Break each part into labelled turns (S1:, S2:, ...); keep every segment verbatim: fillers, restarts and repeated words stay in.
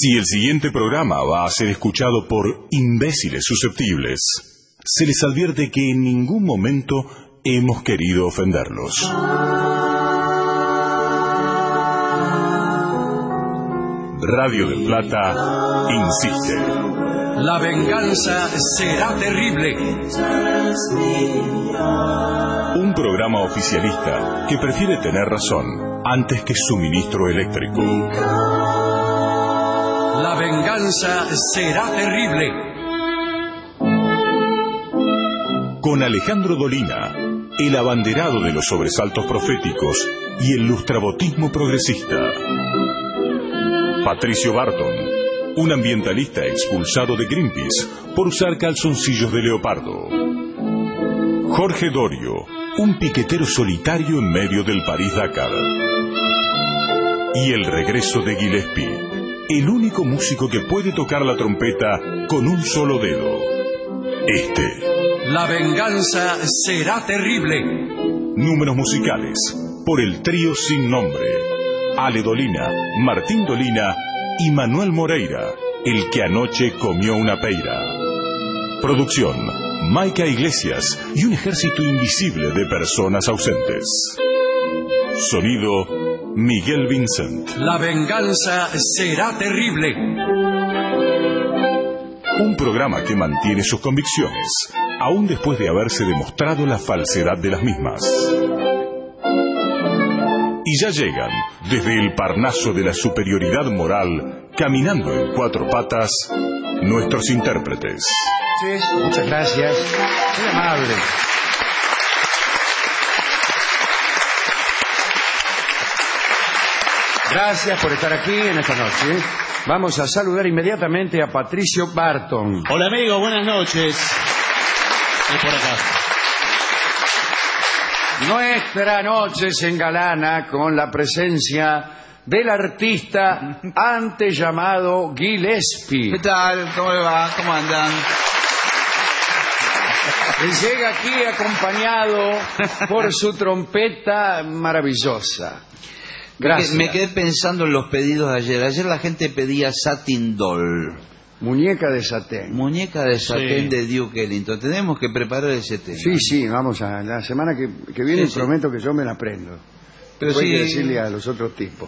S1: Si el siguiente programa va a ser escuchado por imbéciles susceptibles, se les advierte que en ningún momento hemos querido ofenderlos. Radio del Plata insiste.
S2: La venganza será terrible.
S1: Un programa oficialista que prefiere tener razón antes que suministro eléctrico.
S2: La venganza será terrible.
S1: Con Alejandro Dolina, el abanderado de los sobresaltos proféticos y el lustrabotismo progresista. Patricio Barton, un ambientalista expulsado de Greenpeace por usar calzoncillos de leopardo. Jorge Dorio, un piquetero solitario en medio del París-Dakar. Y el regreso de Gillespie, el único músico que puede tocar la trompeta con un solo dedo. Este.
S2: La venganza será terrible.
S1: Números musicales por el trío sin nombre. Ale Dolina, Martín Dolina y Manuel Moreira, el que anoche comió una peira. Producción, Maica Iglesias y un ejército invisible de personas ausentes. Sonido, Miguel Vincent.
S2: La venganza será terrible.
S1: Un programa que mantiene sus convicciones, aún después de haberse demostrado la falsedad de las mismas. Y ya llegan, desde el Parnaso de la superioridad moral, caminando en cuatro patas, nuestros intérpretes.
S3: Sí, muchas gracias. Muy amable. Gracias por estar aquí en esta noche. Vamos a saludar inmediatamente a Patricio Barton.
S4: Hola amigos, buenas noches. Es por acá.
S3: Nuestra noche se engalana con la presencia del artista antes llamado Gillespie.
S5: ¿Qué tal? ¿Cómo le va? ¿Cómo andan?
S3: Que llega aquí acompañado por su trompeta maravillosa. Gracias.
S5: Me quedé pensando en los pedidos de ayer. Ayer la gente pedía Satin Doll.
S3: Muñeca de satén.
S5: Muñeca de satén, sí, de Duke Ellington. Tenemos que preparar ese tema.
S3: Sí, sí, vamos a... La semana que, que viene sí, prometo sí. que yo me la aprendo. Pero sí, hay que decirle a los otros tipos.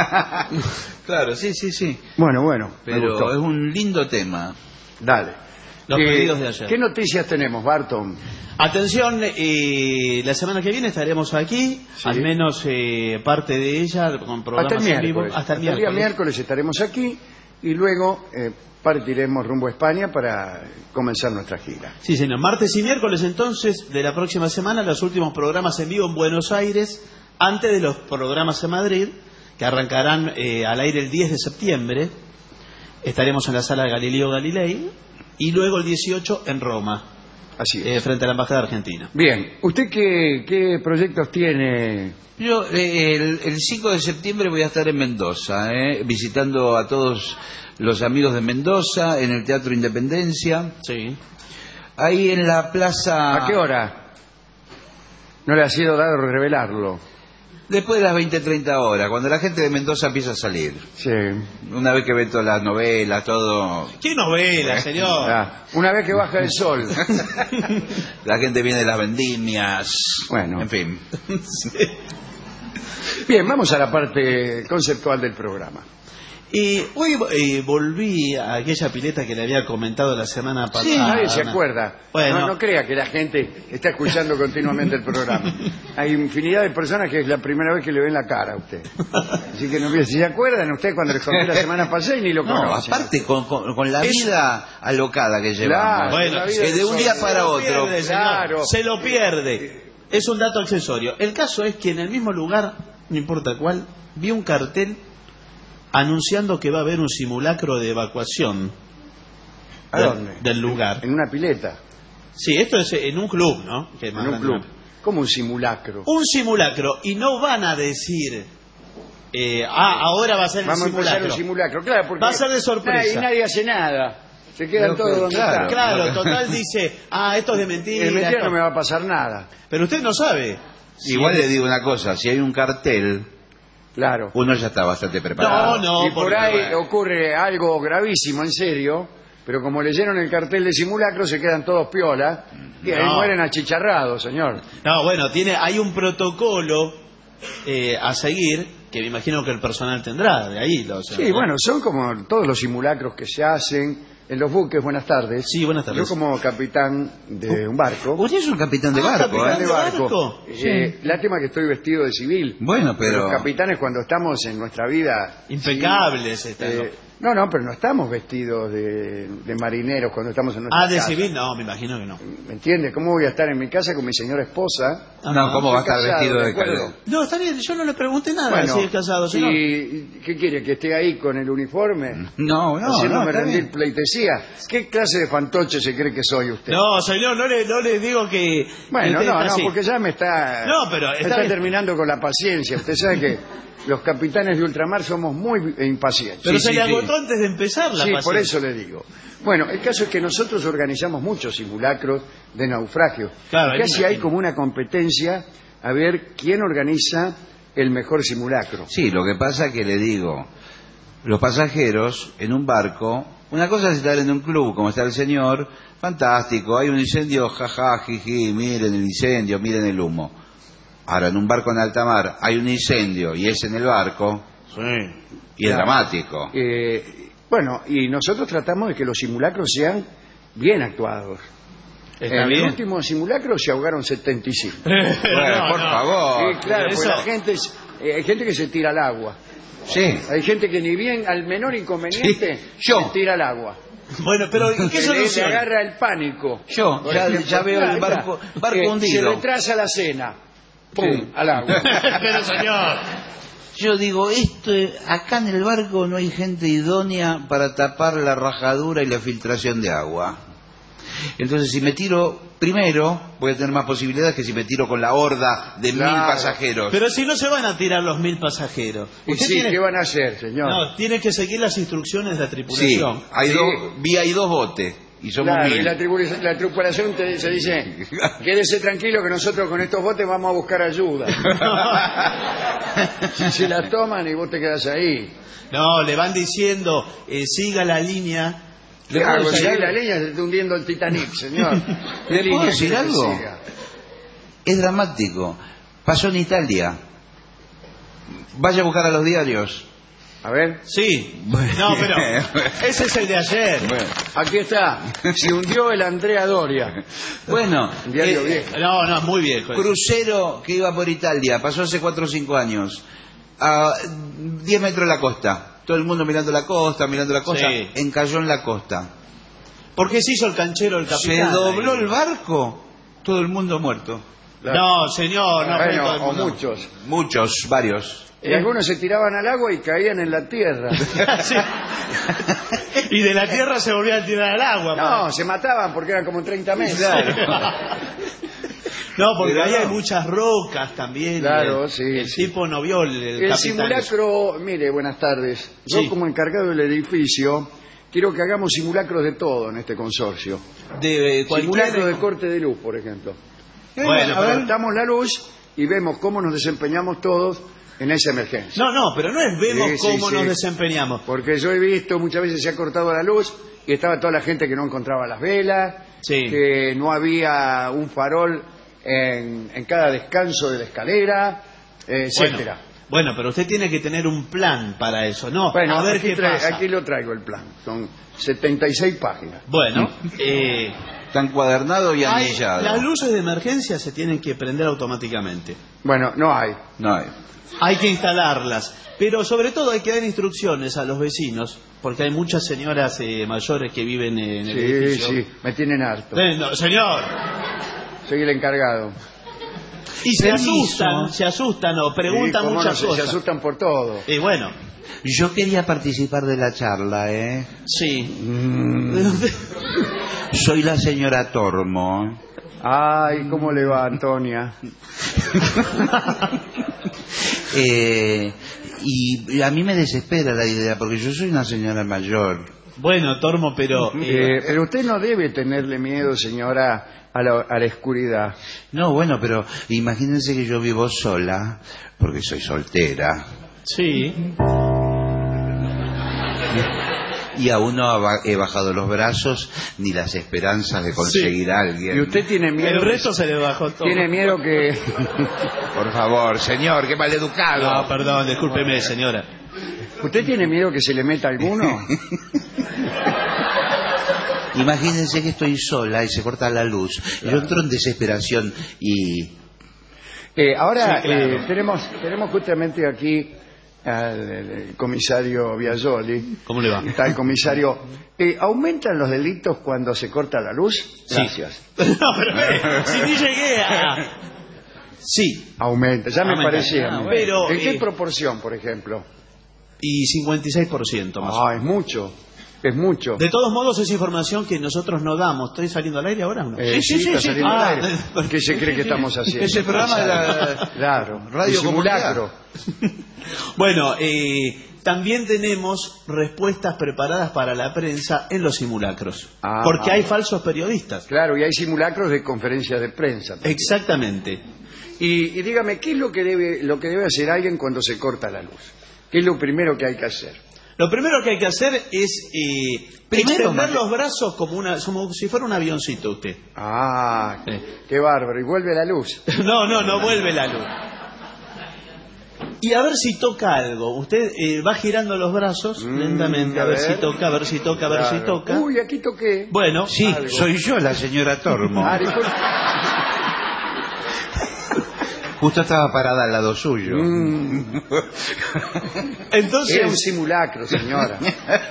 S5: Claro, sí, sí, sí.
S3: Bueno, bueno.
S5: Pero es un lindo tema.
S3: Dale.
S4: Los
S3: ¿Qué,
S4: pedidos de ayer.
S3: ¿Qué noticias tenemos, Barton?
S4: Atención, eh, la semana que viene estaremos aquí, sí. al menos eh, parte de ella, con programas
S3: hasta el
S4: en vivo.
S3: Hasta el
S4: Hasta el
S3: miércoles. día miércoles estaremos aquí y luego eh, partiremos rumbo a España para comenzar nuestra gira.
S4: Sí, señor. Martes y miércoles, entonces, de la próxima semana, los últimos programas en vivo en Buenos Aires, antes de los programas en Madrid, que arrancarán eh, al aire el diez de septiembre. Estaremos en la sala Galileo Galilei. Y luego el dieciocho en Roma,
S3: así es.
S4: Eh, frente a la Embajada Argentina.
S3: Bien, ¿usted qué, qué proyectos tiene?
S5: Yo eh, el, el cinco de septiembre voy a estar en Mendoza, eh, visitando a todos los amigos de Mendoza, en el Teatro Independencia.
S4: Sí.
S5: Ahí en la plaza...
S3: ¿A qué hora? No le ha sido dado revelarlo.
S5: Después de las veinte, treinta horas, cuando la gente de Mendoza empieza a salir.
S3: Sí.
S5: Una vez que ve todas las novelas, todo...
S4: ¿Qué novela, señor?
S3: Ah, una vez que baja el sol.
S5: La gente viene de las vendimias.
S3: Bueno.
S5: En fin.
S4: Sí.
S3: Bien, vamos a la parte conceptual del programa.
S4: Y hoy eh, volví a aquella pileta que le había comentado la semana pasada.
S3: Sí, nadie se acuerda.
S4: Bueno.
S3: No, no crea que la gente está escuchando continuamente el programa. Hay infinidad de personas que es la primera vez que le ven la cara a usted. Así que no, si se acuerdan usted cuando les conté la semana pasada y ni lo
S5: No,
S3: conocen.
S5: aparte con, con, con la
S4: Es...
S5: vida alocada que llevamos.
S3: Claro,
S4: bueno,
S5: que de un día para otro.
S4: Pierde,
S3: claro.
S4: Se lo pierde. Es un dato accesorio. El caso es que en el mismo lugar, no importa cuál, vi un cartel anunciando que va a haber un simulacro de evacuación.
S3: ¿A
S4: del,
S3: dónde?
S4: del lugar.
S3: En una pileta.
S4: Sí, esto es en un club, ¿no? Que es más
S3: En un
S4: grande.
S3: club. ¿Cómo un simulacro?
S4: Un simulacro. Y no van a decir, eh, ah, ahora va a ser el
S3: Vamos
S4: simulacro.
S3: a empezar el simulacro, claro, porque
S4: va a ser de sorpresa.
S3: Y nadie, nadie hace nada. Se quedan
S5: Pero,
S3: todos donde
S5: claro,
S3: están.
S4: Claro, total dice, ah, esto es de mentira.
S3: En mentira
S4: esto...
S3: no me va a pasar nada.
S4: Pero usted no sabe.
S5: Igual
S4: Sí.
S5: le digo una cosa, si hay un cartel,
S3: Claro.
S5: uno ya está bastante preparado.
S4: No, no,
S3: y por
S4: porque,
S3: ahí
S4: bueno.
S3: ocurre algo gravísimo, en serio, pero como leyeron el cartel de simulacro se quedan todos piola y ahí
S4: No.
S3: mueren achicharrados, señor.
S4: No, bueno, tiene, hay un protocolo eh, a seguir que me imagino que el personal tendrá de ahí. O sea,
S3: Sí,
S4: ¿no?
S3: bueno, son como todos los simulacros que se hacen en los buques. Buenas tardes.
S4: Sí, buenas tardes.
S3: Yo como capitán de un barco,
S5: Usted es un capitán de
S4: Ah,
S5: barco,
S4: capitán
S5: ¿eh?
S3: de barco,
S4: barco?
S3: eh, lástima que estoy vestido de civil.
S5: Bueno, pero...
S3: Los capitanes cuando estamos en nuestra vida
S4: Impecables están,
S3: eh, no, no, pero no estamos vestidos de, de marineros cuando estamos en nuestra
S4: Ah, de
S3: casa.
S4: civil, no, me imagino que no.
S3: ¿Me entiendes? ¿Cómo voy a estar en mi casa con mi señora esposa?
S5: No, ¿cómo va a estar
S3: Estoy casado,
S5: vestido
S3: ¿de
S5: de
S3: acuerdo?
S5: calle?
S4: No, está bien, yo no le pregunté nada si es casado, señor.
S3: ¿Y qué quiere? ¿Que esté ahí con el uniforme?
S5: No, no, no,
S3: Haciéndome
S5: está
S3: rendir
S5: bien.
S3: pleitesía. ¿Qué clase de fantoche se cree que soy usted?
S4: No, señor, no le, no le digo que...
S3: Bueno,
S4: que usted
S3: no,
S4: está
S3: no,
S4: así.
S3: porque ya me está,
S4: No, pero
S3: me
S4: está
S3: está
S4: bien.
S3: terminando con la paciencia. Usted sabe que los capitanes de ultramar somos muy impacientes.
S4: Pero
S5: Sí,
S4: se
S5: sí,
S4: le
S5: sí.
S4: agotó antes de empezar la
S3: Sí,
S4: paciencia.
S3: por eso le digo. Bueno, el caso es que nosotros organizamos muchos simulacros de naufragio.
S4: Claro, ahí
S3: Casi
S4: me
S3: hay
S4: imagino.
S3: como una competencia a ver quién organiza el mejor simulacro.
S5: Sí, lo que pasa que le digo, los pasajeros en un barco, una cosa es estar en un club, como está el señor, fantástico, hay un incendio, jaja, jiji, miren el incendio, miren el humo. Ahora, en un barco en alta mar hay un incendio y es en el barco,
S4: Sí.
S5: y es
S3: Claro.
S5: dramático.
S3: Eh, bueno, y nosotros tratamos de que los simulacros sean bien actuados.
S4: Está
S3: en
S4: bien.
S3: el último simulacro se ahogaron setenta y cinco.
S5: Bueno,
S4: No,
S5: por
S4: no.
S5: favor.
S3: Sí, claro,
S4: eso-
S3: porque la gente es- eh, hay gente que se tira al agua.
S5: Sí.
S3: Hay gente que ni bien al menor inconveniente
S5: Sí, yo.
S3: se tira al agua.
S4: Bueno, pero ¿y qué
S3: Se le, le
S4: solución?
S3: agarra el pánico.
S5: Yo,
S3: Por
S5: ya-
S3: ejemplo,
S5: ya veo el
S3: claro,
S5: barco- barco
S3: eh,
S5: hundido.
S3: Se retrasa la cena. ¡Pum!
S5: Sí.
S3: Al agua.
S4: Pero, señor...
S5: Yo digo, esto, acá en el barco no hay gente idónea para tapar la rajadura y la filtración de agua. Entonces, si me tiro primero, voy a tener más posibilidades que si me tiro con la horda de
S3: Claro.
S5: mil pasajeros.
S4: Pero si no se van a tirar los mil pasajeros.
S3: Y
S4: Usted
S3: sí,
S4: tiene-
S3: ¿qué van a hacer, señor?
S4: No, tiene que seguir las instrucciones de la
S5: Sí,
S4: tripulación.
S5: hay
S3: Sí.
S5: dos, vi hay dos botes y somos
S3: Claro,
S5: mil.
S3: y la, tripulación, la tripulación te, se dice, quédese tranquilo que nosotros con estos botes vamos a buscar ayuda. Si se la toman y vos te quedas ahí.
S4: No, le van diciendo, eh, siga la línea.
S3: ¿Qué
S5: puedo
S3: hago?
S5: decir
S3: Si ahí
S5: algo?
S3: la línea se está hundiendo el Titanic, señor. ¿Qué
S5: ¿Le puedo
S3: línea
S5: decir
S3: quiere que
S5: algo?
S3: siga?
S5: Es dramático. Pasó en Italia. Vaya a buscar a los diarios.
S3: A ver,
S4: Sí. No, pero ese es el de ayer.
S3: aquí está. Se hundió el Andrea Doria.
S5: Bueno,
S3: Un diario
S5: eh,
S3: viejo.
S4: No, no, es muy viejo.
S5: crucero que iba por Italia, pasó hace cuatro o cinco años, a diez metros de la costa. Todo el mundo mirando la costa, mirando la costa,
S4: Sí.
S5: encalló en la costa.
S4: ¿Por qué se hizo el canchero el
S5: Se
S4: capitán?
S5: dobló
S4: ahí?
S5: el barco, todo el mundo muerto.
S4: No, señor, no fue
S3: Bueno,
S4: todo el
S3: o
S4: mundo.
S3: muchos.
S5: Muchos, varios.
S3: Y algunos se tiraban al agua y caían en la tierra.
S4: Sí. Y de la tierra se volvían a tirar al agua.
S3: No, se mataban porque eran como treinta metros.
S4: No, porque
S5: Pero
S4: ahí
S5: no.
S4: hay muchas rocas también.
S3: Claro,
S4: el,
S3: sí,
S4: El
S3: sí.
S4: tipo no vio el, el
S3: El
S4: capitán.
S3: simulacro, mire, buenas tardes. Yo
S4: Sí.
S3: como encargado del edificio, quiero que hagamos simulacros de todo en este consorcio.
S4: De cualquier...
S3: Simulacro de corte de luz, por ejemplo.
S4: Bueno,
S3: a ver,
S4: pero-
S3: damos la luz y vemos cómo nos desempeñamos todos en esa emergencia.
S4: No, no, pero no es vemos
S3: Sí, sí,
S4: cómo
S3: sí.
S4: nos desempeñamos.
S3: Porque yo he visto muchas veces se ha cortado la luz y estaba toda la gente que no encontraba las velas,
S4: Sí.
S3: que no había un farol en, en cada descanso de la escalera, eh, etcétera.
S4: Bueno, bueno, pero usted tiene que tener un plan para eso, ¿no?
S3: Bueno,
S4: a ver
S3: aquí,
S4: qué
S3: trae-
S4: pasa.
S3: aquí lo traigo el plan. Son setenta y seis páginas.
S4: Bueno, eh,
S5: Está encuadernado y
S4: hay-
S5: anillado.
S4: las luces de emergencia se tienen que prender automáticamente.
S3: Bueno, no hay.
S5: No hay.
S4: Hay que instalarlas, pero sobre todo hay que dar instrucciones a los vecinos, porque hay muchas señoras eh, mayores que viven en el
S3: Sí,
S4: edificio.
S3: sí, me tienen harto.
S4: Eh, no, señor,
S3: Soy el encargado.
S4: y se
S5: Permiso.
S4: asustan, se asustan o preguntan
S3: Sí, cómo
S4: muchas
S3: no, se-
S4: cosas.
S3: Se asustan por todo.
S4: Y bueno,
S5: Yo quería participar de la charla, ¿eh?
S4: sí.
S5: Soy la señora Tormo.
S3: Ay, ¿cómo le va, Antonia?
S5: Eh, y a mí me desespera la idea, porque yo soy una señora mayor.
S4: Bueno, Tormo, pero... eh,
S3: Eh, pero usted no debe tenerle miedo, señora, a la, a la oscuridad.
S5: No, bueno, pero imagínense que yo vivo sola, porque soy soltera.
S4: Sí.
S5: Y aún no he bajado los brazos ni las esperanzas de conseguir
S4: Sí.
S5: a alguien.
S3: Y usted tiene miedo.
S4: El resto se le bajó todo.
S3: Tiene miedo que.
S5: Por favor, señor, qué maleducado.
S4: No, perdón, discúlpeme, señora.
S3: ¿Usted tiene miedo que se le meta alguno?
S5: Imagínense que estoy sola y se corta la luz. Yo entro en desesperación y...
S3: Eh, ahora
S4: Sí, claro.
S3: eh, tenemos tenemos justamente aquí al el comisario Biagioli.
S4: ¿Cómo le va?
S3: Está el comisario. Eh, ¿Aumentan los delitos cuando se corta la luz? Gracias.
S4: No, pero mire, si ni llegué a... Sí.
S3: Aumenta, ya me
S4: Aumenta.
S3: parecía.
S4: Ah, pero,
S3: ¿En qué
S4: eh,
S3: proporción, por ejemplo?
S4: Y cincuenta y seis por ciento más.
S3: Ah, es mucho. Es mucho.
S4: De todos modos, es información que nosotros no damos. ¿Estoy saliendo al aire ahora o no?
S3: Eh, sí, está saliendo
S4: Ah,
S3: al aire. ¿Qué se cree que estamos haciendo?
S5: Es el programa de la
S3: Claro,
S5: radio
S3: el simulacro.
S4: Bueno, eh, también tenemos respuestas preparadas para la prensa en los simulacros.
S3: Ah,
S4: porque
S3: ah.
S4: hay falsos periodistas.
S3: Claro, y hay simulacros de conferencias de prensa. también.
S4: Exactamente.
S3: Y, y dígame, ¿qué es lo que debe lo que debe hacer alguien cuando se corta la luz? ¿Qué es lo primero que hay que hacer?
S4: Lo primero que hay que hacer es eh,
S5: Primero,
S4: extender
S5: María.
S4: los brazos como una como si fuera un avioncito usted.
S3: Ah,
S4: Sí.
S3: qué bárbaro. Y vuelve la luz.
S4: No, no, no vuelve la luz. Y a ver si toca algo. Usted eh, va girando los brazos
S3: Mm,
S4: lentamente, a,
S3: a
S4: ver,
S3: ver.
S4: si toca, a ver si toca, a ver si
S3: Claro.
S4: toca.
S3: Uy, aquí toqué.
S4: Bueno,
S5: Sí,
S3: Algo.
S5: soy yo, la señora Tormo.
S3: Ah, disculpe.
S5: Justo estaba parada al lado suyo.
S3: Mm,
S4: entonces
S3: Era un simulacro, señora.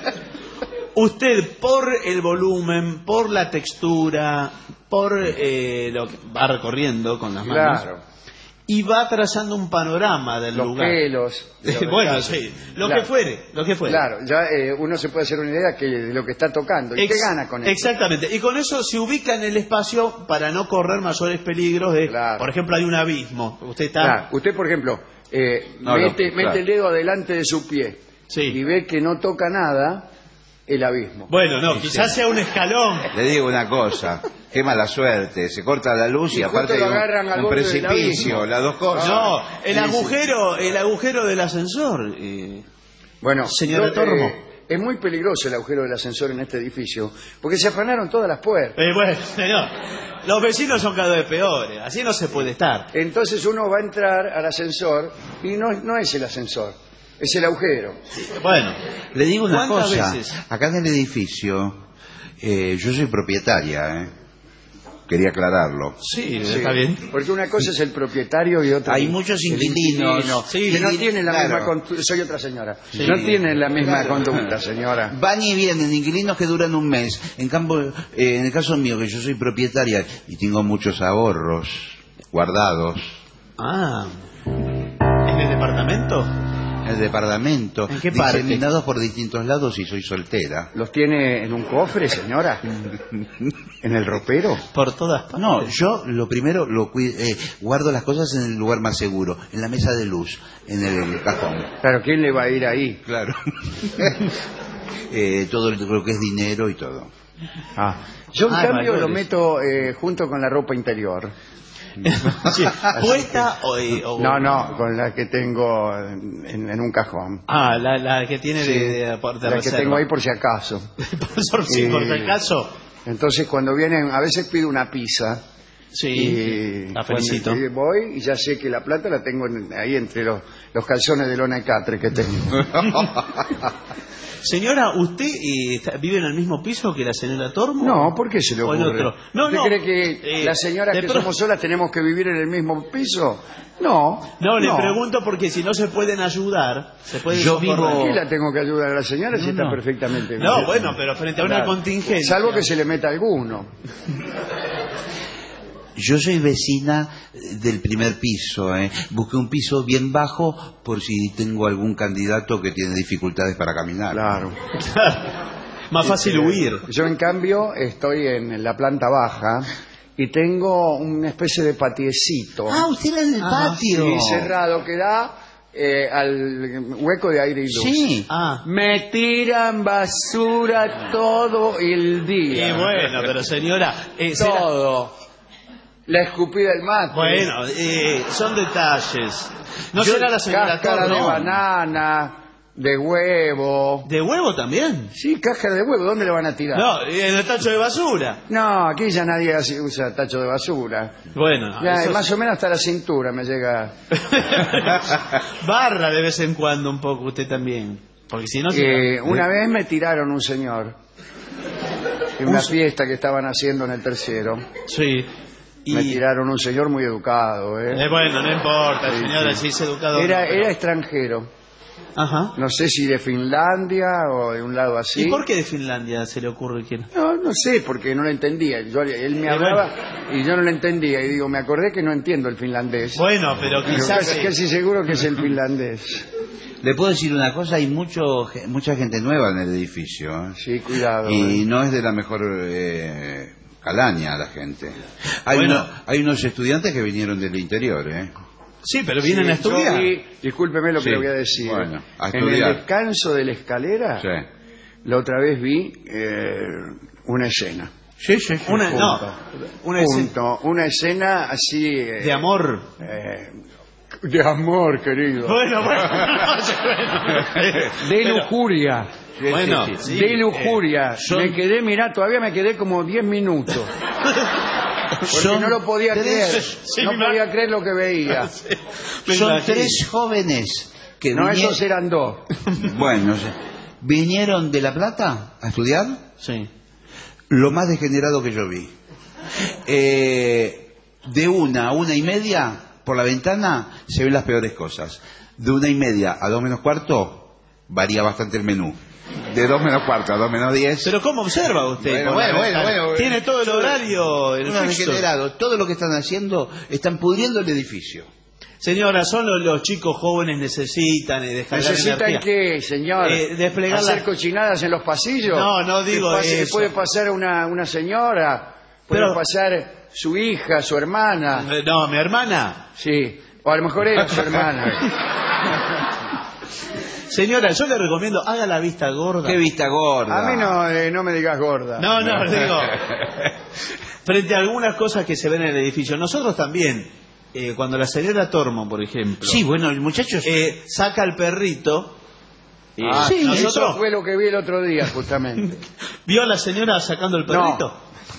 S4: usted por el volumen, por la textura, por eh, lo que va recorriendo con las manos
S3: Claro.
S4: y va trazando un panorama del
S3: Los
S4: lugar.
S3: pelos. de los
S4: Bueno,
S3: retratos.
S4: sí, lo
S3: Claro.
S4: que fuere, lo que fuere.
S3: Claro, ya eh, uno se puede hacer una idea que de lo que está tocando. ¿Y
S4: Ex-
S3: qué gana con eso?
S4: Exactamente, y con eso se ubica en el espacio para no correr mayores peligros de,
S3: Claro.
S4: por ejemplo, hay un abismo. Usted está...
S3: Claro, usted, por ejemplo, eh,
S5: No,
S3: mete,
S5: no,
S3: mete
S5: claro.
S3: el dedo adelante de su pie
S4: Sí.
S3: y ve que no toca nada, el abismo.
S4: Bueno, no, quizás sea un escalón.
S5: Le digo una cosa, qué mala suerte. Se corta la luz y,
S3: Y
S5: aparte
S3: justo
S5: hay
S3: lo agarran al
S5: un, un
S3: borde del
S5: precipicio,
S3: abismo.
S5: las dos cosas.
S4: No, el
S3: Sí, sí.
S4: agujero, el agujero del ascensor. eh,
S3: Bueno,
S4: Señora
S3: yo,
S4: Tormo.
S3: eh, es muy peligroso el agujero del ascensor en este edificio, porque se afanaron todas las puertas.
S4: eh, bueno, señor, los vecinos son cada vez peores, así no se puede estar.
S3: Entonces uno va a entrar al ascensor y no, no es el ascensor, es el agujero.
S4: Bueno,
S5: Le digo una
S4: ¿cuántas
S5: cosa,
S4: veces?
S5: acá en el edificio, eh, yo soy propietaria, ¿eh? Quería aclararlo.
S4: Sí,
S3: Sí,
S4: está bien.
S3: Porque una cosa es el propietario y otra
S5: Hay
S3: el-
S5: muchos
S3: el
S5: inquilinos,
S3: inquilino,
S5: sí,
S3: que no
S5: y-
S3: tienen la
S5: claro.
S3: misma conducta. Soy otra señora.
S5: Sí.
S3: No tienen la misma
S5: Claro.
S3: conducta, señora.
S5: Van y vienen inquilinos que duran un mes. En cambio, eh, en el caso mío, que yo soy propietaria y tengo muchos ahorros guardados
S4: Ah, ¿en el departamento?
S5: en el departamento,
S4: ¿En qué parte?
S5: diseminados por distintos lados y soy soltera.
S3: ¿Los tiene en un cofre, señora? ¿En el ropero?
S4: Por todas partes.
S5: No, yo lo primero lo cui- eh, guardo las cosas en el lugar más seguro, en la mesa de luz, en el cajón.
S3: Claro, ¿quién le va a ir ahí?
S5: Claro. eh, todo lo que es dinero y todo.
S3: Ah. Yo, en
S4: Ay,
S3: cambio,
S4: mayores.
S3: lo meto eh, junto con la ropa interior.
S4: Sí, ¿puesta o, eh, o-
S3: No, no, con la que tengo en, en un cajón.
S4: Ah, la, la que tiene
S3: Sí,
S4: de, de, de
S3: la que
S4: reserva.
S3: tengo ahí por si acaso.
S4: por, si, por si
S3: Eh,
S4: acaso.
S3: Entonces, cuando vienen, a veces pido una pizza.
S4: Sí,
S3: Y
S4: la felicito.
S3: cuando voy y ya sé que la plata la tengo en- ahí entre los, los calzones de lona y catre que tengo.
S4: Señora, ¿usted eh, está- vive en el mismo piso que la señora Tormo?
S3: No, ¿por qué se le
S4: ¿O en
S3: ocurre?
S4: otro? No,
S3: ¿Usted
S4: no.
S3: cree que
S4: eh,
S3: las señoras
S4: de
S3: que
S4: pro-
S3: somos solas tenemos que vivir en el mismo piso? No.
S4: No, le pregunto porque si no se pueden ayudar, se puede
S5: Yo
S4: socorrer.
S5: vivo-
S3: ¿Por qué la tengo que ayudar a la señora si
S4: No,
S3: está
S4: no.
S3: perfectamente bien?
S4: No, bueno, pero frente a una
S3: Claro.
S4: contingencia.
S3: Salvo que se le meta alguno.
S5: Yo soy vecina del primer piso, ¿eh? Busqué un piso bien bajo por si tengo algún candidato que tiene dificultades para caminar.
S3: Claro.
S4: Más fácil
S3: Este,
S4: huir.
S3: Yo, en cambio, estoy en la planta baja y tengo una especie de patiecito.
S5: Ah, usted era en el
S4: Ah,
S5: patio.
S3: Sí, cerrado, que da eh, al hueco de aire y luz.
S5: Sí.
S4: Ah,
S3: Me tiran basura todo el
S4: y
S3: día.
S4: bueno, pero señora, eh, será-
S3: Todo. La escupida del mate.
S4: Bueno, eh, son detalles. No
S3: Yo-
S4: será la señora
S3: Cáscara de
S4: Torno.
S3: banana, de huevo.
S4: ¿De huevo también?
S3: Sí, cáscara de huevo, ¿dónde le van a tirar?
S4: No, en el tacho de basura.
S3: No, aquí ya nadie hace- usa tacho de basura.
S4: Bueno, no,
S3: Ya,
S4: eso
S3: más o menos hasta la cintura me llega.
S4: barra de vez en cuando un poco usted también. Porque si no... se-
S3: Eh, una vez me tiraron un señor en una fiesta que estaban haciendo en el tercero.
S4: Sí. Y...
S3: Me tiraron un señor muy educado, ¿eh?
S4: Eh, bueno, no importa,
S3: Sí,
S4: señora,
S3: sí.
S4: si es educado.
S3: Era,
S4: no, pero-
S3: era extranjero.
S4: Ajá.
S3: No sé si de Finlandia o de un lado así.
S4: ¿Y por qué de Finlandia se le ocurre que no?
S3: No, no sé, porque no lo entendía. Yo, él me
S4: Eh,
S3: hablaba y yo no lo entendía. Y digo, me acordé que no entiendo el finlandés.
S4: Bueno, pero
S3: Pero
S4: quizás...
S3: casi, casi seguro que es el finlandés.
S5: Le puedo decir una cosa, hay mucho, ge- mucha gente nueva en el edificio. ¿eh?
S3: Sí, cuidado.
S5: Y
S3: ¿eh?
S5: no es de la mejor eh, calaña la gente. Hay,
S4: Bueno.
S5: uno- hay unos estudiantes que vinieron del interior, ¿eh?
S4: Sí, pero vienen
S3: Sí,
S4: a estudiar.
S3: yo vi- discúlpeme lo que
S5: Sí,
S3: le voy a decir.
S5: bueno, a
S3: en el
S5: estudiar.
S3: descanso de la escalera,
S5: Sí.
S3: la otra vez vi eh, una escena.
S5: Sí, sí, sí.
S4: Una, no,
S3: Punto.
S4: una escena
S3: Punto. Una escena así... eh,
S4: de amor.
S3: eh, de amor, querido.
S4: Bueno, bueno. bueno.
S3: De lujuria.
S5: Sí,
S4: Bueno,
S5: sí, sí.
S4: sí.
S3: de lujuria.
S5: eh, son-
S3: Me quedé, mirá, todavía me quedé como diez minutos. Porque
S5: Son
S3: no lo podía
S5: tres-
S3: creer.
S4: Sí,
S3: no
S4: me
S3: podía
S4: imag-
S3: creer lo que veía.
S4: Me
S5: Son
S4: imagino.
S5: tres jóvenes que
S3: No,
S5: vinie-
S3: esos eran dos.
S5: Bueno, sí. vinieron de La Plata a estudiar
S4: Sí.
S5: lo más degenerado que yo vi. Eh, de una a una y media, por la ventana, se ven las peores cosas. De una y media a dos menos cuarto, varía bastante el menú. De dos menos cuarto a dos menos diez.
S4: Pero ¿cómo observa usted?
S5: Bueno,
S4: Por la
S5: bueno,
S4: ventana?
S5: bueno, bueno.
S4: Tiene todo el horario. El
S5: Unos
S4: fixo.
S5: degenerados. Todo lo que están haciendo, están pudriendo el edificio.
S4: Señora, solo los chicos jóvenes necesitan eh, descargar
S3: ¿Necesitan
S4: energía.
S3: qué, señor?
S4: Eh, desplegar
S3: ¿Hacer
S4: la-
S3: cochinadas en los pasillos?
S4: No, no
S3: Que
S4: digo
S3: pase-
S4: eso.
S3: Puede pasar una, una señora, puede
S4: Pero-
S3: pasar su hija, su hermana.
S4: Eh, No, mi hermana.
S3: Sí, o a lo mejor era su hermana.
S4: Señora, yo le recomiendo, haga la vista gorda.
S5: ¡Qué vista gorda!
S3: A mí no, eh, no me digas gorda.
S4: No, no, digo, frente a algunas cosas que se ven en el edificio. Nosotros también, eh, cuando la señora Tormo, por ejemplo,
S5: Sí, bueno, muchachos...
S4: eh, saca al perrito, eh,
S3: Ah,
S5: sí,
S3: eso
S4: nosotros,
S3: fue lo que vi el otro día, justamente.
S4: ¿vio a la señora sacando el perrito?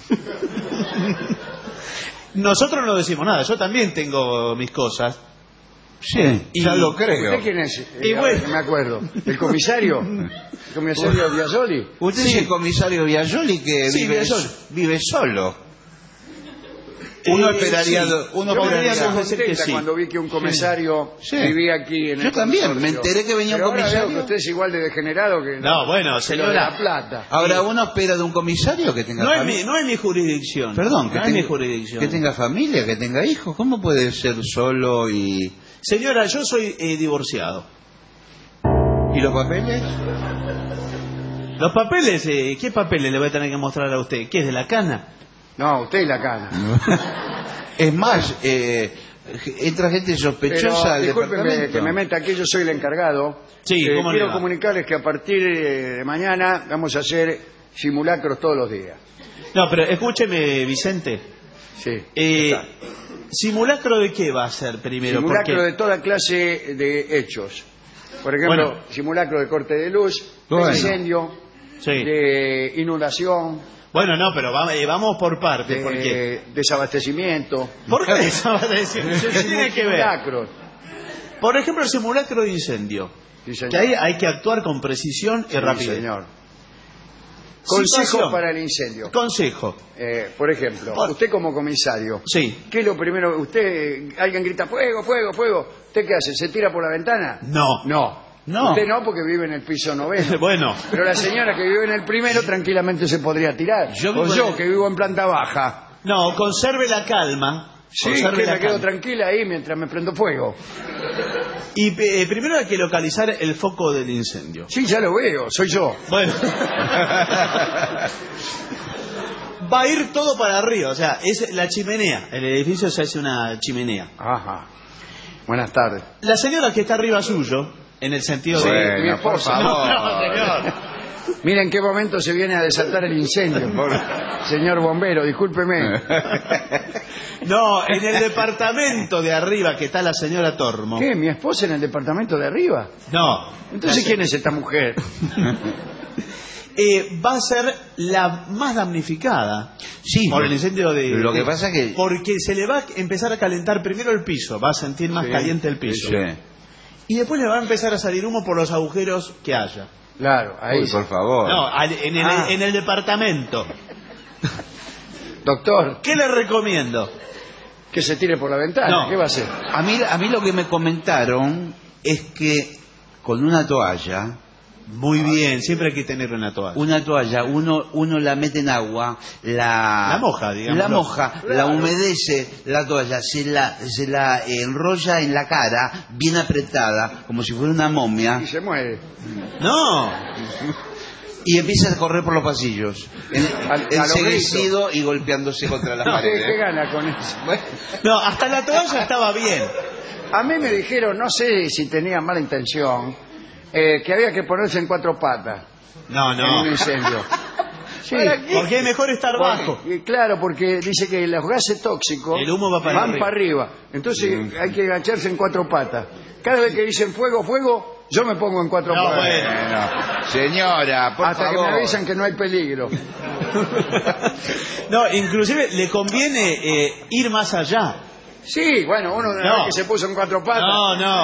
S4: Nosotros no decimos nada, yo también tengo mis cosas.
S5: sí,
S4: y-
S5: ya lo creo.
S3: ¿Usted quién es?
S4: Y
S3: Eh, a ver,
S4: bueno.
S3: que me acuerdo. ¿El comisario? ¿El comisario Biasoli?
S5: Usted es el comisario Biaggioli que
S4: Sí,
S5: vive,
S4: Biaggioli.
S5: vive solo. Uno
S4: Eh,
S5: esperaría...
S4: sí.
S5: Uno
S3: Yo me
S4: podría
S3: quedé
S5: esperaría...
S4: confesar que
S3: contenta
S4: sí.
S3: cuando vi que un comisario
S5: Sí.
S3: vivía aquí en
S5: Yo
S3: el
S5: también,
S3: consorcio.
S5: me enteré que venía un
S3: Pero ahora
S5: comisario.
S3: veo que usted es igual de degenerado que
S4: No, bueno,
S3: que lo de
S4: señora,
S3: La Plata.
S5: Ahora uno espera de un comisario que tenga
S4: no es,
S5: familia.
S4: mi, no es mi jurisdicción.
S5: Perdón, que,
S4: no es mi
S5: tenga,
S4: jurisdicción.
S5: que tenga familia, que tenga hijos. ¿Cómo puede ser solo y...
S4: Señora, yo soy eh, divorciado.
S5: ¿Y los papeles?
S4: Los papeles, eh, ¿qué papeles le voy a tener que mostrar a usted? ¿Qué es de la cana?
S3: No, usted y la cana.
S5: Es más, eh, entra gente sospechosa
S3: Pero
S5: al
S3: discúlpeme
S5: departamento.
S3: que me meta aquí, yo soy el encargado.
S4: Sí,
S3: Eh,
S4: ¿cómo le
S3: quiero
S4: va?
S3: comunicarles que a partir de mañana vamos a hacer simulacros todos los días.
S4: No, pero escúcheme, Vicente.
S3: Sí.
S4: Eh,
S3: Está.
S4: ¿Simulacro de qué va a ser primero?
S3: Simulacro
S4: Porque-
S3: de toda clase de hechos. Por ejemplo,
S4: Bueno.
S3: simulacro de corte de luz,
S5: Bueno.
S3: de incendio,
S4: Sí.
S3: de inundación,
S4: Bueno, no, pero va- eh, vamos por partes.
S3: de
S4: porque...
S3: desabastecimiento.
S4: ¿Por qué eso va a decir? ¿Qué tiene que ver?
S3: Simulacros.
S4: Por ejemplo, el simulacro de incendio.
S3: Sí, señor.
S4: Que ahí hay que actuar con precisión y
S3: Sí,
S4: rapidez.
S3: señor. Consejos
S4: Situación.
S3: para el incendio.
S4: Consejo.
S3: Eh, por ejemplo,
S4: Por-
S3: usted como comisario,
S4: Sí.
S3: ¿qué es lo primero? Usted, alguien grita fuego, fuego, fuego. ¿Usted qué hace? ¿Se tira por la ventana?
S4: No.
S3: No.
S5: No.
S3: Usted no, porque vive en el piso noveno.
S4: Bueno.
S3: Pero la señora que vive en el primero tranquilamente se podría tirar.
S5: Yo
S3: o
S5: vivo
S3: yo,
S5: en el-
S3: que vivo en planta baja.
S4: No, conserve la calma.
S3: Sí,
S4: conserve
S3: que
S4: la
S3: me quedo
S4: calma.
S3: tranquila ahí mientras me prendo fuego.
S4: Y eh, primero hay que localizar el foco del incendio.
S3: Sí, ya lo veo, soy yo.
S4: Bueno. Va a ir todo para arriba, o sea, es la chimenea. El edificio se hace una chimenea.
S3: Ajá. Buenas tardes.
S4: La señora que está arriba suyo, en el sentido
S3: Sí,
S4: de...
S3: mi esposa.
S5: por favor.
S4: No, no, señor.
S3: Mira en qué momento se viene a desatar el incendio, por... señor bombero, discúlpeme.
S4: No, en el departamento de arriba que está la señora Tormo.
S3: ¿Qué? ¿Mi esposa en el departamento de arriba?
S4: No.
S3: Entonces, ¿quién es esta mujer?
S4: Eh, va a ser la más damnificada
S5: Sí,
S4: por el incendio de...
S5: lo que
S4: de-
S5: pasa que-
S4: Porque se le va a empezar a calentar primero el piso, va a sentir más
S3: Sí,
S4: caliente el piso.
S5: Sí.
S4: Y después le va a empezar a salir humo por los agujeros que haya.
S3: Claro, ahí.
S5: Uy,
S3: sí.
S5: por favor.
S4: No, al- en el,
S3: Ah.
S4: en el departamento.
S3: Doctor,
S4: ¿Qué le recomiendo?
S3: que se tire por la ventana.
S4: No.
S3: ¿Qué va a hacer?
S5: A mí, a mí lo que me comentaron es que con una toalla,
S4: Muy bien, siempre hay que tener una toalla.
S5: una toalla, uno, uno la mete en agua, la,
S4: La moja, digamos.
S5: la moja, la humedece, la toalla, se la, se la enrolla en la cara, bien apretada, como si fuera una momia,
S3: Y se muere.
S4: No,
S5: y empieza a correr por los pasillos, en,
S3: Al- a lo
S5: enseguecido y golpeándose contra las
S3: ¿Qué,
S5: paredes.
S3: qué gana con eso?
S4: no, hasta la toalla estaba bien.
S3: A mí me dijeron, no sé si tenía mala intención, eh, que había que ponerse en cuatro patas
S4: No,
S3: en un
S4: no.
S3: incendio. Sí,
S4: Porque es mejor estar bajo.
S3: porque- y claro, porque dice que los gases tóxicos
S4: El humo va para
S3: van
S4: arriba.
S3: para arriba. Entonces hay que agacharse en cuatro patas. Cada vez que dicen fuego, fuego, yo me pongo en cuatro
S4: No,
S3: patas.
S4: bueno.
S5: Bueno, señora, por
S3: Hasta
S5: favor.
S3: que me avisan que no hay peligro.
S4: No, inclusive le conviene eh, ir más allá.
S3: Sí, bueno, uno una
S4: No.
S3: vez que se puso en cuatro patas.
S4: No, no.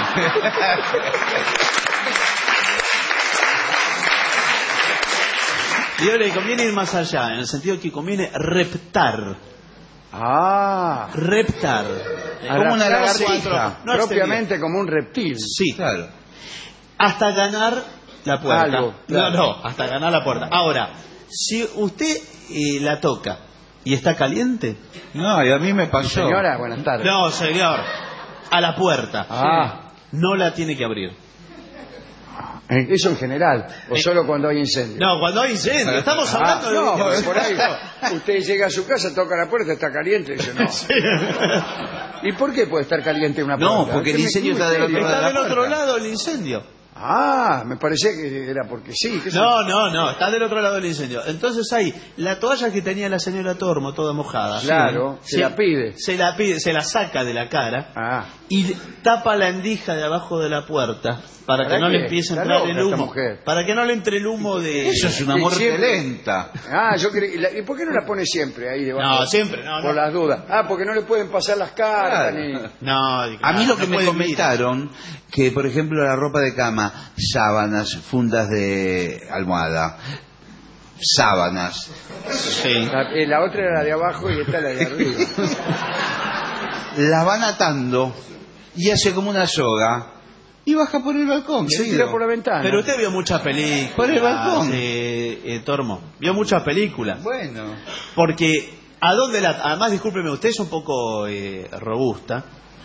S4: Digo, le conviene ir más allá, en el sentido que conviene reptar.
S3: Ah,
S4: Reptar.
S5: Como una
S3: arrastrarse
S5: lagartija.
S4: No
S3: propiamente como un reptil.
S4: Sí,
S5: Claro.
S4: hasta ganar la puerta.
S3: Algo, claro.
S4: No, no, hasta ganar la puerta. Ahora, si usted eh, la toca y está caliente,
S5: No, y a mí me pasó.
S3: Señora, buenas tardes.
S4: no, señor, a la puerta.
S3: Ah,
S4: No la tiene que abrir.
S3: eh, eso en general, o
S4: Eh,
S3: solo cuando hay incendio.
S4: No, cuando hay incendio, estamos
S3: Ah,
S4: hablando de...
S3: no, porque por ahí usted llega a su casa, toca la puerta, está caliente, y dice no. ¿Y por qué puede estar caliente una puerta?
S5: No, porque el
S3: ¿Qué me-
S5: incendio
S3: qué
S5: está del otro
S3: misterio?
S5: lado.
S4: Está
S5: de la
S4: del otro
S5: puerta.
S4: lado el incendio.
S3: Ah, me parecía que era porque sí. ¿qué sé
S4: No, no, no, está del otro lado del incendio. Entonces hay la toalla que tenía la señora Tormo, toda mojada.
S3: Claro,
S4: Sí.
S3: se la pide.
S4: Se la pide, se la saca de la cara
S3: Ah,
S4: y tapa la endija de abajo de la puerta para que
S3: ¿Para
S4: no
S3: qué?
S4: le empiece a
S3: Está
S4: entrar
S3: loca
S4: el
S3: esta
S4: humo.
S3: mujer.
S4: Para que no le entre el humo de...
S5: Eso es una
S3: Y
S5: muerte
S3: siempre-
S5: lenta.
S3: ah yo creí. ¿Y la- ¿Y por qué no la pone siempre ahí debajo?
S4: No, siempre, no,
S3: Por
S4: no.
S3: las dudas. Ah, porque no le pueden pasar las cartas
S5: Claro.
S3: ni.
S4: No,
S5: A mí lo que
S4: no
S5: me
S4: puede
S5: comentaron, que por ejemplo la ropa de cama, sábanas, fundas de almohada, sábanas,
S4: Sí.
S3: La, eh, la otra era la de abajo y esta la de arriba.
S5: las van atando y hace como una soga y baja por el balcón.
S3: Se
S5: querido.
S3: tira por la ventana.
S4: Pero usted vio muchas películas.
S5: Por el balcón.
S4: eh, eh, Tormo. Vio muchas películas.
S5: Bueno.
S4: Porque, ¿a dónde la...? Además, discúlpeme, usted es un poco eh, robusta.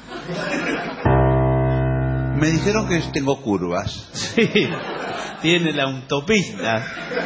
S5: Me dijeron que tengo curvas.
S4: Sí. Tiene la autopista.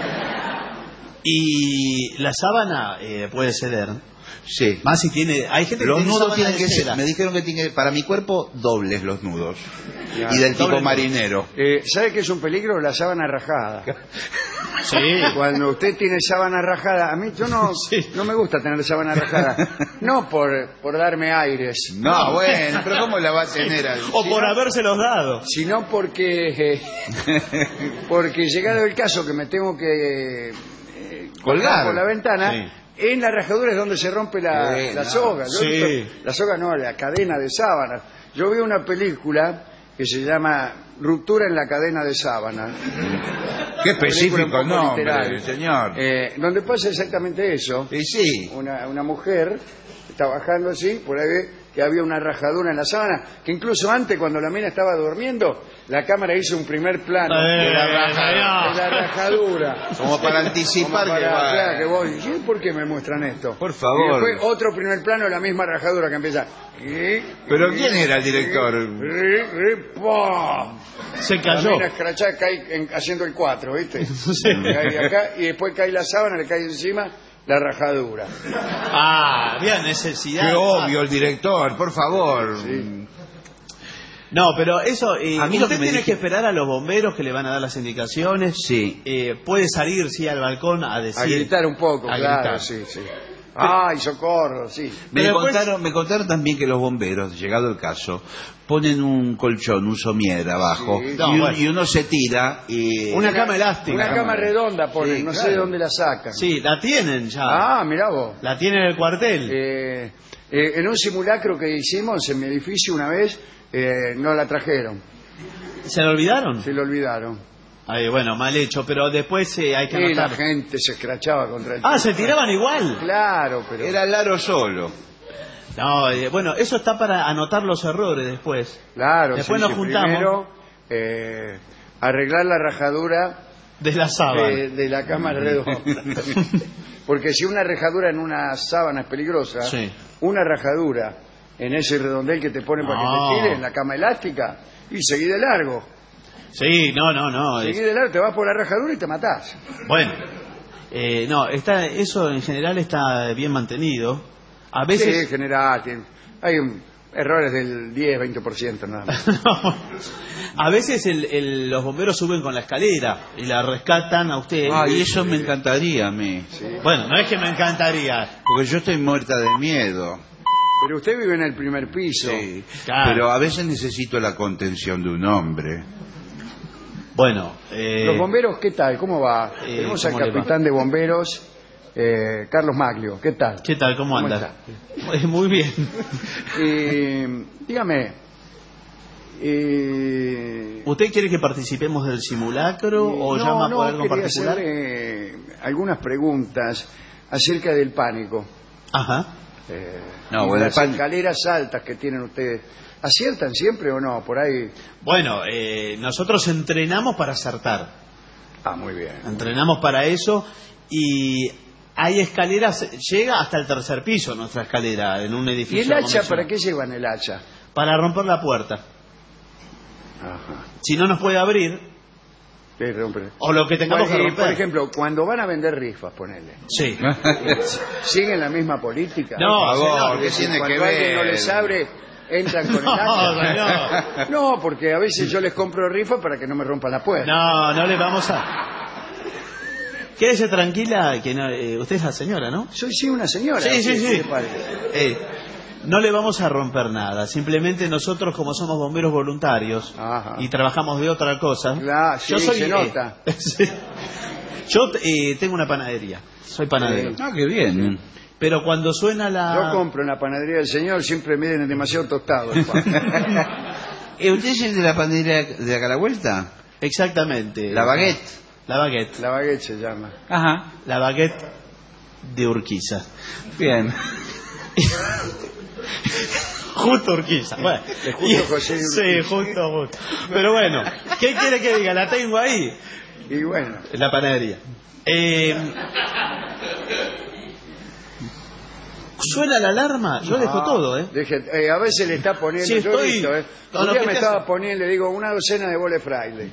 S4: Y la sábana eh, puede ceder.
S5: Sí.
S4: Más si tiene... Hay gente que
S5: Los
S4: tiene
S5: nudos
S4: sábana
S5: tienen
S4: de
S5: que
S4: seda.
S5: ser, me dijeron que tiene, para mi cuerpo, dobles los nudos.
S3: Ya.
S5: Y del tipo
S4: Doble nudo.
S5: marinero.
S3: Eh, ¿Sabe qué es un peligro? La sábana rajada.
S4: Sí.
S3: Cuando usted tiene sábana rajada, a mí yo no,
S4: Sí.
S3: no me gusta tener sábana rajada. No por, por darme aires,
S5: No, bueno, pero ¿cómo la va a tener al...
S4: O por habérselos dado.
S3: sino porque, eh, porque llegado el caso que me tengo que eh,
S5: Colgar.
S3: por la ventana,
S4: Sí.
S3: en la rajadura es donde se rompe la,
S5: Sí,
S3: la
S5: no.
S3: soga. Yo
S4: Sí.
S3: he visto- la soga no, la cadena de sábanas. Yo vi una película que se llama Ruptura en la cadena de sábanas.
S5: Qué
S3: Película
S5: específico
S3: un poco
S5: nombre,
S3: literaria.
S5: señor.
S3: Eh, donde pasa exactamente eso.
S5: Y sí.
S3: Una, una mujer está bajando así, por ahí ve que había una rajadura en la sábana, que incluso antes, cuando la mina estaba durmiendo, la cámara hizo un primer plano
S4: Eh,
S3: de, la raja-
S4: señor.
S3: de la rajadura.
S5: Como para
S3: Como
S5: anticipar
S3: para-
S5: que va.
S3: claro, que voy. ¿Y por qué me muestran esto?
S5: Por favor.
S3: Y después otro primer plano de la misma rajadura que empieza.
S5: ¿Pero quién era el director?
S3: ¡Pum!
S4: Se
S3: La
S4: cayó.
S3: mina escrachada cae en- haciendo el cuatro, ¿viste?
S4: Sí.
S3: Cae acá y después cae la sábana, le cae encima la rajadura.
S4: Ah, había necesidad.
S5: Qué obvio el director, por favor.
S3: Sí.
S4: No, pero eso, eh,
S5: A mí lo
S4: usted
S5: que me
S4: tiene
S5: dije-
S4: que esperar a los bomberos que le van a dar las indicaciones.
S5: Sí.
S4: Eh, puede salir, sí, al balcón a decir...
S3: A gritar un poco,
S4: a
S3: claro,
S4: gritar.
S3: sí, sí. ¡Ay, socorro! Sí.
S5: Me,
S4: Pero después-
S5: contaron, me contaron también que los bomberos, llegado el caso, ponen un colchón, un somier abajo,
S3: Sí.
S5: y,
S4: No,
S5: un-
S4: bueno.
S5: y uno se tira y...
S4: Una cama elástica.
S3: Una cama redonda ponen,
S5: Sí,
S3: no sé
S5: claro.
S3: de dónde la sacan.
S4: Sí, la tienen ya.
S3: Ah, mirá vos.
S4: La tienen en el cuartel.
S3: Eh, eh, en un simulacro que hicimos en mi edificio una vez, eh, no la trajeron,
S4: ¿Se lo olvidaron?
S3: se lo olvidaron.
S4: Ay, bueno, mal hecho, pero después eh, hay que
S3: Y la
S4: anotar.
S3: gente se escrachaba contra el...
S4: Ah, se tiraban igual.
S3: Claro, pero...
S5: Era el aro solo.
S4: No, eh, bueno, eso está para anotar los errores después.
S3: Claro,
S4: Después
S3: sí,
S4: nos
S3: sí,
S4: juntamos.
S3: Primero, eh, arreglar la rajadura
S4: De la sábana.
S3: de, de la cama redonda. Porque si una rajadura en una sábana es peligrosa,
S4: Sí.
S3: una rajadura en ese redondel que te ponen para
S4: No.
S3: que te tire, en la cama elástica, y seguí de largo.
S4: Sí, no, no, no.
S3: Seguí
S4: es-
S3: de largo, te vas por la rajadura y te matás.
S4: Bueno, eh, no, está, eso en general está bien mantenido. A
S3: Sí,
S4: veces...
S3: en general, tiene- hay un- errores del diez, veinte por ciento nada más.
S4: No. A veces el- el- los bomberos suben con la escalera y la rescatan a usted.
S5: Ay, eso me encantaría a mí.
S4: Bueno, no es que me encantaría.
S5: Porque yo estoy muerta de miedo.
S3: Pero usted vive en el primer piso.
S5: Sí.
S4: Claro.
S5: Pero a veces necesito la contención de un hombre.
S4: Bueno, eh,
S3: Los bomberos, ¿qué tal? ¿Cómo va?
S4: Eh,
S3: Tenemos al
S4: ¿cómo le va?
S3: capitán de bomberos, eh, Carlos Maglio. ¿Qué tal?
S4: ¿qué tal? ¿Cómo
S3: ¿Cómo
S4: anda? Eh, Muy bien.
S3: Y, dígame, eh,
S4: ¿Usted quiere que participemos del simulacro o
S3: no,
S4: llama
S3: no,
S4: por algo en
S3: quería
S4: particular?
S3: hacerle algunas preguntas acerca del pánico.
S4: Ajá.
S3: Eh,
S5: No,
S3: y
S5: bueno,
S3: las
S5: el pánico-
S3: escaleras altas que tienen ustedes, ¿aciertan siempre o no? Por ahí.
S4: Bueno, eh, nosotros entrenamos para acertar.
S3: Ah, muy bien.
S4: Entrenamos para eso y hay escaleras, llega hasta el tercer piso nuestra escalera en un
S3: ¿Y
S4: edificio.
S3: el hacha,
S4: convencional.
S3: para qué llevan el hacha?
S4: Para romper la puerta.
S3: Ajá.
S4: Si no nos puede abrir,
S3: Sí, romper.
S4: o lo que tengamos
S3: Bueno,
S4: que
S3: y,
S4: romper.
S3: por ejemplo, cuando van a vender rifas, ponele,
S4: Sí.
S3: ¿siguen la misma política?
S4: No,
S5: Por favor,
S4: señor,
S5: ¿qué
S3: Es decir,
S5: tiene que
S3: cuando alguien no
S5: ver?
S3: les abre, entran con el
S4: No,
S3: hacha.
S4: señor.
S3: No, porque a veces yo les compro rifas para que no me rompan la puerta.
S4: No, no le vamos a... Quédese tranquila, que no, eh, usted es la señora, ¿no?
S3: Soy sí una señora.
S4: Sí, sí,
S3: ¿qué
S4: sí.
S3: le parece?
S4: Eh, no le vamos a romper nada. Simplemente nosotros, como somos bomberos voluntarios
S3: Ajá.
S4: y trabajamos de otra cosa...
S3: Claro, sí, se
S4: eh,
S3: nota.
S4: sí. Yo eh, tengo una panadería. Soy panadero.
S3: Sí.
S5: Ah, qué bien.
S4: Pero cuando suena la...
S3: Yo compro en la panadería del señor, siempre me vienen demasiado tostados.
S5: Eh, ¿Usted es el de la panadería de acá a la vuelta?
S4: Exactamente.
S5: La baguette.
S4: La baguette.
S3: La baguette se llama.
S5: Ajá.
S4: La baguette de Urquiza.
S5: Bien.
S4: Justo Urquiza. Bueno.
S3: De justo José de
S4: Sí,
S3: Urquiza.
S4: justo, justo. Pero bueno, ¿qué quiere que diga? La tengo ahí.
S3: Y bueno,
S4: La panadería. Eh, ¿Suena la alarma? Yo dejo
S3: ah,
S4: todo, ¿eh?
S3: deje- eh, a veces le está poniendo,
S4: Sí,
S3: yo he
S4: estoy-
S3: visto, ¿eh?
S4: No,
S3: Un
S4: no,
S3: día
S4: ¿qué
S3: me
S4: te
S3: estaba
S4: hace?
S3: poniendo, le digo, una docena de boles fraile.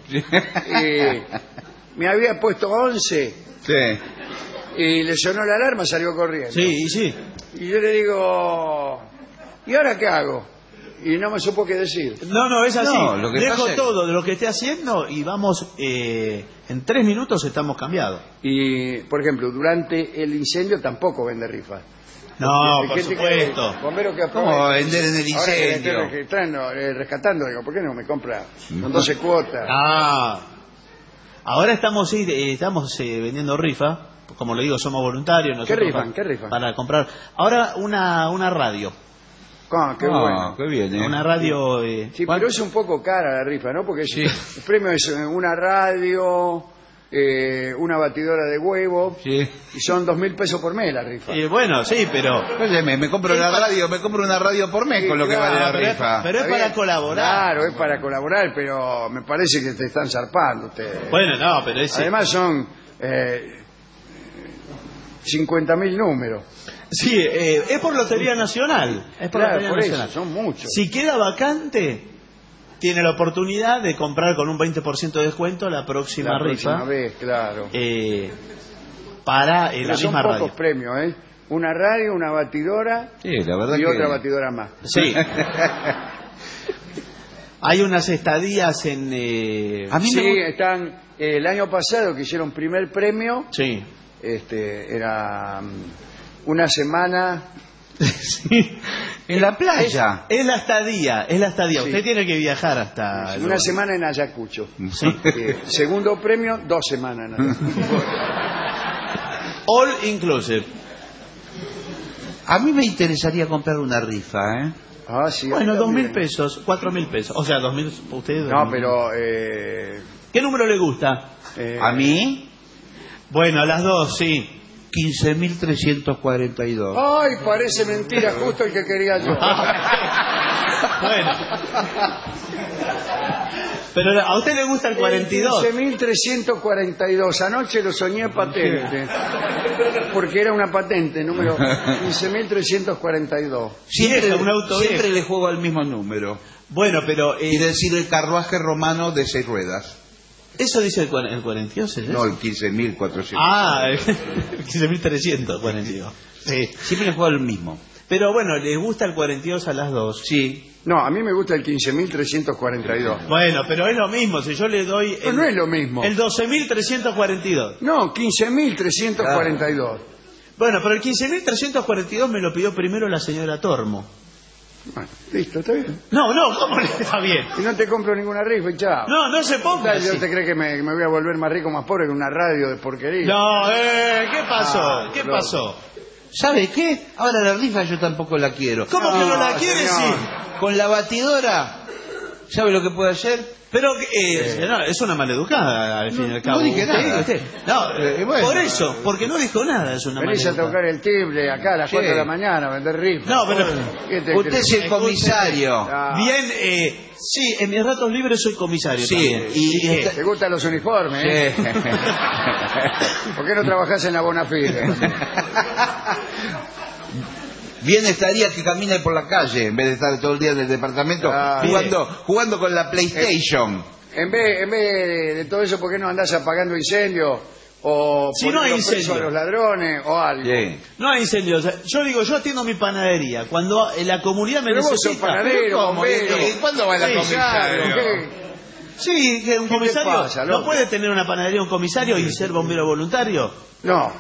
S3: Y me había puesto once
S5: Sí.
S3: y le sonó la alarma, salió corriendo.
S4: Sí, y sí.
S3: Y yo le digo, ¿y ahora qué hago? Y no me supo qué decir.
S4: No, no, es así.
S5: No, lo que
S4: Dejo
S5: pasa es-
S4: todo de lo que esté haciendo y vamos, eh, en tres minutos estamos cambiados.
S3: Y, por ejemplo, durante el incendio tampoco vende rifas.
S4: No,
S3: Hay
S4: por
S3: gente
S4: supuesto.
S3: Que, bombero que
S5: ¿Cómo
S3: aprovecha.
S5: vender en el
S3: Ahora que le estoy
S5: incendio?
S3: registrando, eh, rescatando, digo, ¿por qué no me compra con doce cuotas?
S4: Ah, ahora estamos sí, eh, estamos eh, vendiendo rifa, como le digo, somos voluntarios. nosotros
S3: rifan?
S4: para-
S3: ¿Qué rifan?
S4: Para comprar. Ahora una una radio,
S3: Ah, qué
S5: Ah,
S3: bueno.
S5: qué bien, ¿eh?
S4: una radio. Eh,
S3: Sí,
S5: ¿Cuánto?
S3: pero es un poco cara la rifa, ¿no? Porque es-
S5: Sí.
S3: el premio es eh, una radio, eh, una batidora de huevo,
S5: Sí.
S3: y son dos mil pesos por mes la rifa.
S4: eh, bueno, sí, pero
S5: Óyeme, me compro la radio, me compro una radio por mes
S3: Sí,
S5: con lo que
S3: claro,
S5: vale la
S4: pero es-
S5: rifa.
S4: pero es
S3: Está
S4: para
S3: bien.
S4: colaborar.
S3: Claro, es para colaborar, pero me parece que te están zarpando ustedes.
S4: Bueno, no, pero es
S3: Además son eh, cincuenta mil números.
S4: sí, eh, es por Lotería Nacional, es por
S3: Claro,
S4: Lotería
S3: por eso,
S4: Nacional.
S3: son muchos.
S4: Si queda vacante, tiene la oportunidad de comprar con un veinte por ciento de descuento la próxima
S3: la
S4: rifa
S3: próxima vez, claro.
S4: eh, para eh,
S3: Pero
S4: la
S3: son
S4: misma
S3: pocos
S4: radio.
S3: premios, ¿eh? Una radio, una batidora
S5: Sí, la verdad
S3: y
S5: que...
S3: otra batidora más.
S4: Sí. Hay unas estadías en... Eh...
S5: A mí
S3: Sí,
S5: me gusta-
S3: están... eh, el año pasado que hicieron primer premio,
S4: Sí.
S3: este, era mm, una semana...
S4: Sí.
S5: en la playa.
S4: Es la estadía, es la estadía.
S3: Sí.
S4: Usted tiene que viajar hasta...
S3: Una semana en Ayacucho.
S4: Sí.
S3: Eh, segundo premio, dos semanas. en Ayacucho.
S4: All inclusive.
S5: A mí me interesaría comprar una rifa, ¿eh?
S3: Ah, sí,
S4: Bueno,
S3: a mí
S4: dos mil
S3: también.
S4: pesos, cuatro mil pesos. O sea, dos mil... Usted...
S3: No, pero... Eh,
S4: ¿Qué número le gusta?
S3: eh,
S5: A mí,
S4: Bueno, a las dos, sí.
S5: quince mil trescientos cuarenta y dos.
S3: Ay, parece mentira, justo el que quería yo.
S4: Bueno. Pero a usted le gusta el cuarenta y dos.
S3: quince mil trescientos cuarenta y dos. Anoche lo soñé patente. Porque era una patente, número quince mil trescientos cuarenta y dos.
S5: Siempre,
S4: Vieja, un auto
S5: siempre
S4: viejo.
S5: le juego al mismo número.
S4: Bueno, pero... eh,
S5: Y decir el carruaje romano de seis ruedas.
S4: ¿eso dice el, cua- el cuarenta y dos? ¿Es
S5: No,
S4: eso?
S5: el quince mil cuatrocientos.
S4: Ah, el quince mil trescientos cuarenta y dos. Sí.
S5: Siempre le juego al mismo.
S4: Pero bueno, ¿le gusta el cuarenta y dos a las dos?
S5: Sí.
S3: No, a mí me gusta el quince mil trescientos cuarenta y dos.
S4: Bueno, pero es lo mismo. Si yo le doy...
S3: No, no es lo mismo.
S4: El doce mil trescientos cuarenta y dos.
S3: No, quince mil trescientos cuarenta y dos.
S4: Bueno, pero el quince mil trescientos cuarenta y dos me lo pidió primero la señora Tormo.
S3: Bueno, listo, está bien.
S4: No, no, ¿cómo le está bien?
S3: Y no te compro ninguna rifa y chao.
S4: No, no se ponga
S3: ¿Yo
S4: así.
S3: te crees que me, que me voy a volver más rico, más pobre que una radio de porquería?
S4: No, eh, ¿qué pasó?
S3: Ah,
S4: ¿Qué
S3: loco.
S4: pasó?
S5: ¿Sabe qué? Ahora la rifa yo tampoco la quiero.
S4: ¿Cómo que no la
S3: No,
S4: quiere?
S3: señor.
S4: Sí.
S5: Con la batidora, ¿sabe lo que puede hacer?
S4: Pero eh, señora, es una maleducada al fin y al cabo.
S5: no dije
S4: Usted-
S5: nada.
S4: usted- no,
S5: Eh, bueno.
S4: por eso, porque no dijo nada, es una
S3: Venís a
S4: maleducada.
S3: tocar el timbre acá a las
S5: Sí.
S3: cuatro de la mañana a vender rifa.
S4: No, pero...
S3: ¿Qué te
S5: Usted
S3: crees?
S5: es el comisario.
S3: Ah,
S4: Bien, eh, sí, en mis ratos libres soy comisario
S5: Sí,
S4: también.
S5: y-
S4: ¿Y qué?
S3: ¿Te gustan los uniformes? eh?
S5: Sí.
S3: ¿Por qué no trabajás en la Bonafide?
S5: Bien estaría que camine por la calle en vez de estar todo el día en el departamento
S3: Ah,
S5: jugando, jugando con la PlayStation.
S3: En vez, en vez de, de todo eso, ¿por qué no andás apagando incendios? O
S4: Si no hay
S3: poniendo preso
S4: incendio.
S3: a los ladrones o algo.
S5: Sí.
S4: No hay incendios. Yo digo, yo atiendo mi panadería. Cuando eh, la comunidad me
S3: Pero vos
S4: necesita...
S3: sos panadero,
S4: ¿Pero cómo?
S3: bombero.
S5: ¿Y cuándo va la
S4: Sí,
S5: comisario?
S3: Claro, ¿qué?
S4: Sí, que un
S3: ¿Qué te
S4: comisario...
S3: pasa, loco?
S4: ¿No puede tener una panadería un comisario y ser bombero voluntario?
S3: No,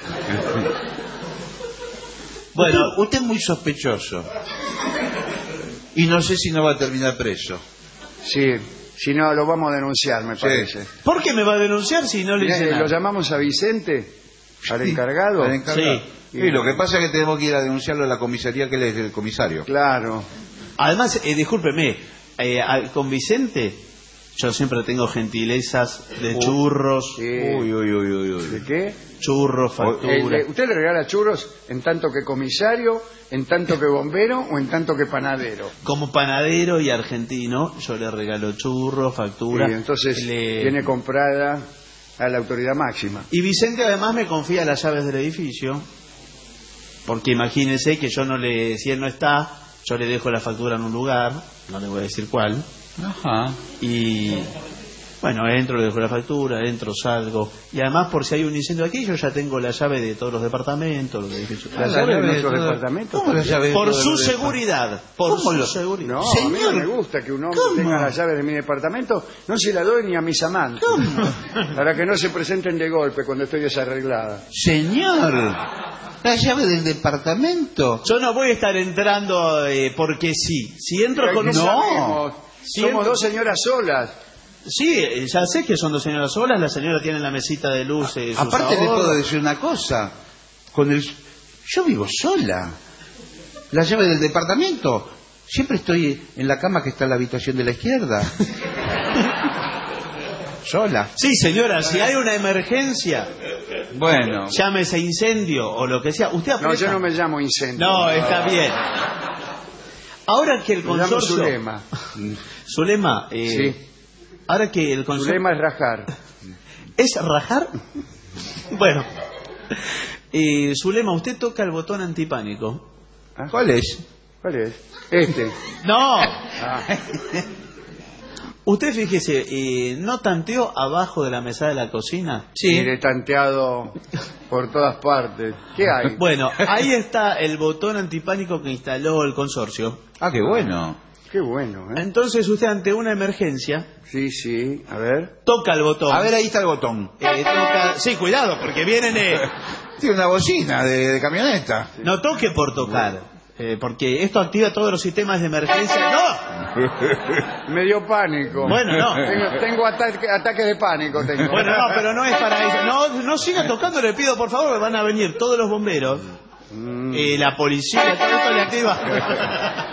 S4: Bueno,
S5: Usted, usted es muy sospechoso. Y no sé si no va a terminar preso.
S3: sí. Si no, lo vamos a denunciar, me
S5: Sí.
S3: parece.
S4: ¿por qué me va a denunciar si no le dice
S3: Eh,
S4: nada?
S3: ¿Lo llamamos a Vicente? ¿Al encargado?
S5: Al encargado.
S4: Sí.
S5: Y lo que pasa es que tenemos que ir a denunciarlo a la comisaría que él es el comisario.
S3: Claro.
S4: Además, eh, discúlpeme, eh, al- con Vicente yo siempre tengo gentilezas de
S5: Uh,
S4: churros,
S3: Sí.
S5: Uy, uy, uy, uy, uy.
S3: ¿De qué?
S4: churros,
S3: Eh,
S4: factura.
S3: le- ¿Usted le regala churros en tanto que comisario, en tanto que bombero o en tanto que panadero?
S4: Como panadero y argentino, yo le regalo churros, factura.
S3: Y entonces
S4: le-
S3: tiene comprada a la autoridad máxima.
S4: Y Vicente además me confía las llaves del edificio, porque imagínese que yo no le, si él no está, yo le dejo la factura en un lugar, no le voy a decir cuál,
S5: Ajá.
S4: y bueno, entro, le dejo la factura, entro, salgo, y además por si hay un incendio aquí, yo ya tengo la llave de todos los departamentos, los edificios.
S3: ¿La
S5: la
S3: llave de
S5: llave de
S3: nuestro
S5: todo-
S3: departamento?
S5: ¿Cómo la llave de
S4: Por
S5: todo
S4: su
S5: lo de-
S4: seguridad, por
S5: ¿Cómo
S4: su
S5: lo-
S4: seguridad.
S3: No,
S5: Señor,
S3: a mí no me gusta que un hombre
S5: ¿cómo?
S3: tenga la llave de mi departamento. No se la doy ni a mis amantes. Para que no se presenten de golpe cuando estoy desarreglada.
S5: Señor, la llave del departamento.
S4: Yo no voy a estar entrando eh, porque sí. Si entro
S3: Pero
S4: con
S3: ¿qué
S4: un...
S3: sabemos?
S4: Si
S3: Somos
S4: entro-
S3: dos señoras solas.
S4: Sí, eh, ya sé que son dos señoras solas, la señora tiene en la mesita de luz eh, sus
S5: Aparte le
S4: ahorros.
S5: puedo decir una cosa. Con el, yo vivo sola. La llave del departamento. Siempre estoy en la cama que está en la habitación de la izquierda. Sola.
S4: Sí, señora, si hay una emergencia,
S5: Bueno.
S4: llámese incendio o lo que sea, usted
S3: No,
S4: aprieta.
S3: yo no me llamo incendio.
S4: No, está bien. Ahora que el
S3: Me llamo
S4: consorcio...
S3: Zulema.
S4: Zulema, eh,
S3: Sí.
S4: ahora que el consorcio...
S3: Zulema es rajar.
S4: ¿Es rajar? Bueno. Eh, Zulema, usted toca el botón antipánico.
S3: ¿Ah?
S5: ¿Cuál es?
S3: ¿Cuál es? Este.
S4: ¡No!
S3: Ah,
S4: Usted fíjese, eh, ¿no tanteó abajo de la mesa de la cocina?
S3: Mire, tanteado por todas partes. ¿Qué hay?
S4: Bueno, ahí está el botón antipánico que instaló el consorcio.
S5: Ah, qué bueno.
S3: Qué bueno, ¿eh?
S4: Entonces usted ante una emergencia
S3: Sí, sí, a ver.
S4: toca el botón.
S5: A ver, ahí está el botón.
S4: Eh, toca... Sí, cuidado, porque vienen... eh,
S5: Tiene una bocina de, de camioneta.
S4: No toque por tocar, eh, porque esto activa todos los sistemas de emergencia. ¡No!
S3: Me dio pánico.
S4: Bueno, no.
S3: Tengo, tengo ataque, ataques de pánico. Tengo.
S4: Bueno, no, pero no es para eso. No, no siga tocando, le pido por favor, van a venir todos los bomberos,
S3: Mm.
S4: eh, la policía, todo esto le activa.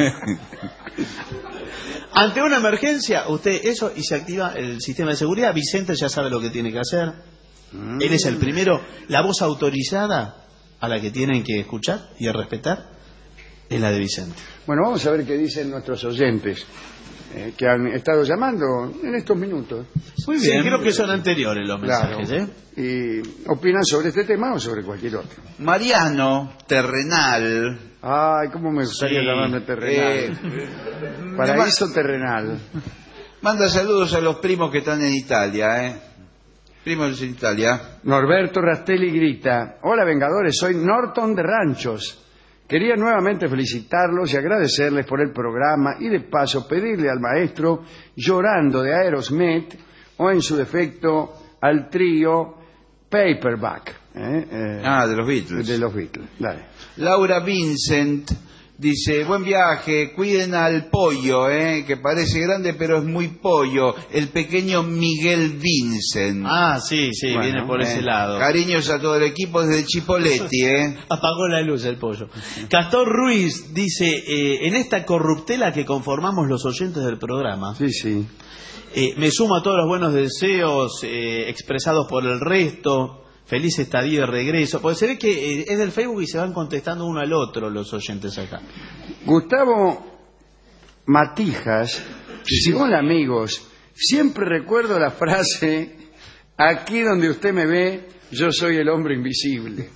S4: Ante una emergencia, usted eso y se activa el sistema de seguridad. Vicente ya sabe lo que tiene que hacer.
S3: Mm.
S4: Él es el primero. La voz autorizada a la que tienen que escuchar y respetar es la de Vicente.
S3: Bueno, vamos a ver qué dicen nuestros oyentes eh, que han estado llamando en estos minutos.
S4: Muy bien. Sí, creo que son anteriores los mensajes,
S3: Claro.
S4: ¿eh?
S3: Y opinan sobre este tema o sobre cualquier otro.
S5: Mariano Terrenal.
S3: Ay, cómo me gustaría
S4: Sí.
S3: llamarme terrenal.
S5: eh,
S3: Paraíso terrenal.
S5: Manda saludos a los primos que están en Italia, ¿eh? Primos en Italia.
S3: Norberto Rastelli grita: hola Vengadores, soy Norton de Ranchos. Quería nuevamente felicitarlos y agradecerles por el programa y de paso pedirle al maestro Llorando de Aerosmith o en su defecto al trío Paperback. ¿eh? Eh,
S5: Ah, de los Beatles.
S3: de los Beatles. Dale.
S5: Laura Vincent dice, buen viaje, cuiden al pollo, ¿eh? Que parece grande pero es muy pollo, el pequeño Miguel Vincent.
S4: Ah, sí, sí,
S3: Bueno,
S4: viene por
S5: Eh,
S4: ese lado.
S5: Cariños a todo el equipo desde Chipoletti, ¿eh?
S4: Apagó la luz el pollo. Castor Ruiz dice, eh, en esta corruptela que conformamos los oyentes del programa,
S3: Sí, sí.
S4: eh, me sumo a todos los buenos deseos eh, expresados por el resto. Feliz estadía de regreso. Porque se ve que eh, es del Facebook y se van contestando uno al otro los oyentes acá.
S3: Gustavo Matijas, dice: hola amigos, siempre recuerdo la frase: aquí donde usted me ve, yo soy el hombre invisible.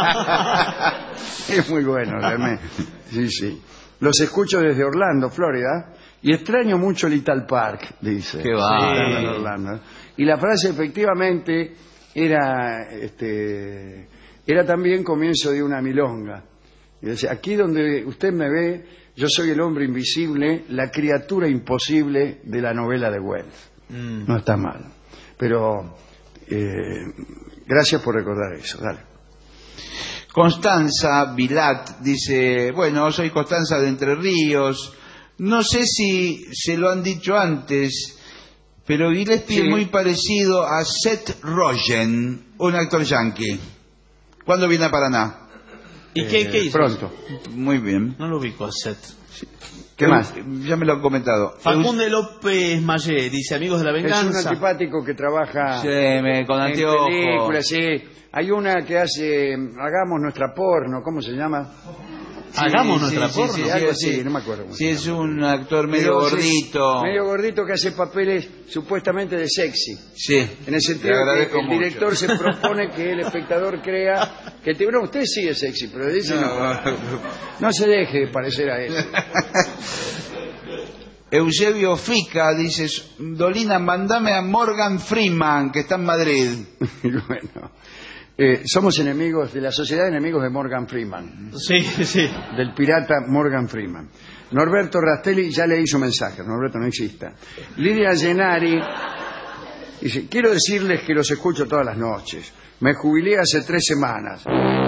S3: Es muy bueno, realmente. Sí, sí. Los escucho desde Orlando, Florida, y extraño mucho Little Park, dice.
S5: Qué va.
S3: Estando en Orlando. Y la frase efectivamente era, este, era también comienzo de una milonga. Y dice: aquí donde usted me ve, yo soy el hombre invisible, la criatura imposible de la novela de Wells.
S4: Mm.
S3: No está mal. Pero eh, gracias por recordar eso. Dale.
S5: Constanza Vilat dice, bueno, soy Constanza de Entre Ríos, no sé si se lo han dicho antes, pero Gillespie
S3: Sí.
S5: es muy parecido a Seth Rogen, un actor yankee. ¿Cuándo viene a Paraná?
S4: ¿Y qué,
S3: Eh,
S4: qué hizo?
S3: Pronto.
S5: Muy bien.
S4: No lo ubico a Seth.
S3: ¿Qué más?
S5: Ya me lo han comentado.
S4: Facundo López Mayé dice, amigos de la
S3: Es un
S4: venganza.
S3: antipático que trabaja
S5: Sí, me- con
S3: en
S5: anteojos.
S3: películas, sí. Hay una que hace Hagamos nuestra porno, ¿cómo se llama?
S4: Hagamos
S5: Sí,
S4: nuestra
S5: sí,
S4: porno.
S5: sí,
S3: Sí, algo
S5: sí.
S3: así, no me acuerdo cómo
S5: Sí,
S3: se
S5: es
S3: llama.
S5: un actor medio
S3: Pero, sí,
S5: gordito.
S3: medio gordito que hace papeles supuestamente de sexy.
S5: Sí,
S3: En el sentido
S5: le
S3: que
S5: agradezco
S3: el
S5: mucho.
S3: director se propone que el espectador crea que te, bueno, usted sí es sexy, pero dice no, no se deje parecer a él.
S5: Eusebio Fica dice, Dolina, mandame a Morgan Freeman, que está en Madrid.
S3: Y bueno, eh, somos enemigos de la sociedad, enemigos de Morgan Freeman,
S4: Sí, sí.
S3: del pirata Morgan Freeman. Norberto Rastelli ya leí su mensaje, Norberto no exista. Lidia Gennari dice, quiero decirles que los escucho todas las noches. Me jubilé hace tres semanas.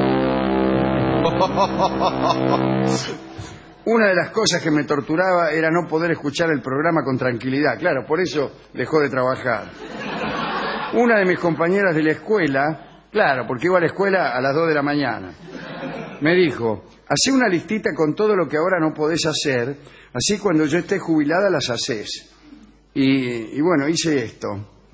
S3: Una de las cosas que me torturaba era no poder escuchar el programa con tranquilidad. Claro, por eso dejó de trabajar. Una de mis compañeras de la escuela, claro, porque iba a la escuela a las dos de la mañana, me dijo, hacé una listita con todo lo que ahora no podés hacer, así cuando yo esté jubilada las hacés. Y, y bueno, hice esto.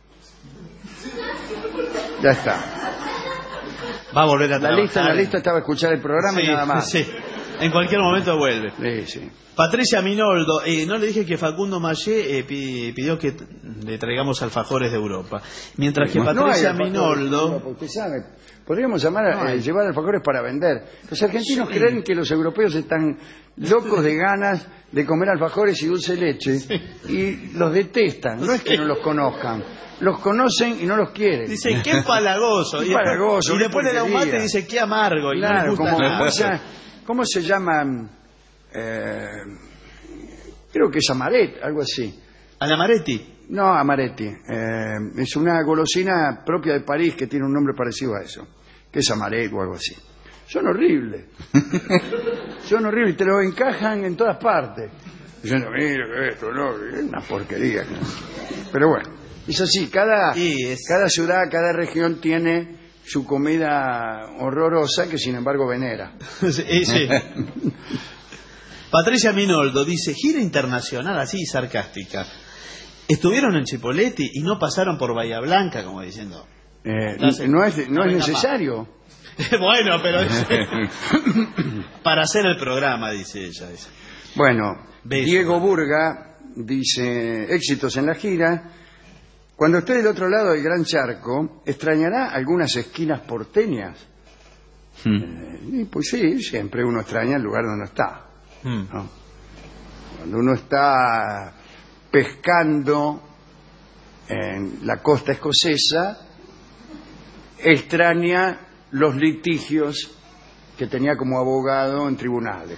S3: Ya está.
S4: Va a volver a
S3: La
S4: trabajar.
S3: lista, la lista estaba a escuchar el programa
S4: Sí,
S3: y nada más.
S4: sí. En cualquier momento vuelve.
S3: Sí, sí.
S4: Patricia Minoldo, eh, no le dije que Facundo Mayé eh, pi- pidió que t- le traigamos alfajores de Europa. Mientras que
S3: No hay
S4: Patricia
S3: alfajores,
S4: Minoldo...
S3: no, usted sabe, podríamos llamar a,
S4: No hay.
S3: eh, llevar alfajores para vender. Los argentinos
S4: Sí.
S3: creen que los europeos están locos de ganas de comer alfajores y dulce de leche y los detestan. No es que no los conozcan, los conocen y no los quieren.
S4: Dice, qué empalagoso.
S3: Qué
S4: y,
S3: empalagoso,
S4: y
S3: qué
S4: después le da un mate
S3: porquería.
S4: y dice, qué amargo. Y no
S3: Claro,
S4: le gusta
S3: como,
S4: nada.
S3: como esa- ¿cómo se llaman? Eh, creo que es Amaret, algo así.
S4: ¿Alamaretti?
S3: No, Amaretti. Eh, es una golosina propia de París que tiene un nombre parecido a eso, que es Amaret o algo así. Son horribles. Son horribles y te lo encajan en todas partes. Diciendo, mira esto, no, es una porquería. Pero bueno, es así. Cada,
S4: Sí, es-
S3: cada ciudad, cada región tiene su comida horrorosa que sin embargo venera.
S4: Sí, sí. Patricia Minoldo dice, gira internacional, así sarcástica. Estuvieron en Chipoleti y no pasaron por Bahía Blanca, como diciendo.
S3: Eh,
S4: Entonces,
S3: no es, no
S4: no
S3: es
S4: venga
S3: necesario.
S4: Bueno, pero para hacer el programa, dice ella. Dice.
S3: Bueno,
S4: Beso,
S3: Diego
S4: madre.
S3: Burga dice, éxitos en la gira. Cuando esté del otro lado del Gran Charco, ¿extrañará algunas esquinas porteñas? Eh, y pues sí, siempre uno extraña el lugar donde está,
S4: Mm.
S3: ¿no? Cuando uno está pescando en la costa escocesa, extraña los litigios que tenía como abogado en tribunales.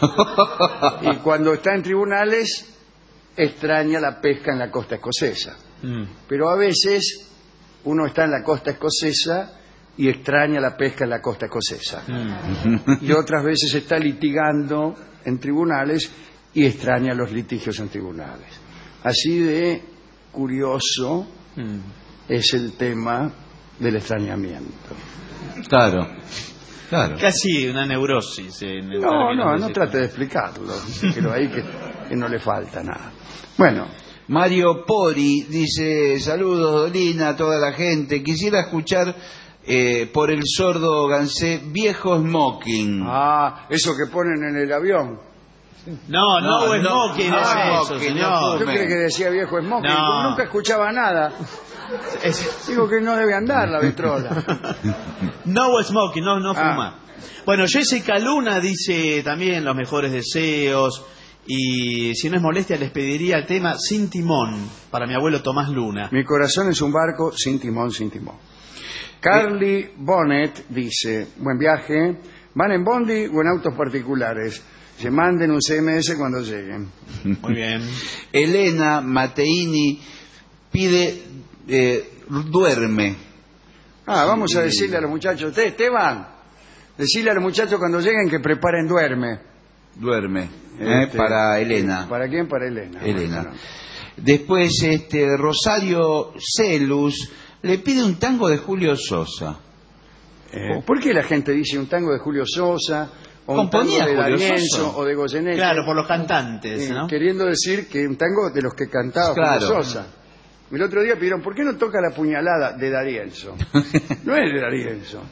S3: Y cuando está en tribunales, extraña la pesca en la costa escocesa.
S4: Mm.
S3: Pero a veces uno está en la costa escocesa y extraña la pesca en la costa escocesa.
S4: Mm.
S3: Y otras veces está litigando en tribunales y extraña los litigios en tribunales. Así de curioso
S4: Mm.
S3: es el tema del extrañamiento.
S5: Claro, claro.
S4: Casi una neurosis. En el
S3: No,
S4: término
S3: no,
S4: de
S3: no
S4: ese-
S3: trate de explicarlo. Pero ahí que, que no le falta nada. Bueno,
S5: Mario Pori dice, saludos Dolina, a toda la gente. Quisiera escuchar eh, por el sordo Gansé, Viejo Smoking.
S3: ah, eso que ponen en el avión.
S4: No, no,
S5: No,
S4: es
S5: no,
S4: smoking,
S5: no,
S4: es eso,
S5: smoking,
S4: señor.
S5: no
S3: Yo
S5: fume.
S3: creí que decía viejo smoking,
S4: No.
S3: nunca escuchaba nada.
S4: Es-
S3: Digo que no debe andar la vitrola.
S4: No smoking, no, no
S3: Ah.
S4: fuma. Bueno, Jessica Luna dice también los mejores deseos. Y si no es molestia, les pediría el tema Sin Timón para mi abuelo Tomás Luna.
S3: Mi corazón es un barco sin timón, sin timón. Carly Bonnet dice, buen viaje, ¿van en bondi o en autos particulares? Se manden un C M S cuando lleguen.
S4: Muy bien.
S5: Elena Mateini pide, eh, duerme.
S3: Ah, vamos a
S5: Sí.
S3: decirle a los muchachos, "Te- Esteban, decirle a los muchachos cuando lleguen que preparen duerme.
S5: Duerme. eh,
S3: Este,
S5: para Elena.
S3: ¿Para quién? Para Elena.
S5: Elena.
S3: Bueno,
S5: Después, este, Rosario Celus le pide un tango de Julio Sosa.
S3: eh, ¿Por qué la gente dice un tango de Julio Sosa o un tango
S5: Componía
S3: de
S5: Julio
S3: D'Arienzo
S5: Sosa.
S3: o de Goyeneche?
S4: Claro, por los cantantes,
S3: Eh,
S4: ¿no?
S3: Queriendo decir que un tango de los que cantaba
S5: Claro.
S3: Julio Sosa. El otro día pidieron, ¿por qué no toca la puñalada de D'Arienzo? No es de D'Arienzo.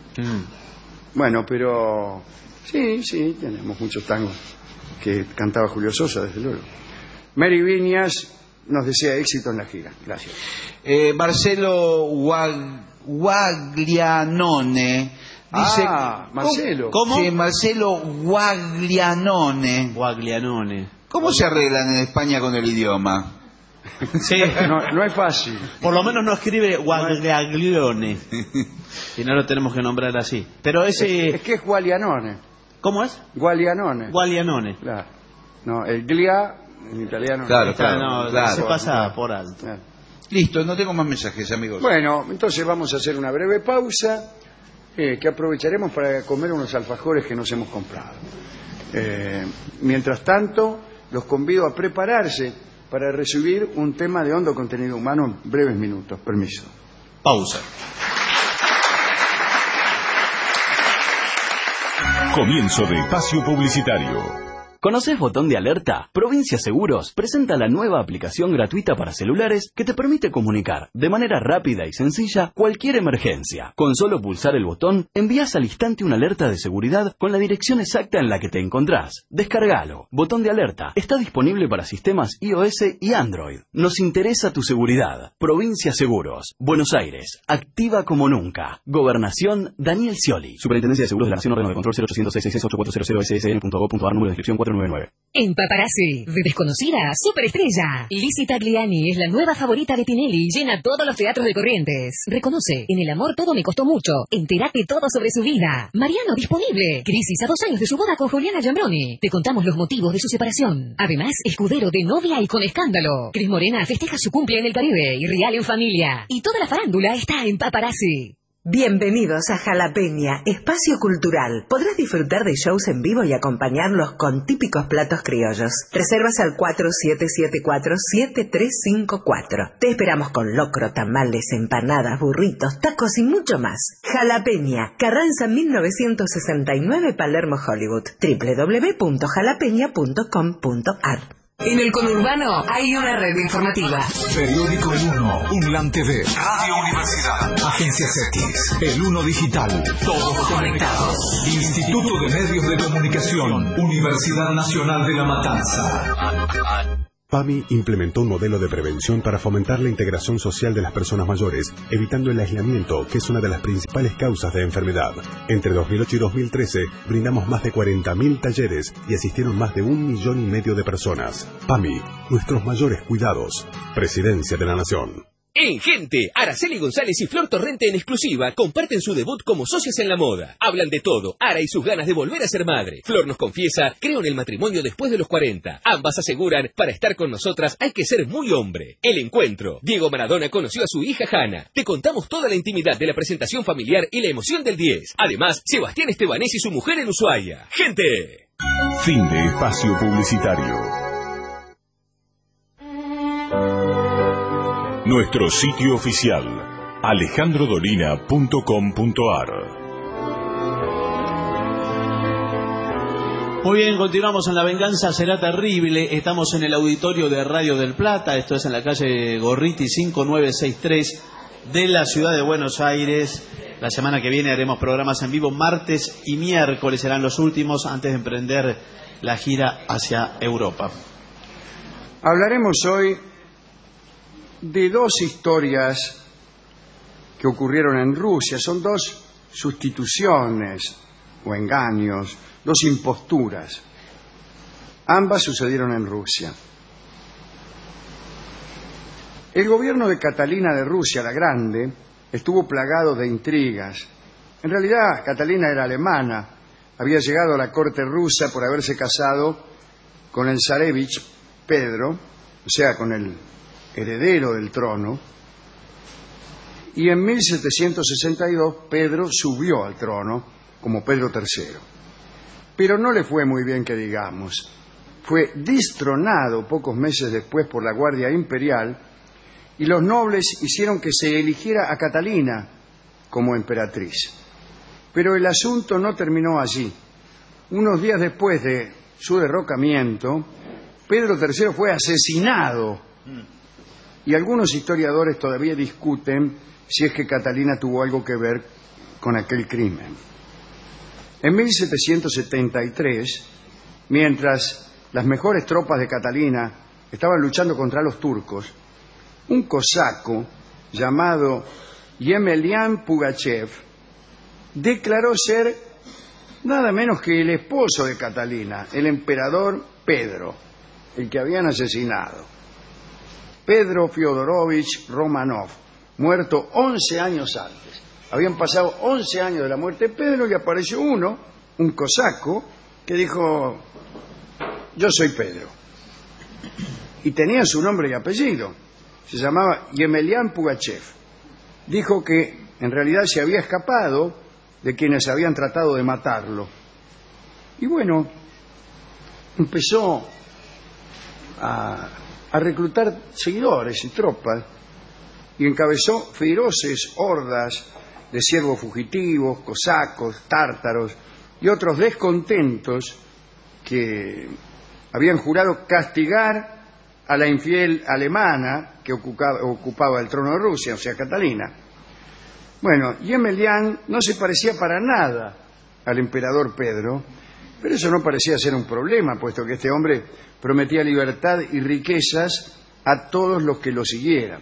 S4: Mm.
S3: Bueno, pero sí, sí, tenemos muchos tangos que cantaba Julio Sosa, desde luego. Mary Viñas nos desea éxito en la gira. Gracias.
S5: Eh, Marcelo Guag- Guaglianone dice...
S3: Ah, Marcelo.
S4: ¿Cómo?
S5: Sí, Marcelo Guaglianone.
S4: Guaglianone.
S5: ¿Cómo se arreglan en España con el idioma?
S4: Sí.
S3: No, no es fácil.
S4: Por lo menos no escribe Guaglianone. Y no lo tenemos que nombrar así. Pero ese...
S3: Es que es Gualianone.
S4: ¿Cómo es?
S3: Gualianone.
S4: Guaglianone.
S3: Claro. No, el glia en italiano.
S5: Claro,
S4: Está, no,
S5: claro.
S4: se pasa por alto.
S3: Claro.
S5: Listo, no tengo más mensajes, amigos.
S3: Bueno, entonces vamos a hacer una breve pausa eh, que aprovecharemos para comer unos alfajores que nos hemos comprado. Eh, mientras tanto, los convido a prepararse para recibir un tema de hondo contenido humano en breves minutos. Permiso.
S4: Pausa.
S1: Comienzo de espacio publicitario.
S6: ¿Conoces Botón de Alerta? Provincia Seguros presenta la nueva aplicación gratuita para celulares que te permite comunicar de manera rápida y sencilla cualquier emergencia. Con solo pulsar el botón, envías al instante una alerta de seguridad con la dirección exacta en la que te encontrás. Descárgalo. Botón de Alerta está disponible para sistemas iOS y Android. Nos interesa tu seguridad. Provincia Seguros. Buenos Aires. Activa como nunca. Gobernación Daniel Scioli. Superintendencia de Seguros de la Nación. Órgano de Control cero ochocientos seis seis seis ocho cuatro cero cero S S N punto gov punto ar. Número de inscripción cuatro cuatro nueve nueve.
S7: En Paparazzi, de desconocida a superestrella, Lizzie Tagliani es la nueva favorita de Tinelli y llena todos los teatros de Corrientes. Reconoce, en el amor todo me costó mucho. Entérate todo sobre su vida. Mariano disponible. Crisis a dos años de su boda con Juliana Giambroni. Te contamos los motivos de su separación. Además, escudero de novia y con escándalo. Cris Morena festeja su cumple en el Caribe y Real en familia. Y toda la farándula está en Paparazzi.
S8: Bienvenidos a Jalapeña, espacio cultural. Podrás disfrutar de shows en vivo y acompañarlos con típicos platos criollos. Reservas al cuatro siete siete cuatro siete tres cinco cuatro. Te esperamos con locro, tamales, empanadas, burritos, tacos y mucho más. Jalapeña, Carranza mil novecientos sesenta y nueve, Palermo, Hollywood. doble u doble u doble u punto jalapeña punto com punto ar.
S7: En el conurbano hay una red informativa.
S9: Periódico El Uno, Unlan T V, Radio Universidad, Agencias X, El Uno Digital, todos conectados. Instituto de Medios de Comunicación, Universidad Nacional de La Matanza.
S10: PAMI implementó un modelo de prevención para fomentar la integración social de las personas mayores, evitando el aislamiento, que es una de las principales causas de enfermedad. Entre dos mil ocho y dos mil trece, brindamos más de cuarenta mil talleres y asistieron más de un millón y medio de personas. PAMI, nuestros mayores cuidados. Presidencia de la Nación.
S11: En Gente, Araceli González y Flor Torrente en exclusiva comparten su debut como socias en la moda. Hablan de todo, Ara y sus ganas de volver a ser madre. Flor nos confiesa, creo en el matrimonio después de los cuarenta. Ambas aseguran, para estar con nosotras hay que ser muy hombre. El encuentro. Diego Maradona conoció a su hija Hanna. Te contamos toda la intimidad de la presentación familiar y la emoción del diez. Además, Sebastián Estebanés y su mujer en Ushuaia. ¡Gente!
S1: Fin de espacio publicitario. Nuestro sitio oficial, alejandro dolina punto com punto ar.
S4: Muy bien, continuamos en La Venganza Será Terrible. Estamos en el auditorio de Radio del Plata. Esto es en la calle Gorriti cinco nueve seis tres de la ciudad de Buenos Aires. La semana que viene haremos programas en vivo. Martes y miércoles serán los últimos antes de emprender la gira hacia Europa.
S3: Hablaremos hoy de dos historias que ocurrieron en Rusia. Son dos sustituciones o engaños, dos imposturas. Ambas sucedieron en Rusia. El gobierno de Catalina de Rusia, la Grande, estuvo plagado de intrigas. En realidad, Catalina era alemana. Había llegado a la corte rusa por haberse casado con el zarevich Pedro, o sea, con el heredero del trono, y en mil setecientos sesenta y dos Pedro subió al trono como Pedro tercero. Pero no le fue muy bien que digamos. Fue destronado pocos meses después por la Guardia Imperial y los nobles hicieron que se eligiera a Catalina como emperatriz. Pero el asunto no terminó allí. Unos días después de su derrocamiento, Pedro tercero fue asesinado. Y algunos historiadores todavía discuten si es que Catalina tuvo algo que ver con aquel crimen. En mil setecientos setenta y tres, mientras las mejores tropas de Catalina estaban luchando contra los turcos, un cosaco llamado Yemelian Pugachev declaró ser nada menos que el esposo de Catalina, el emperador Pedro, el que habían asesinado. Pedro Fyodorovich Romanov, muerto once años antes. Habían pasado once años de la muerte de Pedro y apareció uno, un cosaco, que dijo, yo soy Pedro. Y tenía su nombre y apellido. Se llamaba Yemelian Pugachev. Dijo que en realidad se había escapado de quienes habían tratado de matarlo. Y bueno, empezó a... a reclutar seguidores y tropas y encabezó feroces hordas de siervos fugitivos, cosacos, tártaros y otros descontentos que habían jurado castigar a la infiel alemana que ocupaba, ocupaba el trono de Rusia, o sea, Catalina. Bueno, Yemelian no se parecía para nada al emperador Pedro, pero eso no parecía ser un problema, puesto que este hombre prometía libertad y riquezas a todos los que lo siguieran.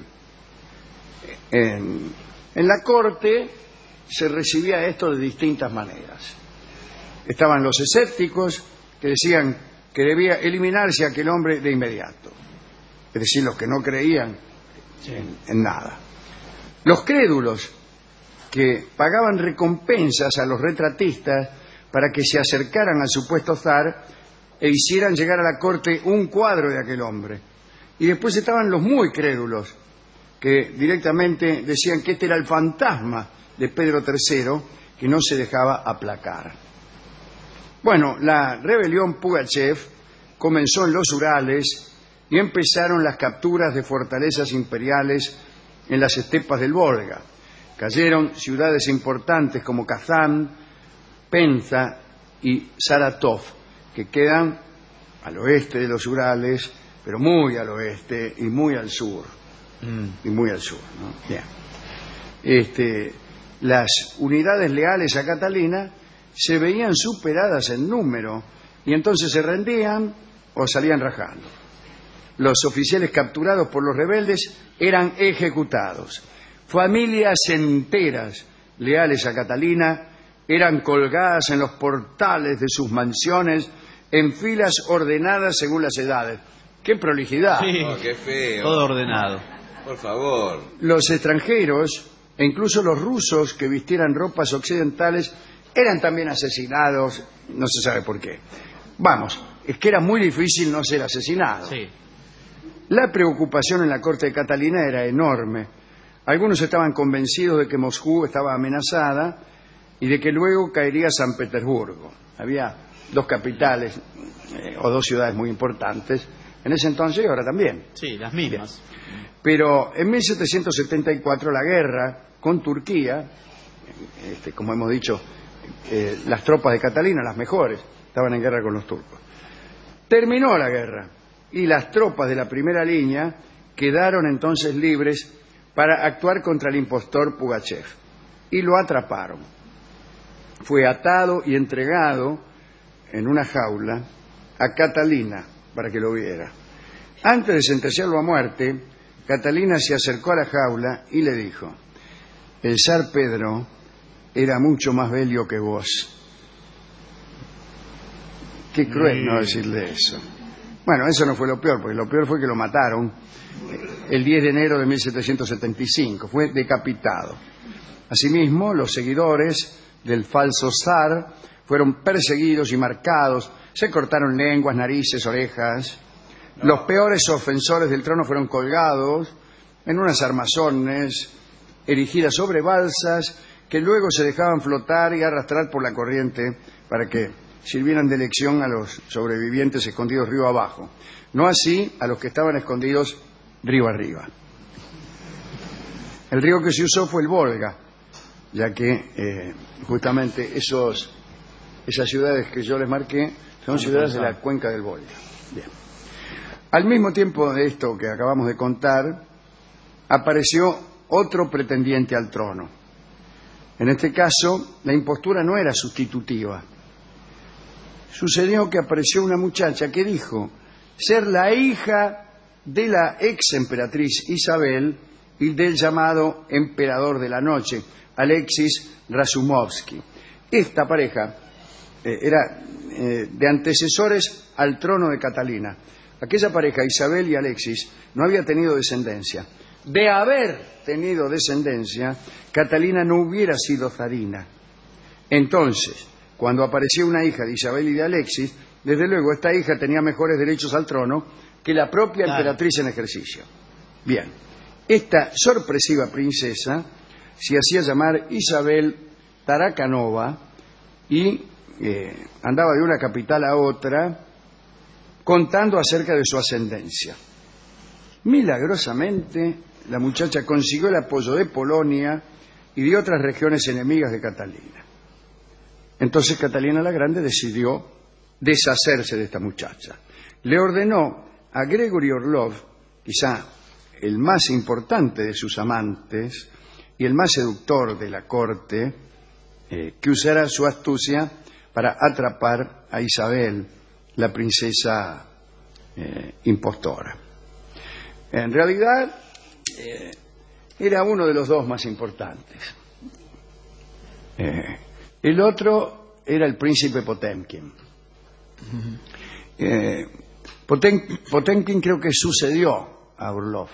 S3: En, en la corte se recibía esto de distintas maneras. Estaban los escépticos que decían que debía eliminarse a aquel hombre de inmediato. Es decir, los que no creían sí. en, en nada. Los crédulos, que pagaban recompensas a los retratistas para que se acercaran al supuesto zar e hicieran llegar a la corte un cuadro de aquel hombre. Y después estaban los muy crédulos, que directamente decían que este era el fantasma de Pedro tercero, que no se dejaba aplacar. Bueno, la rebelión Pugachev comenzó en los Urales y empezaron las capturas de fortalezas imperiales en las estepas del Volga. Cayeron ciudades importantes como Kazán, Penza y Saratov, que quedan al oeste de los Urales, pero muy al oeste y muy al sur. Mm. Y muy al sur, ¿no? Bien. Este, las unidades leales a Catalina se veían superadas en número y entonces se rendían o salían rajando. Los oficiales capturados por los rebeldes eran ejecutados. Familias enteras leales a Catalina eran colgadas en los portales de sus mansiones en filas ordenadas según las edades. ¡Qué prolijidad!
S5: Sí. Oh, qué feo.
S4: Todo ordenado.
S5: Por favor.
S3: Los extranjeros, e incluso los rusos que vistieran ropas occidentales, eran también asesinados, no se sabe por qué. Vamos, es que era muy difícil no ser asesinado.
S4: Sí.
S3: La preocupación en la corte de Catalina era enorme. Algunos estaban convencidos de que Moscú estaba amenazada y de que luego caería San Petersburgo. Había dos capitales eh, o dos ciudades muy importantes en ese entonces y ahora también.
S4: Sí, las mismas.
S3: Pero en mil setecientos setenta y cuatro la guerra con Turquía, este, como hemos dicho, eh, las tropas de Catalina, las mejores, estaban en guerra con los turcos. Terminó la guerra y las tropas de la primera línea quedaron entonces libres para actuar contra el impostor Pugachev. Y lo atraparon. Fue atado y entregado en una jaula a Catalina para que lo viera. Antes de sentenciarlo a muerte, Catalina se acercó a la jaula y le dijo: el zar Pedro era mucho más bello que vos. Qué cruel no decirle eso. Bueno, eso no fue lo peor, porque lo peor fue que lo mataron el diez de enero de mil setecientos setenta y cinco. Fue decapitado. Asimismo, los seguidores del falso zar fueron perseguidos y marcados. Se cortaron lenguas, narices, orejas. Los peores ofensores del trono fueron colgados en unas armazones erigidas sobre balsas que luego se dejaban flotar y arrastrar por la corriente para que sirvieran de lección a los sobrevivientes escondidos río abajo. No así a los que estaban escondidos río arriba. El río que se usó fue el Volga, ya que eh, justamente esos, esas ciudades que yo les marqué son ciudades de la cuenca del Volga. Bien. Al mismo tiempo de esto que acabamos de contar, apareció otro pretendiente al trono. En este caso, la impostura no era sustitutiva. Sucedió que apareció una muchacha que dijo ser la hija de la ex emperatriz Isabel y del llamado emperador de la noche, Alexis Razumovsky. Esta pareja eh, era eh, de antecesores al trono de Catalina. Aquella pareja, Isabel y Alexis, no había tenido descendencia. De haber tenido descendencia, Catalina no hubiera sido zarina. Entonces, cuando apareció una hija de Isabel y de Alexis, desde luego esta hija tenía mejores derechos al trono que la propia claro. emperatriz en ejercicio. Bien, esta sorpresiva princesa se hacía llamar Isabel Tarakanova y eh, andaba de una capital a otra contando acerca de su ascendencia. Milagrosamente, la muchacha consiguió el apoyo de Polonia y de otras regiones enemigas de Catalina. Entonces Catalina la Grande decidió deshacerse de esta muchacha. Le ordenó a Gregory Orlov, quizá el más importante de sus amantes y el más seductor de la corte, eh, que usara su astucia para atrapar a Isabel, la princesa eh, impostora. En realidad, eh, era uno de los dos más importantes. Eh, el otro era el príncipe Potemkin. Eh, Poten- Potemkin creo que sucedió a Orlov,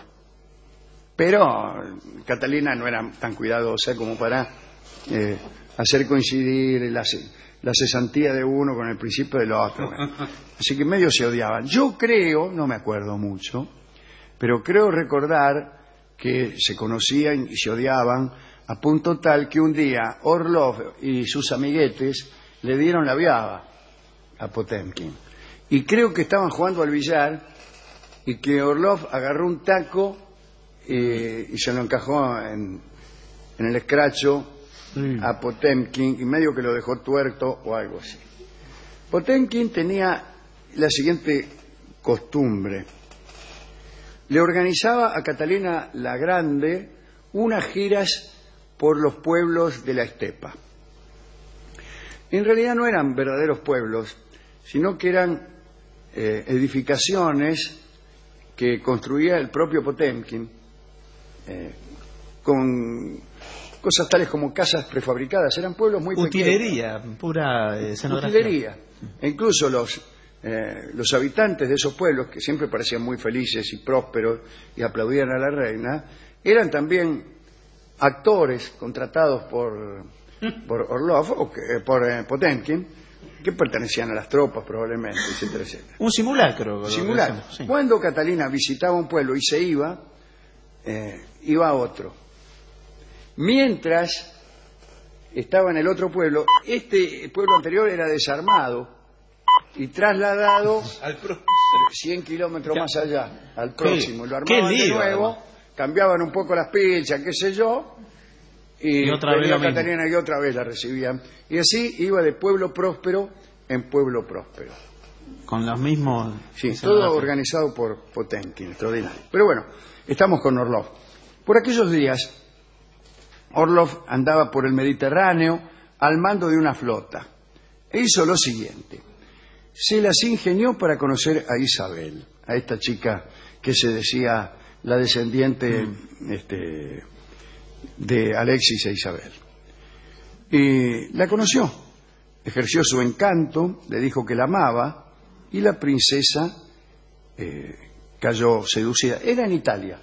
S3: pero Catalina no era tan cuidadosa como para eh, hacer coincidir la, la cesantía de uno con el principio del otro. Así que medio se odiaban. Yo creo, no me acuerdo mucho, pero creo recordar que se conocían y se odiaban a punto tal que un día Orlov y sus amiguetes le dieron la viaba a Potemkin. Y creo que estaban jugando al billar y que Orlov agarró un taco eh, y se lo encajó en, en el escracho mm. a Potemkin y medio que lo dejó tuerto o algo así. Potemkin tenía la siguiente costumbre. Le organizaba a Catalina la Grande unas giras por los pueblos de la estepa. En realidad no eran verdaderos pueblos, sino que eran eh, edificaciones que construía el propio Potemkin eh, con cosas tales como casas prefabricadas. Eran pueblos muy
S4: utilería,
S3: pequeños.
S4: Pura escenografía.
S3: Utilería. E incluso los, eh, los habitantes de esos pueblos, que siempre parecían muy felices y prósperos y aplaudían a la reina, eran también actores contratados por, por Orlov o que, por eh, Potemkin, que pertenecían a las tropas probablemente, etcétera, etcétera.
S4: Un simulacro.
S3: Simulacro.
S4: Decimos, sí.
S3: Cuando Catalina visitaba un pueblo y se iba, eh, iba a otro. Mientras estaba en el otro pueblo, este pueblo anterior era desarmado y trasladado
S4: al próximo.
S3: cien kilómetros más allá, al próximo.
S4: Qué,
S3: lo armaban
S4: qué lío,
S3: de nuevo, además. Cambiaban un poco las pichas, qué sé yo, y,
S4: y otra vez
S3: Catalina y otra vez la recibían. Y así iba de pueblo próspero en pueblo próspero.
S4: Con los mismos...
S3: Sí, todo organizado por Potemkin, extraordinario. Pero bueno, estamos con Orlov. Por aquellos días, Orlov andaba por el Mediterráneo al mando de una flota. E hizo lo siguiente. Se las ingenió para conocer a Isabel, a esta chica que se decía la descendiente mm. este, de Alexis e Isabel. Y la conoció, ejerció su encanto, le dijo que la amaba y la princesa eh, cayó seducida. Era en Italia.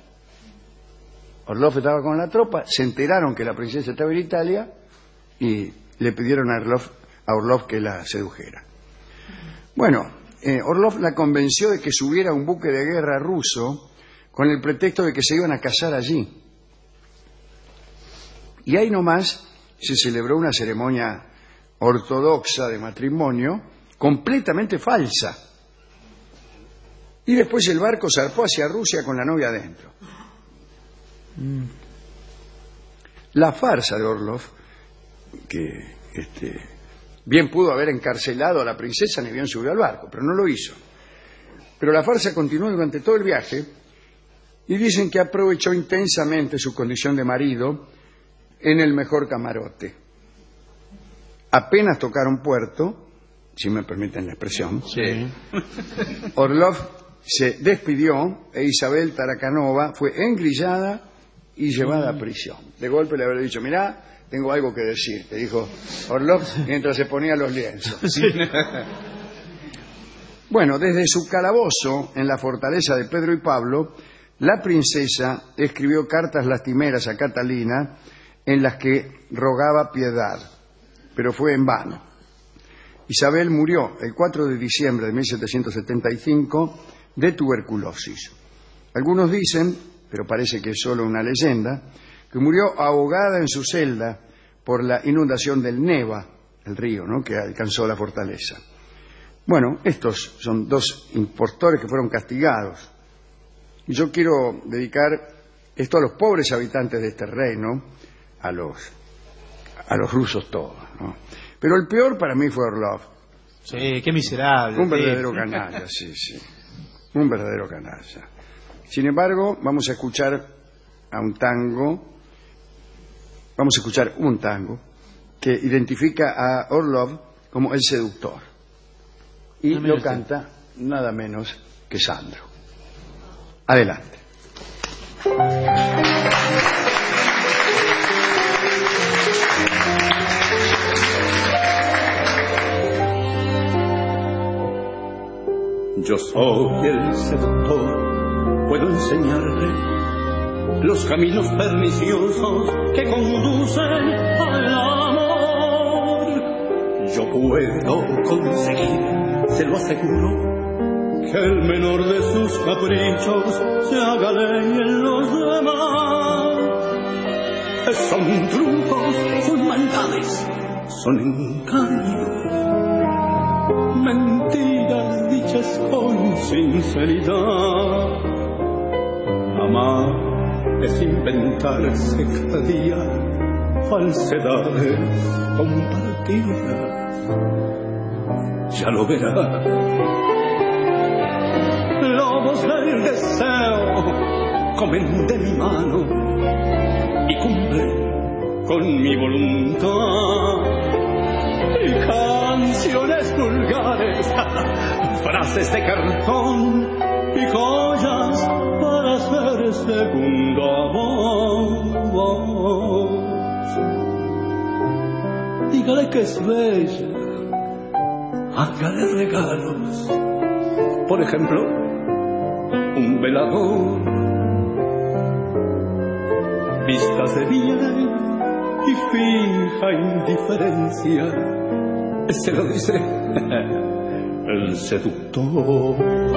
S3: Orlov estaba con la tropa, se enteraron que la princesa estaba en Italia y le pidieron a Orlov, a Orlov que la sedujera. Bueno, eh, Orlov la convenció de que subiera a un buque de guerra ruso con el pretexto de que se iban a casar allí. Y ahí nomás se celebró una ceremonia ortodoxa de matrimonio completamente falsa. Y después el barco zarpó hacia Rusia con la novia adentro. Mm. La farsa de Orlov, que este, bien pudo haber encarcelado a la princesa ni bien subió al barco, pero no lo hizo. Pero la farsa continuó durante todo el viaje y dicen que aprovechó intensamente su condición de marido en el mejor camarote. Apenas tocaron puerto, si me permiten la expresión,
S4: sí.
S3: Orlov se despidió e Isabel Tarakanova fue engrillada y llevada a prisión. De golpe le habría dicho, mirá, tengo algo que decir, te dijo Orlov mientras se ponía los lienzos. Sí. Bueno, desde su calabozo en la fortaleza de Pedro y Pablo, la princesa escribió cartas lastimeras a Catalina en las que rogaba piedad, pero fue en vano. Isabel murió el cuatro de diciembre de mil setecientos setenta y cinco de tuberculosis. Algunos dicen, pero parece que es solo una leyenda, que murió ahogada en su celda por la inundación del Neva, el río, ¿no?, que alcanzó la fortaleza. Bueno, estos son dos impostores que fueron castigados. Y yo quiero dedicar esto a los pobres habitantes de este reino, a los, a los rusos todos, ¿no? Pero el peor para mí fue Orlov.
S4: Sí, qué miserable.
S3: Un verdadero canalla, sí, sí. Un verdadero canalla. Sin embargo, vamos a escuchar a un tango, vamos a escuchar un tango que identifica a Orlov como el seductor. Y
S4: no
S3: lo canta nada menos que Sandro. Adelante.
S12: Yo soy el seductor, puedo enseñarle los caminos perniciosos que conducen al amor. Yo puedo conseguir, se lo aseguro, que el menor de sus caprichos se haga ley en los demás. Son trucos, son maldades, son engaños, mentiras dichas con sinceridad. Amar es inventarse cada día falsedades compartidas. Ya lo verá. Lobos del deseo comen de mi mano y cumplen con mi voluntad. Y canciones vulgares, frases de cartón y joyas para hacer segundo amor. Dígale que es bella, hágale regalos, por ejemplo, un velador, vistas de bien y fija indiferencia. Se lo dice el seductor.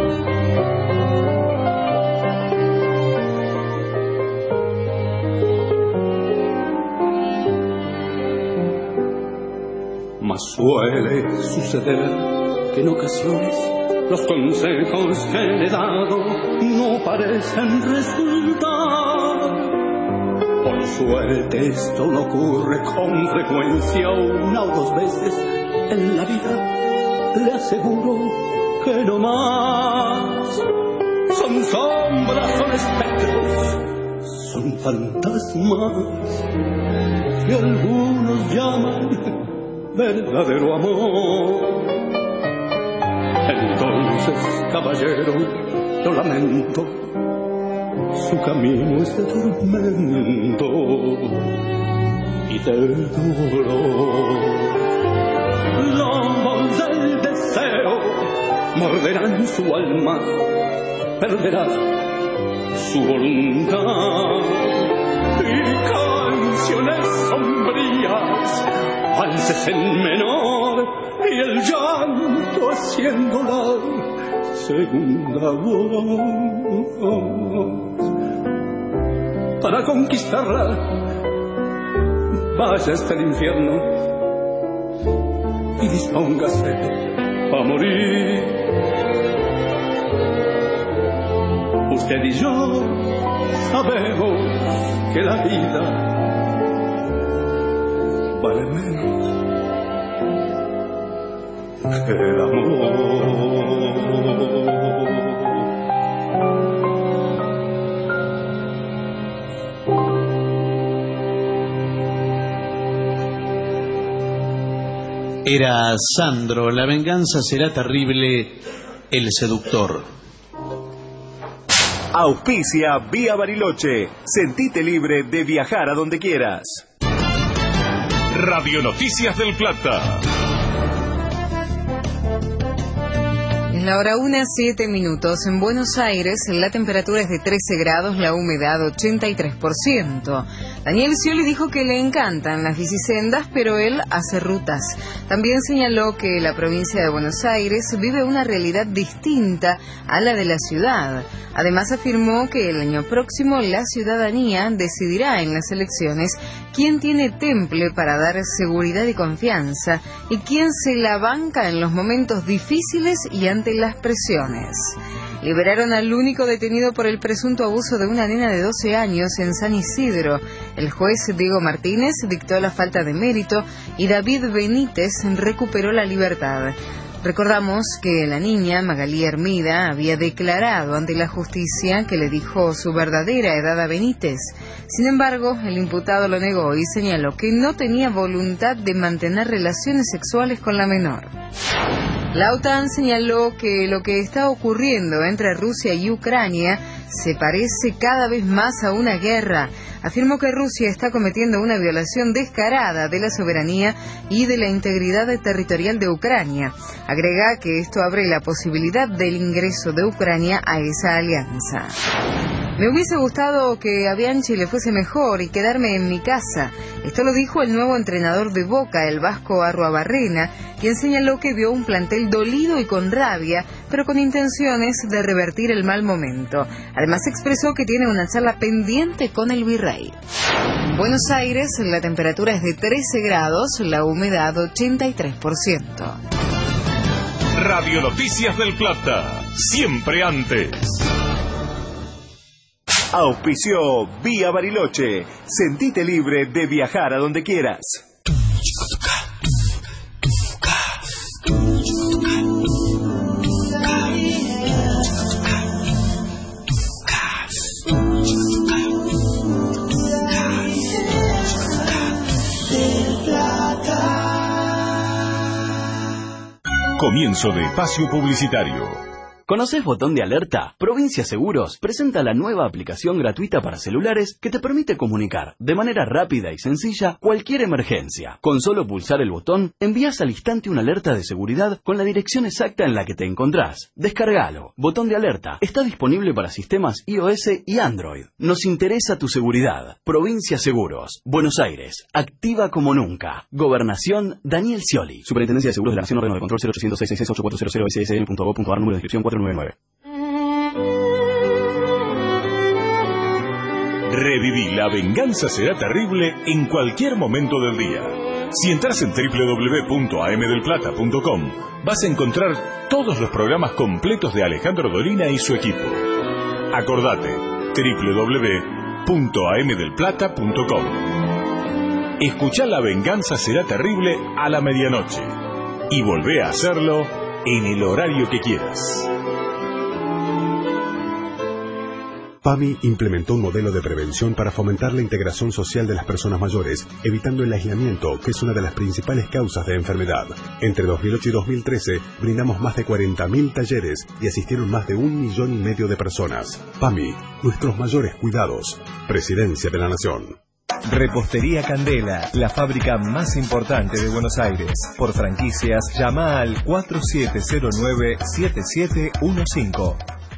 S12: Mas suele suceder que en ocasiones los consejos que le he dado no parecen resultar. Por suerte esto no ocurre con frecuencia, una o dos veces en la vida. Le aseguro que no más. Son sombras, son espectros, son fantasmas que algunos llaman verdadero amor. Entonces, caballero, lo lamento, su camino es de tormento y de dolor. Lobos del deseo morderán su alma, perderá su voluntad. Y canciones sombrías, valses en menor, y el llanto haciendo la segunda voz. Para conquistarla, vaya hasta el infierno y dispóngase a morir. Usted y yo sabemos que la vida vale menos que el amor.
S4: Era Sandro, La venganza será terrible, el seductor.
S13: Auspicia Vía Bariloche. Sentite libre de viajar a donde quieras.
S1: Radio Noticias del Plata.
S14: En la hora una, siete minutos. En Buenos Aires la temperatura es de trece grados, la humedad ochenta y tres por ciento. Daniel Scioli dijo que le encantan las bicisendas, pero él hace rutas. También señaló que la provincia de Buenos Aires vive una realidad distinta a la de la ciudad. Además afirmó que el año próximo la ciudadanía decidirá en las elecciones quién tiene temple para dar seguridad y confianza y quién se la banca en los momentos difíciles y ante las presiones. Liberaron al único detenido por el presunto abuso de una nena de doce años en San Isidro. El juez Diego Martínez dictó la falta de mérito y David Benítez recuperó la libertad. Recordamos que la niña, Magalí Hermida, había declarado ante la justicia que le dijo su verdadera edad a Benítez. Sin embargo, el imputado lo negó y señaló que no tenía voluntad de mantener relaciones sexuales con la menor. La OTAN señaló que lo que está ocurriendo entre Rusia y Ucrania se parece cada vez más a una guerra. Afirmó que Rusia está cometiendo una violación descarada de la soberanía y de la integridad territorial de Ucrania. Agrega que esto abre la posibilidad del ingreso de Ucrania a esa alianza. Me hubiese gustado que a Bianchi le fuese mejor y quedarme en mi casa. Esto lo dijo el nuevo entrenador de Boca, el vasco Arruabarrena, quien señaló que vio un plantel dolido y con rabia, pero con intenciones de revertir el mal momento. Además expresó que tiene una charla pendiente con el virrey. En Buenos Aires la temperatura es de trece grados, la humedad ochenta y tres por ciento.
S1: Radio Noticias del Plata, siempre antes.
S13: Auspició Vía Bariloche. Sentite libre de viajar a donde quieras.
S1: Comienzo de espacio publicitario.
S6: ¿Conoces Botón de Alerta? Provincia Seguros presenta la nueva aplicación gratuita para celulares que te permite comunicar de manera rápida y sencilla cualquier emergencia. Con solo pulsar el botón, envías al instante una alerta de seguridad con la dirección exacta en la que te encontrás. Descárgalo. Botón de Alerta está disponible para sistemas iOS y Android. Nos interesa tu seguridad. Provincia Seguros. Buenos Aires. Activa como nunca. Gobernación Daniel Scioli. Superintendencia de Seguros de la Nación. Órgano de control cero ochocientos seis seis seis ocho cuatro cero cero s s n punto gov punto a r. Número de inscripción cuatro nueve nueve.
S1: Reviví La Venganza Será Terrible en cualquier momento del día. Si entras en doble u doble u doble u punto a m del plata punto com, vas a encontrar todos los programas completos de Alejandro Dolina y su equipo. Acordate, doble u doble u doble u punto a m del plata punto com. Escuchá La Venganza Será Terrible a la medianoche y volvé a hacerlo en el horario que quieras.
S10: PAMI implementó un modelo de prevención para fomentar la integración social de las personas mayores, evitando el aislamiento, que es una de las principales causas de enfermedad. Entre dos mil ocho y dos mil trece, brindamos más de cuarenta mil talleres y asistieron más de un millón y medio de personas. PAMI, nuestros mayores cuidados. Presidencia de la Nación.
S15: Repostería Candela, la fábrica más importante de Buenos Aires. Por franquicias, llama al cuatro siete cero nueve siete siete uno cinco.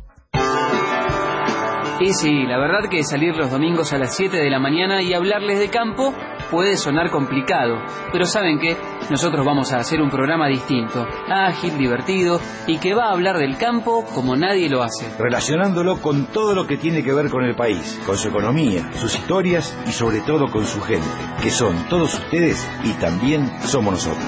S16: Y sí, la verdad que salir los domingos a las siete de la mañana y hablarles de campo puede sonar complicado, pero ¿saben qué? Nosotros vamos a hacer un programa distinto, ágil, divertido y que va a hablar del campo como nadie lo hace.
S17: Relacionándolo con todo lo que tiene que ver con el país, con su economía, sus historias y sobre todo con su gente, que son todos ustedes y también somos nosotros.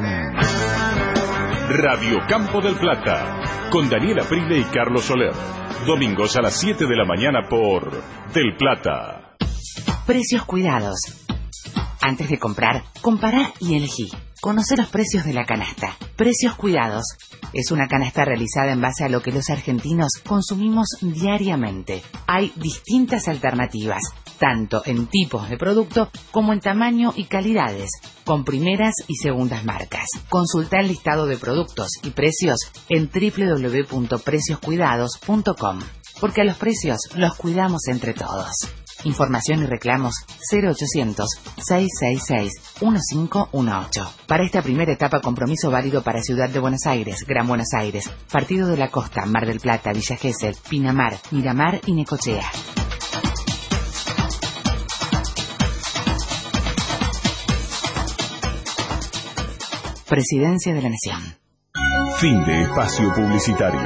S1: Radio Campo del Plata, con Daniela Prile y Carlos Soler. Domingos a las siete de la mañana por Del Plata.
S18: Precios cuidados. Antes de comprar, compará y elegí. Conoce los precios de la canasta. Precios cuidados. Es una canasta realizada en base a lo que los argentinos consumimos diariamente. Hay distintas alternativas, tanto en tipos de producto como en tamaño y calidades, con primeras y segundas marcas. Consulta el listado de productos y precios en doble u doble u doble u punto precios cuidados punto com, porque a los precios los cuidamos entre todos. Información y reclamos cero ochocientos seiscientos sesenta y seis quince dieciocho. Para esta primera etapa, compromiso válido para Ciudad de Buenos Aires, Gran Buenos Aires, Partido de la Costa, Mar del Plata, Villa Gesell, Pinamar, Miramar y Necochea. Presidencia de la Nación.
S1: Fin de espacio publicitario.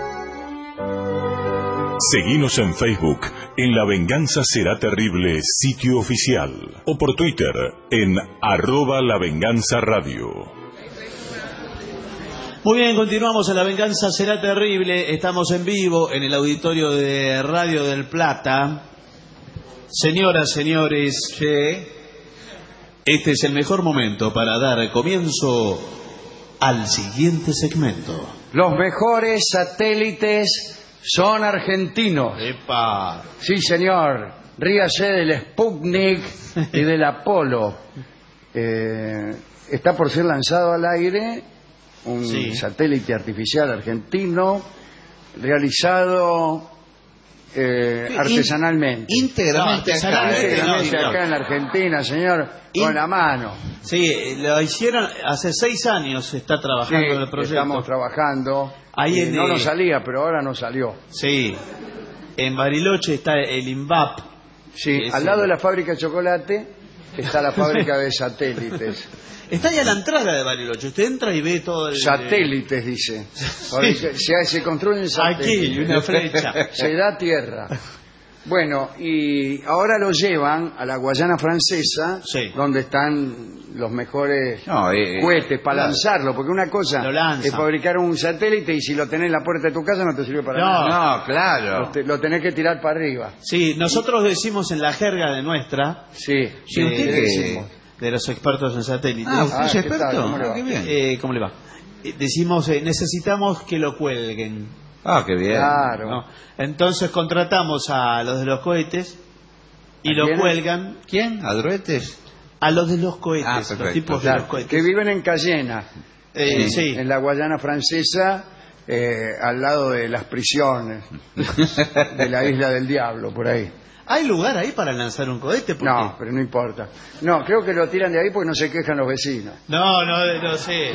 S1: Seguinos en Facebook, en La Venganza Será Terrible, sitio oficial, o por Twitter, en arroba La Venganza Radio.
S4: Muy bien, continuamos en La Venganza Será Terrible. Estamos en vivo en el auditorio de Radio del Plata. Señoras, señores, este es el mejor momento para dar comienzo al siguiente segmento.
S3: Los mejores satélites son argentinos.
S4: ¡Epa!
S3: Sí, señor. Ríase del Sputnik y del Apolo. Eh, está por ser lanzado al aire un
S4: Sí.
S3: satélite artificial argentino realizado eh,
S5: Sí,
S3: artesanalmente.
S5: íntegramente
S3: No,
S5: acá,
S3: íntegramente
S4: eh, no,
S3: acá en la Argentina, señor, con la mano.
S4: Sí, lo hicieron hace seis años, se está trabajando
S3: Sí,
S4: en el proyecto.
S3: estamos trabajando.
S4: Ahí
S3: Y
S4: en,
S3: no
S4: eh,
S3: nos salía, pero ahora nos salió.
S4: Sí, en Bariloche está el INVAP.
S3: Sí,
S4: que es
S3: al lado
S4: el-
S3: de la fábrica de chocolate está la fábrica de satélites.
S4: Está ahí a la entrada de Bariloche, usted entra y ve todo el...
S3: Satélites, dice. Ahora, se, se construyen satélites.
S4: Aquí, una flecha.
S3: Se da tierra. Bueno, y ahora lo llevan a la Guayana Francesa,
S4: Sí.
S3: donde están los mejores
S5: No, eh,
S3: cohetes para
S5: claro.
S3: lanzarlo, porque una cosa
S4: Lo lanzan.
S3: es fabricar un satélite y si lo tenés en la puerta de tu casa no te sirve para
S4: No.
S3: nada.
S5: No, claro.
S3: Lo, te- lo tenés que tirar para arriba.
S4: Sí, nosotros decimos en la jerga de nuestra,
S3: Sí,
S5: Sí,
S4: eh,
S5: usted
S3: ¿qué
S5: que-
S3: decimos?
S4: de los expertos en satélites.
S5: Ah, ¿usted
S3: Ah,
S5: es
S3: ¿qué
S5: experto?
S3: tal? ¿Cómo le va?
S5: Ah, qué bien.
S4: Eh, ¿Cómo le va? Eh, Decimos, eh, necesitamos que lo cuelguen.
S5: Ah, qué bien.
S3: Claro.
S4: ¿no? Entonces contratamos a los de los cohetes y
S3: ¿A
S4: lo
S3: quiénes?
S4: cuelgan
S5: ¿Quién? ¿Adruetes?
S4: a los de los cohetes,
S5: Ah,
S4: los
S5: perfecto.
S4: tipos de
S3: Claro,
S4: los cohetes.
S3: que viven en Cayena,
S4: Eh, sí.
S3: en la Guayana Francesa, eh, al lado de las prisiones de la Isla del Diablo, por ahí.
S4: ¿Hay lugar ahí para lanzar un cohete? ¿Por
S3: No,
S4: qué?
S3: pero no importa. No, creo que lo tiran de ahí porque no se quejan los vecinos.
S4: No, no, no sé.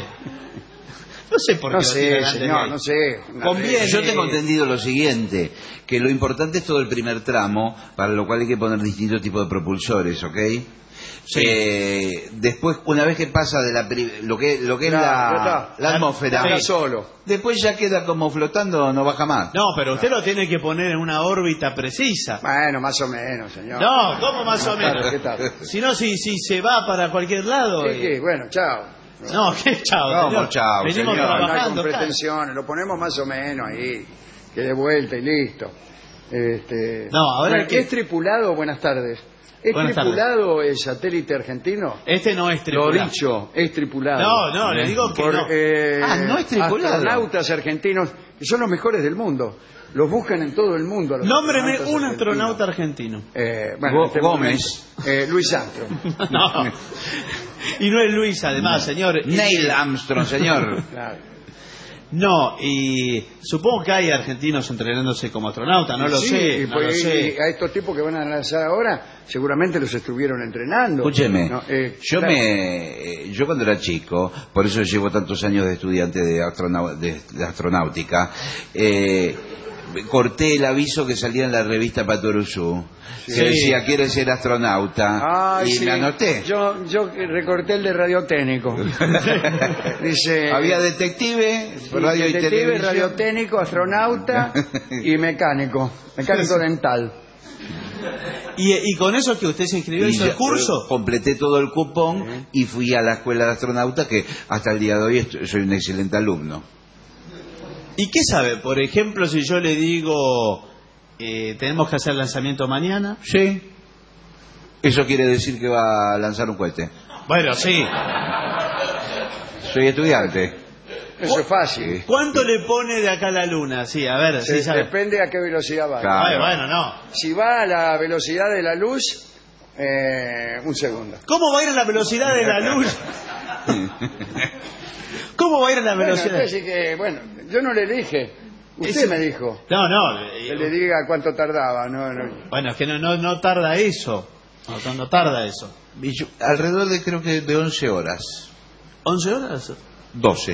S4: No sé por qué.
S3: No
S4: lo
S3: sé,
S4: tiran antes de
S3: señor,
S4: ahí.
S3: no sé. Una
S4: Conviene.
S3: vez-
S5: Yo tengo entendido lo siguiente, que lo importante es todo el primer tramo, para lo cual hay que poner distintos tipos de propulsores, ¿ok?
S4: Sí.
S5: Eh, después, una vez que pasa de la pri- lo que lo que es
S3: Claro, ya
S5: la,
S3: está.
S5: la atmósfera,
S3: Está solo.
S5: después ya queda como flotando, no baja más.
S4: No, pero usted lo tiene que poner en una órbita precisa.
S3: Bueno, más o menos, señor.
S4: No, ¿cómo más o
S3: Claro,
S4: menos?
S3: ¿qué tal?
S4: Si no, si, si se va para cualquier lado.
S3: Sí,
S4: eh,
S3: sí, bueno, chao.
S4: No, qué chao.
S5: ¿Cómo
S4: señor.
S5: chao,
S4: Venimos
S5: señor?
S3: No hay con
S4: trabajando. claro.
S3: pretensiones, lo ponemos más o menos ahí, que de vuelta y listo. Este,
S4: No, ahora
S3: bueno,
S4: hay que-
S3: ¿es tripulado? Buenas tardes. ¿Es
S4: Buenas
S3: tripulado el satélite argentino?
S4: Este no es
S3: Lo
S4: tripulado.
S3: dicho, es tripulado.
S4: No, no, le digo que
S3: Por,
S4: no.
S3: eh,
S5: Ah, no es tripulado.
S3: Astronautas argentinos, que son los mejores del mundo. Los buscan en todo el mundo. a los
S4: Nómbreme
S3: astronautas
S4: un
S3: argentinos.
S4: astronauta argentino.
S3: Eh, bueno,
S5: Go-
S3: en este
S5: Gómez.
S3: momento, eh, Luis Armstrong.
S4: No. Y no es Luis, además, señor.
S5: Neil Armstrong, señor.
S3: Claro.
S4: No, y supongo que hay argentinos entrenándose como astronauta, no lo
S3: Sí,
S4: sé,
S3: y
S4: no
S3: pues,
S4: lo sé.
S3: y a estos tipos que van a lanzar ahora, seguramente los estuvieron entrenando.
S5: Escúcheme,
S3: No, eh,
S5: yo
S3: claro.
S5: me, eh, yo cuando era chico, por eso llevo tantos años de estudiante de, astronau- de, de astronáutica, eh, corté el aviso que salía en la revista Patoruzú,
S3: Sí.
S5: que decía quiere ser astronauta,
S3: Ay,
S5: y
S3: sí.
S5: me anoté.
S3: Yo, yo recorté el de radiotécnico. Dice.
S5: Había detective,
S3: sí,
S5: radio y
S3: detective,
S5: televisión.
S3: radiotécnico, astronauta y mecánico. Mecánico dental.
S4: ¿Y, y con eso que usted se inscribió,
S5: Y
S4: hizo el
S5: ya,
S4: curso?
S5: eh, completé todo el cupón y fui a la escuela de astronauta, que hasta el día de hoy estoy- soy un excelente alumno.
S4: ¿Y qué sabe? Por ejemplo, si yo le digo, eh, tenemos que hacer lanzamiento mañana.
S5: Sí. Eso quiere decir que va a lanzar un cohete.
S4: Bueno, sí.
S5: Soy estudiante.
S3: Eso es fácil.
S4: ¿Cuánto le pone de acá a la luna? Sí, a ver, sí
S3: Se-
S4: sabe.
S3: depende a qué velocidad va.
S5: Claro.
S4: Ay, bueno, no.
S3: Si va a la velocidad de la luz, eh, un segundo.
S4: ¿Cómo va a ir a la velocidad de la luz? ¿Cómo va a ir a la
S3: Bueno,
S4: velocidad?
S3: entonces, que, bueno, yo no le dije. Usted
S4: Ese-
S3: me dijo.
S4: No, no.
S3: Que
S4: eh,
S3: le diga cuánto tardaba. No, no.
S4: Bueno, es que no, no, no tarda eso. No, no tarda eso.
S5: Y yo- alrededor de creo que de once horas.
S4: ¿once horas?
S5: doce.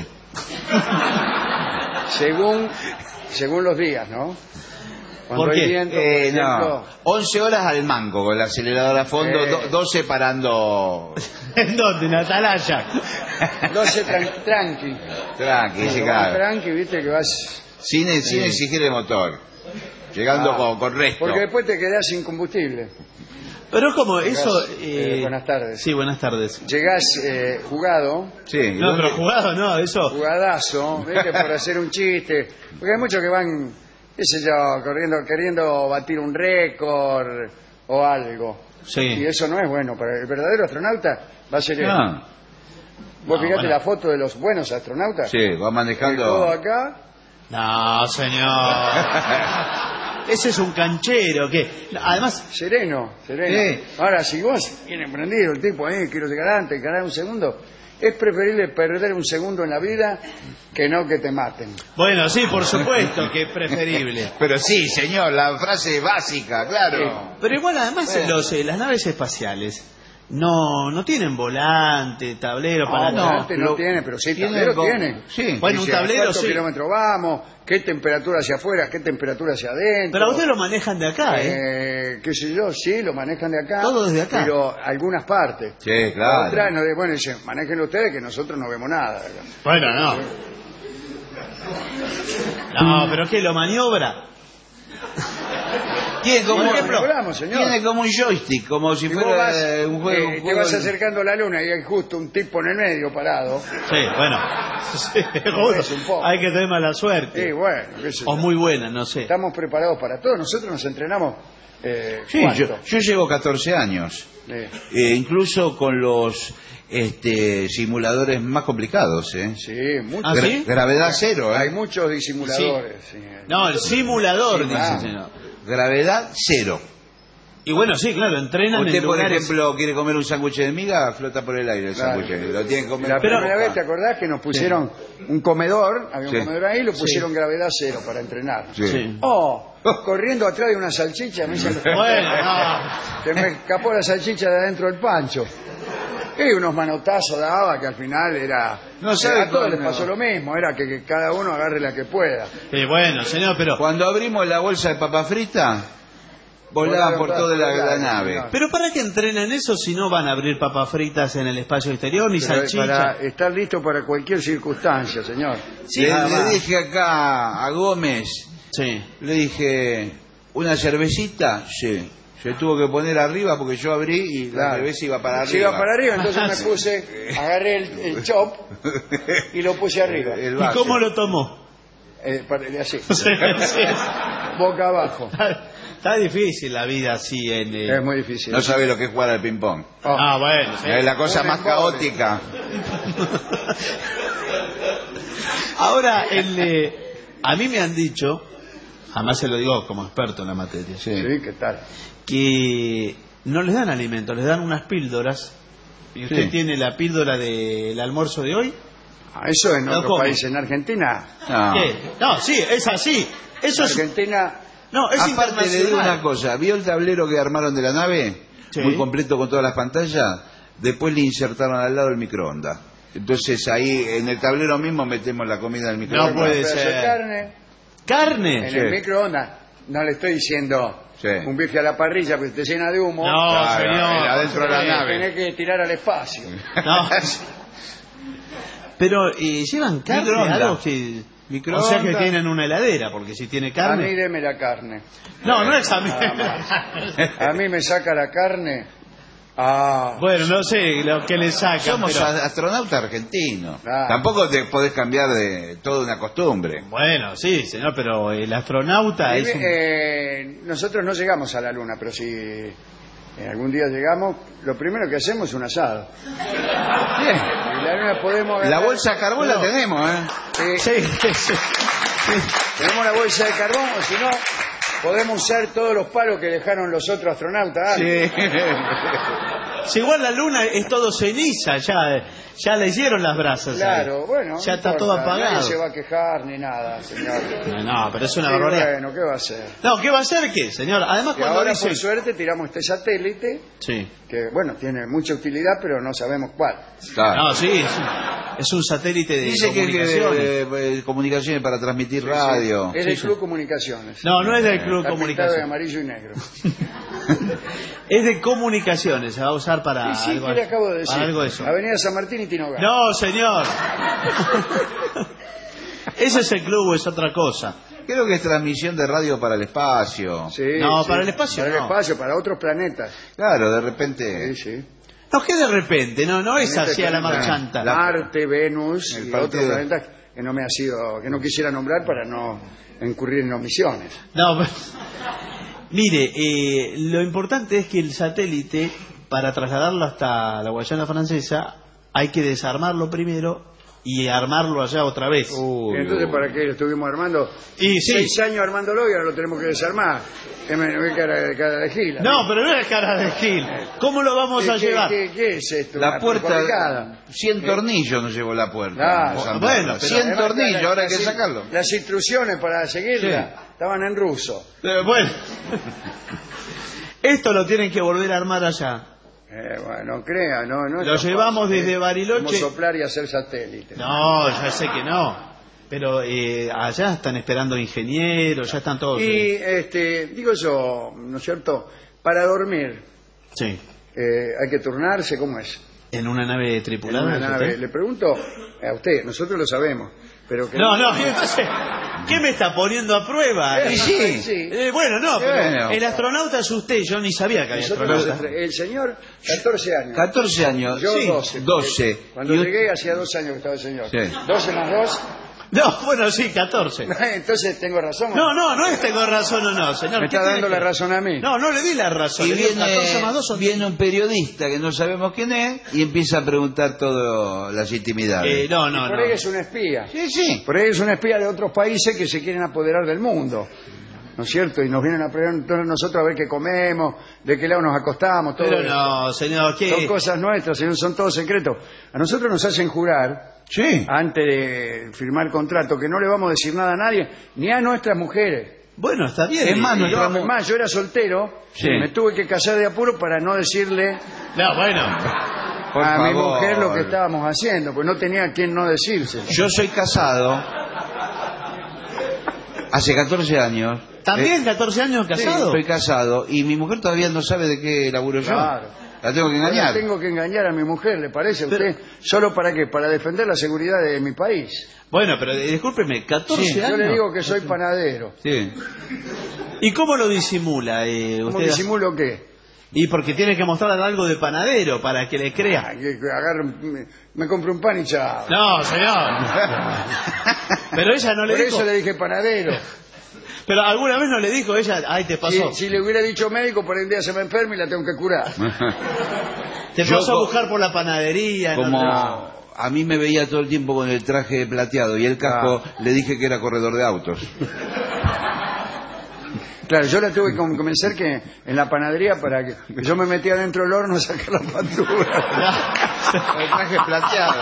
S3: Según, según los días, ¿no? Cuando
S4: ¿Por
S3: hay
S4: qué?
S3: viento, por
S5: Eh,
S3: ejemplo,
S5: no, once horas al mango con el acelerador a fondo,
S3: Eh.
S5: do- doce parando.
S4: ¿En dónde? En Atalaya.
S3: doce tran- tranqui.
S5: Tranqui, sí,
S3: Cuando
S5: claro.
S3: tranqui, viste que vas.
S5: Sin, sin exigir el motor. Llegando
S3: Ah,
S5: con, con resto.
S3: Porque después te quedás sin combustible.
S4: Pero como
S3: Llegás,
S4: eso...
S3: eh,
S4: eh,
S3: buenas tardes.
S4: Sí, buenas tardes.
S3: Llegás eh, jugado,
S5: Sí,
S4: No,
S5: ¿dónde-
S4: pero jugado no, eso...
S3: jugadazo, ¿viste? Por hacer un chiste. Porque hay muchos que van, qué sé yo, corriendo, queriendo batir un récord o algo. Y
S4: Sí.
S3: eso no es bueno. Para el verdadero astronauta va a ser eso.
S5: Ah,
S3: Vos
S4: No,
S3: fijate
S4: bueno.
S3: la foto de los buenos astronautas.
S5: sí, va
S3: El codo
S5: manejando.
S3: acá.
S4: No, señor. Ese es un canchero que... Además,
S3: Sereno, sereno.
S5: Sí.
S3: Ahora, si vos viene prendido el tipo ahí, quiero llegar antes, ganar un segundo, Es preferible perder un segundo en la vida que no que te maten.
S4: Bueno, sí, por supuesto que es preferible.
S5: Pero sí, señor, la frase básica, claro.
S4: Pero igual, además,
S5: Bueno.
S4: los, eh, las naves espaciales no no tienen volante, tablero para
S3: No, volante no tiene, pero sí,
S5: Tiene
S3: tablero
S5: como-
S3: tiene.
S5: sí.
S4: Bueno, un
S3: Dice, ¿a
S4: tablero
S3: cuántos
S4: sí.
S3: kilómetros vamos? ¿Qué temperatura hacia afuera? ¿Qué temperatura hacia adentro?
S4: Pero a ustedes lo manejan de acá, ¿eh?
S3: Eh, qué sé yo, sí, lo manejan de acá.
S4: Todo desde acá.
S3: Pero algunas partes.
S5: Sí, claro.
S3: Otras, no, bueno, dicen, manéjenlo ustedes que nosotros no vemos nada.
S4: Bueno, no. No, pero ¿qué? ¿Lo maniobra?
S5: Tiene como,
S3: Por ejemplo, maniobramos, señor.
S5: tiene como un joystick, como si
S3: Y vos
S5: fuera
S3: vas,
S5: eh, un juego.
S3: eh,
S5: un
S3: te
S5: juego
S3: vas
S5: de-
S3: acercando a la luna y hay justo un tipo en el medio parado.
S4: Sí, bueno. Sí, seguro.
S3: Es un poco.
S4: Hay que tener mala suerte.
S3: Sí, bueno, qué sé
S4: O
S3: yo.
S4: muy buena, no sé.
S3: Estamos preparados para todo. Nosotros nos entrenamos. Eh,
S5: Sí,
S3: ¿cuánto?
S5: yo, yo llevo catorce años,
S3: Eh,
S5: eh, incluso con los este, simuladores más complicados, ¿eh?
S3: sí, mucho.
S4: ¿Ah, sí?
S5: Gravedad cero, ¿eh?
S3: Hay muchos disimuladores. sí.
S4: No, el simulador,
S3: Sí,
S4: dice
S3: ah.
S4: el señor.
S5: Gravedad cero.
S4: Y bueno, sí, claro, entrenan
S5: Usted,
S4: en
S5: por
S4: lugares...
S5: ejemplo, quiere comer un sándwich de miga, flota por el aire el
S3: Claro.
S5: sándwich. Lo tiene que comer.
S3: La
S4: Pero-
S3: primera vez, ¿te acordás que nos pusieron un comedor? Había un
S5: Sí.
S3: comedor ahí y lo pusieron gravedad cero para entrenar.
S5: Sí.
S4: Sí.
S3: Oh, corriendo atrás de una salchicha, me hizo-
S4: Bueno, no.
S3: se me escapó la salchicha de adentro del pancho. Y unos manotazos daba que al final era...
S5: No sabe
S3: a todos
S5: cómo
S3: les
S5: no.
S3: pasó lo mismo, era que, que cada uno agarre la que pueda.
S4: Sí, bueno, señor, pero...
S5: Cuando abrimos la bolsa de papa frita, volaba
S3: Volaron
S5: por
S3: todas
S5: toda la,
S3: por el
S5: la
S3: aire,
S5: nave.
S3: señor.
S4: ¿Pero para qué entrenan eso si no van a abrir papas fritas en el espacio exterior ni
S3: Pero
S4: salchicha?
S3: para estar listo para cualquier circunstancia, señor.
S4: Sí,
S5: le,
S4: nada
S5: le
S4: más.
S5: dije acá a Gómez,
S4: Sí.
S5: le dije, ¿una cervecita? Sí. Se tuvo que poner arriba porque yo abrí y la
S3: Claro.
S5: cerveza iba para arriba.
S3: Si iba para arriba, entonces
S4: Ah,
S3: me
S4: sí.
S3: puse, agarré el, el chop y lo puse arriba.
S5: El
S4: ¿Y
S5: vaso.
S4: cómo lo tomó?
S3: Eh, para- así,
S4: Sí, sí.
S3: boca abajo.
S4: Está difícil la vida así en... eh,
S3: Es muy difícil.
S5: No sabe lo que es jugar al ping-pong.
S3: Oh.
S4: Ah, bueno. sí.
S5: Es la cosa
S3: Un
S5: más
S3: embole.
S5: caótica.
S4: Ahora, el, eh, a mí me han dicho, además se lo digo como experto en la materia,
S3: Sí, ¿qué tal?
S4: que no les dan alimentos, les dan unas píldoras. ¿Y usted
S5: Sí.
S4: tiene la píldora del almuerzo de hoy?
S3: Ah, eso en
S4: No
S3: otros
S4: come.
S3: países. En Argentina,
S5: No.
S4: ¿Qué? No, sí, es así. Eso es...
S3: Argentina,
S4: No, es
S5: Aparte le digo
S4: internacional.
S5: una cosa, ¿vio el tablero que armaron de la nave?
S4: Sí.
S5: Muy completo con todas las pantallas. Después le insertaron al lado el microondas. Entonces ahí en el tablero mismo metemos la comida en el microondas.
S4: No puede
S3: un pedazo de
S4: ser.
S3: carne
S4: ¿Carne?
S3: en
S5: Sí.
S3: el microondas. No le estoy diciendo
S5: Sí.
S3: un viaje a la parrilla porque te llena de humo.
S4: No,
S5: Claro,
S4: señor.
S5: adentro de la
S3: Eh,
S5: nave.
S3: Tenés que tirar al espacio.
S4: No. Pero eh, llevan carne,
S5: Microondas.
S4: algo que...
S5: Microondas.
S4: O sea que tienen una heladera, porque si tiene
S3: A mí
S4: carne...
S3: deme la carne.
S4: No, no es a mí.
S3: A mí me saca la carne. Ah,
S4: Bueno, no sé lo que le sacan,
S5: Somos
S4: pero...
S5: a- astronautas argentinos.
S3: Claro.
S5: Tampoco te podés cambiar de toda una costumbre.
S4: Bueno, sí, señor, pero el astronauta
S3: eh,
S4: es un...
S3: eh, nosotros no llegamos a la luna, pero si eh, algún día llegamos, lo primero que hacemos es un asado.
S5: Bien.
S3: Y la luna podemos
S5: La
S3: agarrar-
S5: bolsa de carbón la
S3: No.
S5: tenemos, ¿eh?
S3: Eh,
S4: Sí, sí, sí.
S3: Tenemos la bolsa de carbón, o si no, podemos usar todos los palos que dejaron los otros astronautas antes.
S4: Si igual la luna es todo ceniza, ya, ya le hicieron las brasas. ahí.
S3: Claro, bueno.
S4: Ya
S3: no
S4: está
S3: importa,
S4: todo apagado.
S3: Nadie se va a quejar ni nada, señor.
S4: No, no, pero es una
S3: Sí,
S4: barbaridad.
S3: bueno, ¿qué va a hacer?
S4: No, ¿qué va a hacer qué, señor? Además
S3: Y
S4: cuando
S3: ahora,
S4: dice...
S3: por suerte, tiramos este satélite,
S4: Sí.
S3: que, bueno, tiene mucha utilidad, pero no sabemos cuál.
S5: Claro.
S4: No, sí, es un, es un satélite de
S5: Dice que, que
S4: comunicaciones.
S5: de- de comunicaciones para transmitir
S3: Sí,
S5: radio.
S3: sí. Es del Club Comunicaciones.
S4: No, no es del Club
S3: Está pintado de
S4: Comunicaciones.
S3: amarillo y negro.
S4: Es de comunicaciones, se va a usar para
S3: Sí, sí,
S4: algo,
S3: ¿qué le acabo de decir?
S4: para algo de eso.
S3: Avenida San Martín y Tinogar.
S4: No, señor. Ese es el club, es otra cosa.
S5: Creo que es transmisión de radio para el espacio.
S3: Sí,
S4: No,
S3: sí.
S4: para el espacio
S3: Para el
S4: no.
S3: espacio, para otros planetas.
S5: Claro, de repente.
S3: Sí, sí.
S4: No, que de repente, no, no es
S3: Este
S4: así a la
S3: planeta,
S4: marchanta.
S3: Marte, Venus
S5: El
S3: y
S5: partido.
S3: otros planetas que no me ha sido, que no quisiera nombrar para no incurrir en omisiones.
S4: No, pero- mire, eh, lo importante es que el satélite, para trasladarlo hasta la Guayana Francesa, hay que desarmarlo primero y armarlo allá otra vez.
S5: Uy,
S3: Y entonces,
S5: uy.
S3: ¿para qué lo estuvimos armando?
S4: Y sí.
S3: Seis años armándolo y ahora lo tenemos que desarmar. ¿Qué me ve cara, cara de gila?
S4: No, pero no es cara de Gil. ¿Cómo lo vamos
S3: ¿Qué,
S4: a
S3: qué,
S4: llevar?
S3: qué- qué es esto?
S5: La
S3: Una
S5: puerta,
S3: complicada.
S5: cien tornillos nos llevó la puerta.
S3: Claro.
S5: Ensamblarla.
S4: Bueno, pero
S5: cien
S3: Además,
S5: tornillos,
S3: las-
S5: ahora hay que
S3: las-
S5: sacarlo.
S3: Las instrucciones para seguirla
S5: Sí.
S3: estaban en ruso.
S4: Eh, bueno. Esto lo tienen que volver a armar allá.
S3: Eh, bueno, crea, no, no.
S4: Lo
S3: es tan
S4: llevamos
S3: fácil,
S4: desde
S3: ¿eh?
S4: Bariloche.
S3: Como soplar y hacer satélite.
S4: No, ya sé que no. Pero eh, allá están esperando ingenieros, ya están todos.
S3: Y, este, digo yo, ¿no es cierto? Para dormir,
S4: Sí.
S3: eh, ¿hay que turnarse? ¿Cómo es?
S4: En una nave
S3: En
S4: tripulada.
S3: una
S4: ¿usted?
S3: nave. Le pregunto a usted, nosotros lo sabemos, pero que...
S4: No, no, entonces, ¿qué me está poniendo a prueba?
S3: Eh,
S4: sí.
S3: sí.
S4: Eh, bueno, no, pero
S5: Bueno.
S4: el astronauta es usted, yo ni sabía que había
S3: Nosotros nos
S4: astronauta.
S3: entre- el señor, catorce años.
S5: catorce años.
S3: Yo
S5: Sí,
S3: doce.
S5: doce.
S3: Cuando
S5: Y-
S3: llegué hacía dos años que estaba el señor.
S5: Sí.
S3: doce más dos.
S4: No, bueno, sí, catorce.
S3: Entonces tengo razón.
S4: No, no, no es tengo razón o no, señor.
S3: Me
S4: ¿qué
S3: está
S4: tiene
S3: dando
S4: que-
S3: la razón a mí.
S4: No, no le di la razón.
S5: Y
S4: le digo
S5: viene,
S4: catorce más dos son
S5: viene un periodista que no sabemos quién es y empieza a preguntar todas las intimidades.
S4: Eh, no, no,
S3: Y por
S4: no.
S3: ahí es un espía.
S5: Sí, sí.
S3: Por ahí es un espía de otros países que se quieren apoderar del mundo. ¿No es cierto? Y nos vienen a preguntar nosotros a ver qué comemos, de qué lado nos acostamos, todo
S4: Pero
S3: eso.
S4: no, señor, ¿qué?
S3: Son cosas nuestras, señor, son todos secretos. A nosotros nos hacen jurar,
S5: Sí.
S3: antes de firmar contrato, que no le vamos a decir nada a nadie, ni a nuestras mujeres.
S4: Bueno, está bien.
S5: Es más,
S4: Y-
S5: nuestra
S3: No, es más, yo era soltero,
S5: Sí.
S3: me tuve que casar de apuro para no decirle
S4: No, bueno.
S5: Por
S3: a mi
S5: favor.
S3: mujer lo que estábamos haciendo, pues no tenía a quién no decirse.
S5: Yo soy casado hace catorce años.
S4: ¿También
S5: Eh,
S4: catorce años casado?
S5: Estoy casado y mi mujer todavía no sabe de qué laburo yo.
S3: Claro.
S5: La tengo que engañar.
S3: Ahora tengo que engañar a mi mujer, ¿le parece a usted? ¿Solo para qué? Para defender la seguridad de mi país.
S4: Bueno, pero eh, discúlpeme, catorce
S3: Sí,
S4: años.
S3: yo le digo que soy panadero.
S5: Sí.
S4: ¿Y cómo lo disimula eh,
S3: ¿Cómo
S4: usted?
S3: disimulo qué?
S4: Y porque tiene que mostrar algo de panadero para que le crea.
S3: Ah, que, que agarre un- me, me compro un pan y chao.
S4: No, señor. Pero ella no le
S3: Por
S4: dijo.
S3: eso le dije panadero.
S4: Pero alguna vez no le dijo ella, ay, te pasó.
S3: Si, si le hubiera dicho médico, por el día se me enferma y la tengo que curar.
S4: Te
S5: Yo
S4: pasó a
S5: co-
S4: buscar por la panadería. no
S5: Como
S4: te-
S5: a mí me veía todo el tiempo con el traje plateado y el casco,
S3: Ah.
S5: le dije que era corredor de autos.
S3: Claro, yo la tuve que convencer que en la panadería para que, que yo me metía dentro del horno a sacar la factura.
S5: El traje plateado.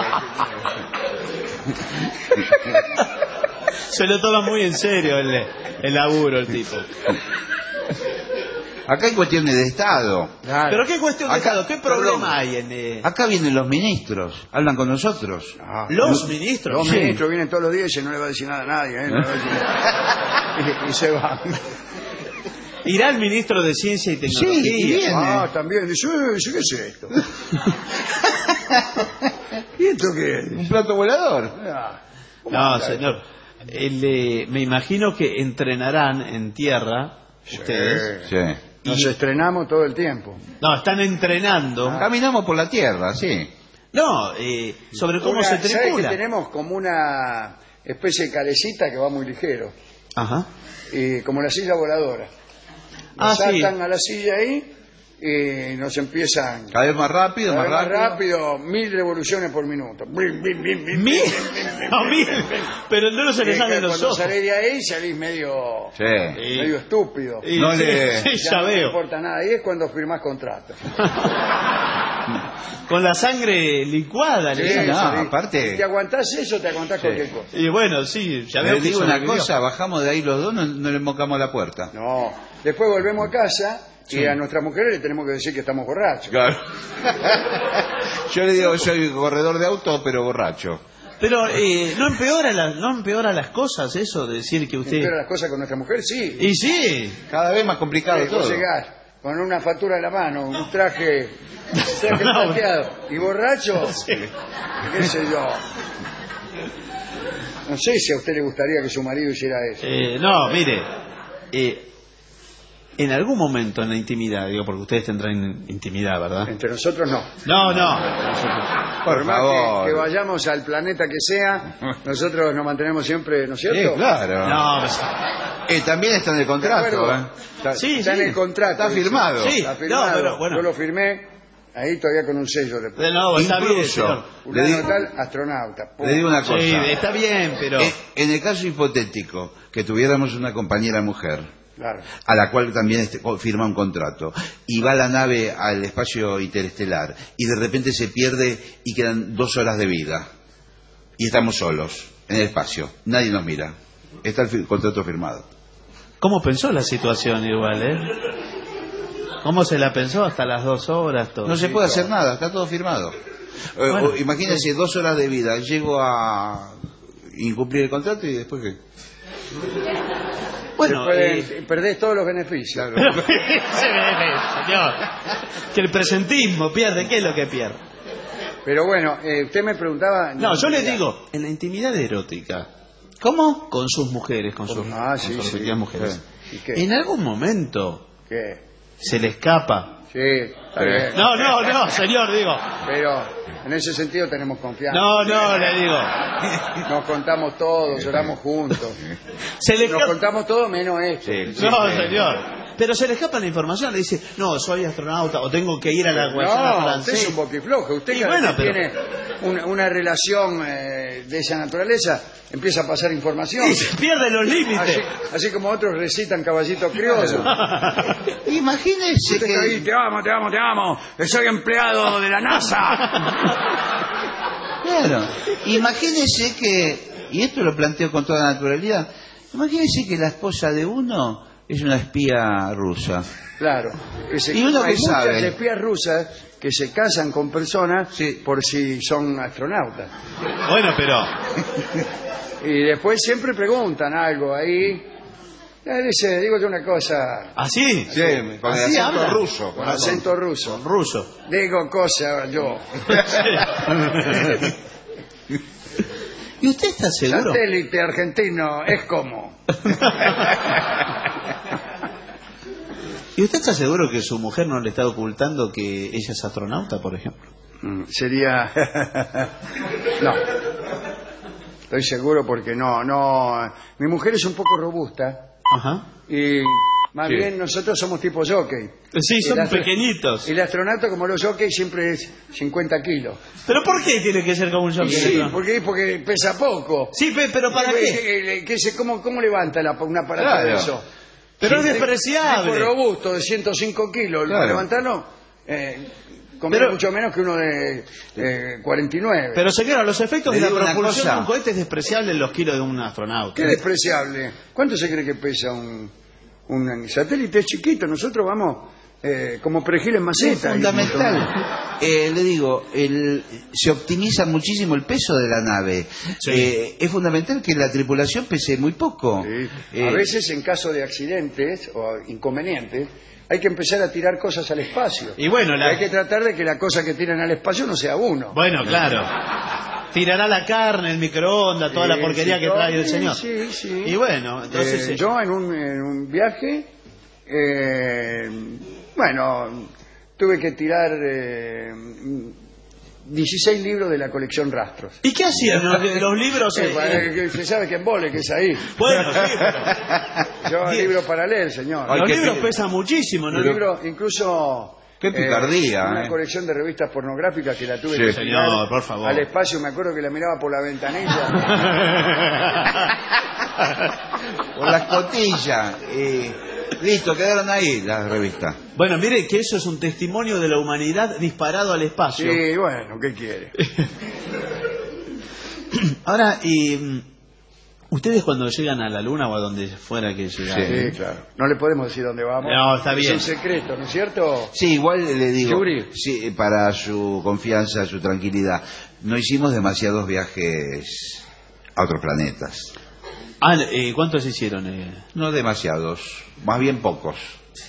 S4: Se lo toma muy en serio el, el laburo el tipo.
S5: Acá hay cuestiones de Estado.
S3: Claro.
S4: Pero qué cuestión de
S5: Acá-
S4: Estado, qué problema
S5: perdón.
S4: hay en eh,
S5: Acá vienen los ministros, hablan con nosotros.
S3: Ah,
S4: los ministros.
S3: Los
S4: Sí.
S3: ministros vienen todos los días y dicen, no le va a decir nada a nadie. ¿eh? No le va a decir nada. y, y se van.
S4: Irá el ministro de Ciencia y Tecnología.
S5: Sí, y viene.
S3: Ah, también. Dice, "Eh, dice, ¿qué es esto? ¿Y esto qué es?
S5: Un plato volador.
S3: Ah, ¿cómo
S4: No,
S3: anda
S4: señor. El, eh, me imagino que entrenarán en tierra
S3: esto?
S4: ustedes.
S5: Sí.
S3: Nos estrenamos todo el tiempo.
S4: No, están entrenando.
S5: Caminamos por la tierra, sí.
S4: No, eh, sobre cómo
S3: Una-
S4: se
S3: ¿sabe
S4: tripula.
S3: que tenemos como una especie de calecita que va muy ligero?
S4: Ajá.
S3: Y como la silla voladora.
S4: Ah,
S3: Nos
S4: sí.
S3: saltan a la silla ahí y nos empiezan
S5: Cada vez más rápido,
S3: cada
S5: más
S3: vez más
S5: rápido.
S3: rápido, mil revoluciones por minuto. Blim, blim, blim, blim,
S4: Mil.
S3: blim, blim, blim,
S4: No,
S3: blim,
S4: mil.
S3: blim, blim.
S4: Pero no se le
S3: Y
S4: salen
S3: que
S4: los
S3: cuando
S4: ojos.
S3: salís de ahí salís medio,
S5: Sí.
S3: medio estúpido.
S4: Y-
S5: No
S4: sí,
S5: le-
S4: sí,
S3: Ya
S4: ya
S3: no te
S4: veo.
S3: importa nada. Y es cuando firmás contrato.
S4: Con la sangre licuada. le
S3: Sí,
S4: dicen.
S5: no,
S3: sí.
S5: aparte-
S3: Si te aguantás eso, te aguantás cualquier cosa.
S4: Y bueno, sí, ya veo
S5: Les
S4: que
S5: digo una
S4: sobrevivió.
S5: cosa, bajamos de ahí los dos, no, no le mocamos la puerta.
S3: No. Después volvemos a casa y a nuestras mujeres le tenemos que decir que estamos borrachos.
S5: Claro. Yo le digo, soy corredor de auto, pero borracho.
S4: Pero eh, no empeora la- no empeora las cosas eso de decir que usted.
S3: Pero las cosas con nuestra mujer, sí.
S4: Y sí.
S5: Cada vez más complicado
S3: Sí, vos
S5: todo.
S3: llegás con una factura en la mano, un traje, un traje
S4: No,
S3: plateado y borracho,
S4: Sí.
S3: qué sé yo. No sé si a usted le gustaría que su marido hiciera eso.
S4: Eh, no, mire, eh, en algún momento en la intimidad, digo, porque ustedes tendrán intimidad, ¿verdad?
S3: Entre nosotros no.
S4: No, no.
S3: Por,
S5: Por
S3: más
S5: favor.
S3: que, que vayamos al planeta que sea, nosotros nos mantenemos siempre, ¿no es cierto?
S5: Sí, claro.
S4: No, pues,
S5: Eh, también está en el contrato.
S3: ¿De acuerdo?
S5: ¿eh? Está,
S4: Sí,
S3: Está
S4: sí.
S3: en el contrato.
S5: Está
S3: dice.
S5: firmado.
S4: Sí.
S3: Está firmado.
S4: No, pero bueno.
S3: Yo lo firmé Ahí todavía con un sello de
S4: De nuevo, está bien,
S5: Incluso,
S4: señor.
S3: Fulano
S5: le digo-
S3: tal, astronauta. Pum.
S5: Le digo una cosa.
S4: Sí, está bien, pero...
S5: Eh, En el caso hipotético que tuviéramos una compañera mujer,
S3: Claro.
S5: a la cual también este, co- firma un contrato, y va la nave al espacio interestelar, y de repente se pierde y quedan dos horas de vida, y estamos solos en el espacio, nadie nos mira, está el fi- contrato firmado.
S4: ¿Cómo pensó la situación igual, eh? ¿Cómo se la pensó hasta las dos horas? Todo?
S5: No se puede hacer nada, está todo firmado. Eh,
S4: Bueno.
S5: o- imagínense, dos horas de vida, llego a incumplir el contrato y después qué.
S4: Bueno,
S3: Después,
S4: eh,
S3: perdés todos los beneficios.
S4: Pero, señor, que el presentismo pierde, ¿qué es lo que pierde?
S3: Pero bueno, eh, usted me preguntaba...
S4: No, yo le digo, en la intimidad erótica, ¿cómo? Con sus mujeres, con sus,
S3: Ah,
S4: con
S3: sí,
S4: sus
S3: sí.
S4: respectivas mujeres.
S3: ¿Y qué?
S4: En algún momento
S3: ¿Qué?
S4: se le escapa.
S3: Sí, está bien.
S4: No, no, no, señor, digo.
S3: Pero en ese sentido tenemos confianza.
S4: No, no, le digo.
S3: Nos contamos todos, lloramos juntos.
S4: Se le
S3: Nos
S4: escapa.
S3: contamos todo menos esto.
S4: No, señor. Pero se le escapa la información, le dice, no, soy astronauta o tengo que ir a la Guayana
S3: No, usted
S4: francesa.
S3: es un boquiflojo. Usted
S4: Y
S3: cada
S4: bueno,
S3: vez que
S4: pero-
S3: tiene una, una relación eh, de esa naturaleza, empieza a pasar información.
S4: Y se pierde los límites.
S3: Así, así como otros recitan Caballito Criollo.
S5: Imagínense
S3: Usted está ahí,
S5: que...
S3: te amo, te amo, te amo. Que soy empleado de la NASA.
S5: Claro, imagínense que, y esto lo planteo con toda naturalidad, imagínense que la esposa de uno es una espía rusa.
S3: Claro. Que se,
S5: Y uno
S3: hay
S5: que
S3: muchas
S5: sabe.
S3: espías rusas que se casan con personas por si son astronautas.
S4: Bueno, pero...
S3: Y después siempre preguntan algo ahí. Eh, Dice, digo yo una cosa.
S4: ¿Así?
S5: Sí, con el
S4: ¿Así
S5: acento
S4: habla?
S5: ruso.
S3: Con acento ruso.
S4: Ruso.
S3: Digo cosa yo.
S4: ¿Y usted está seguro?
S3: Satélite argentino es como.
S4: ¿Y usted está seguro que su mujer no le está ocultando que ella es astronauta, por ejemplo?
S3: Mm, Sería. No. Estoy seguro porque no, no. Mi mujer es un poco robusta.
S4: Ajá.
S3: Y más
S4: Sí.
S3: bien nosotros somos tipo jockey.
S4: Sí, son
S3: El astro-
S4: pequeñitos.
S3: Y el astronauta, como los jockey, siempre es cincuenta kilos.
S4: ¿Pero por qué tiene que ser como un jockey?
S3: Sí, porque, porque pesa poco.
S4: Sí, pe- pero ¿para
S3: ¿Qué-
S4: qué?
S3: qué- qué se- cómo, ¿Cómo levanta la, un aparato
S5: Claro.
S3: de eso?
S4: Pero
S3: Sí,
S4: es despreciable.
S3: Un tipo robusto de ciento cinco kilos.
S5: Claro.
S3: Para levantarlo, eh, come
S4: Pero-
S3: mucho menos que uno de eh, cuarenta y nueve.
S4: Pero señora, los efectos
S5: Le
S4: de la
S5: digo una
S4: propulsión
S5: cosa.
S4: de un cohete es despreciable en los kilos de un astronauta.
S3: Qué despreciable. ¿Cuánto se cree que pesa un, un satélite? Es chiquito. Nosotros vamos eh, como perejil en
S5: Es
S3: maceta.
S5: fundamental. Eh, le digo, el, se optimiza muchísimo el peso de la nave.
S4: Sí.
S5: Eh, es fundamental que la tripulación pese muy poco.
S3: Sí.
S5: Eh,
S3: A veces, en caso de accidentes o inconvenientes, hay que empezar a tirar cosas al espacio.
S4: Y bueno, la-
S3: Hay que tratar de que la cosa que tiran al espacio no sea uno.
S4: Bueno, claro. Tirará la carne, el microondas, toda la
S3: Sí,
S4: porquería
S3: sí,
S4: que
S3: todo-
S4: trae el
S3: sí,
S4: señor.
S3: Sí, sí.
S4: Y bueno, entonces...
S3: Eh,
S4: eh,
S3: yo en un, en un viaje, eh, bueno, tuve que tirar eh, dieciséis libros de la colección Rastros.
S4: ¿Y qué hacían los, los libros?
S3: Eh,
S4: eh,
S3: para
S4: eh,
S3: que se sabe que embole que es ahí.
S4: Bueno, sí, pero...
S3: Yo libro para leer, señor.
S5: Ay,
S4: los
S5: qué
S4: libros
S5: pi-
S4: pesan muchísimo, ¿no?
S3: Un libro, incluso...
S5: Qué picardía,
S3: eh, Una
S5: eh.
S3: colección de revistas pornográficas que la tuve
S5: Sí,
S3: que
S4: señor,
S3: tirar
S4: por favor.
S3: al espacio. Me acuerdo que la miraba por la ventanilla.
S5: Por la escotilla. Eh, listo, quedaron ahí las revistas.
S4: Bueno, mire que eso es un testimonio de la humanidad disparado al espacio.
S3: Sí, bueno, ¿qué quiere?
S4: Ahora, y mm, ustedes cuando llegan a la luna o a donde fuera que llegan.
S3: Sí, claro. No le podemos decir dónde vamos.
S4: No, está bien.
S3: Es un secreto, ¿no es cierto?
S5: Sí, igual le digo,
S3: Yuri.
S5: sí, para su confianza, su tranquilidad, no hicimos demasiados viajes a otros planetas.
S4: Ah, eh, ¿cuántos hicieron? Eh?
S5: No demasiados, más bien pocos.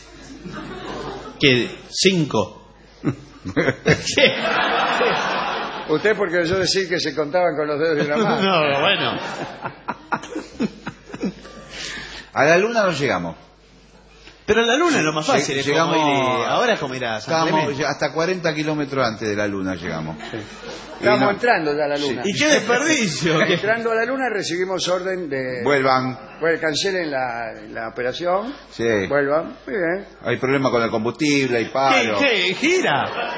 S4: ¿Qué? ¿Cinco? ¿Qué?
S3: Usted porque yo decir que se contaban con los dedos de la mano.
S4: No, bueno.
S5: A la luna no llegamos.
S4: Pero la luna es lo más fácil. Es
S5: llegamos,
S4: como ir, ahora es como ir a San
S5: estábamos
S4: Clemente.
S5: hasta cuarenta kilómetros antes de la luna llegamos. Sí.
S3: Estamos
S5: no,
S3: entrando ya a la luna.
S4: Sí. ¿Y qué desperdicio?
S3: Entrando a la luna recibimos orden de...
S5: Vuelvan.
S3: Pues cancelen la, la operación.
S5: Sí.
S3: Vuelvan. Muy bien.
S5: Hay problema con el combustible, hay paro.
S4: ¿Qué? ¿Qué? ¿Gira?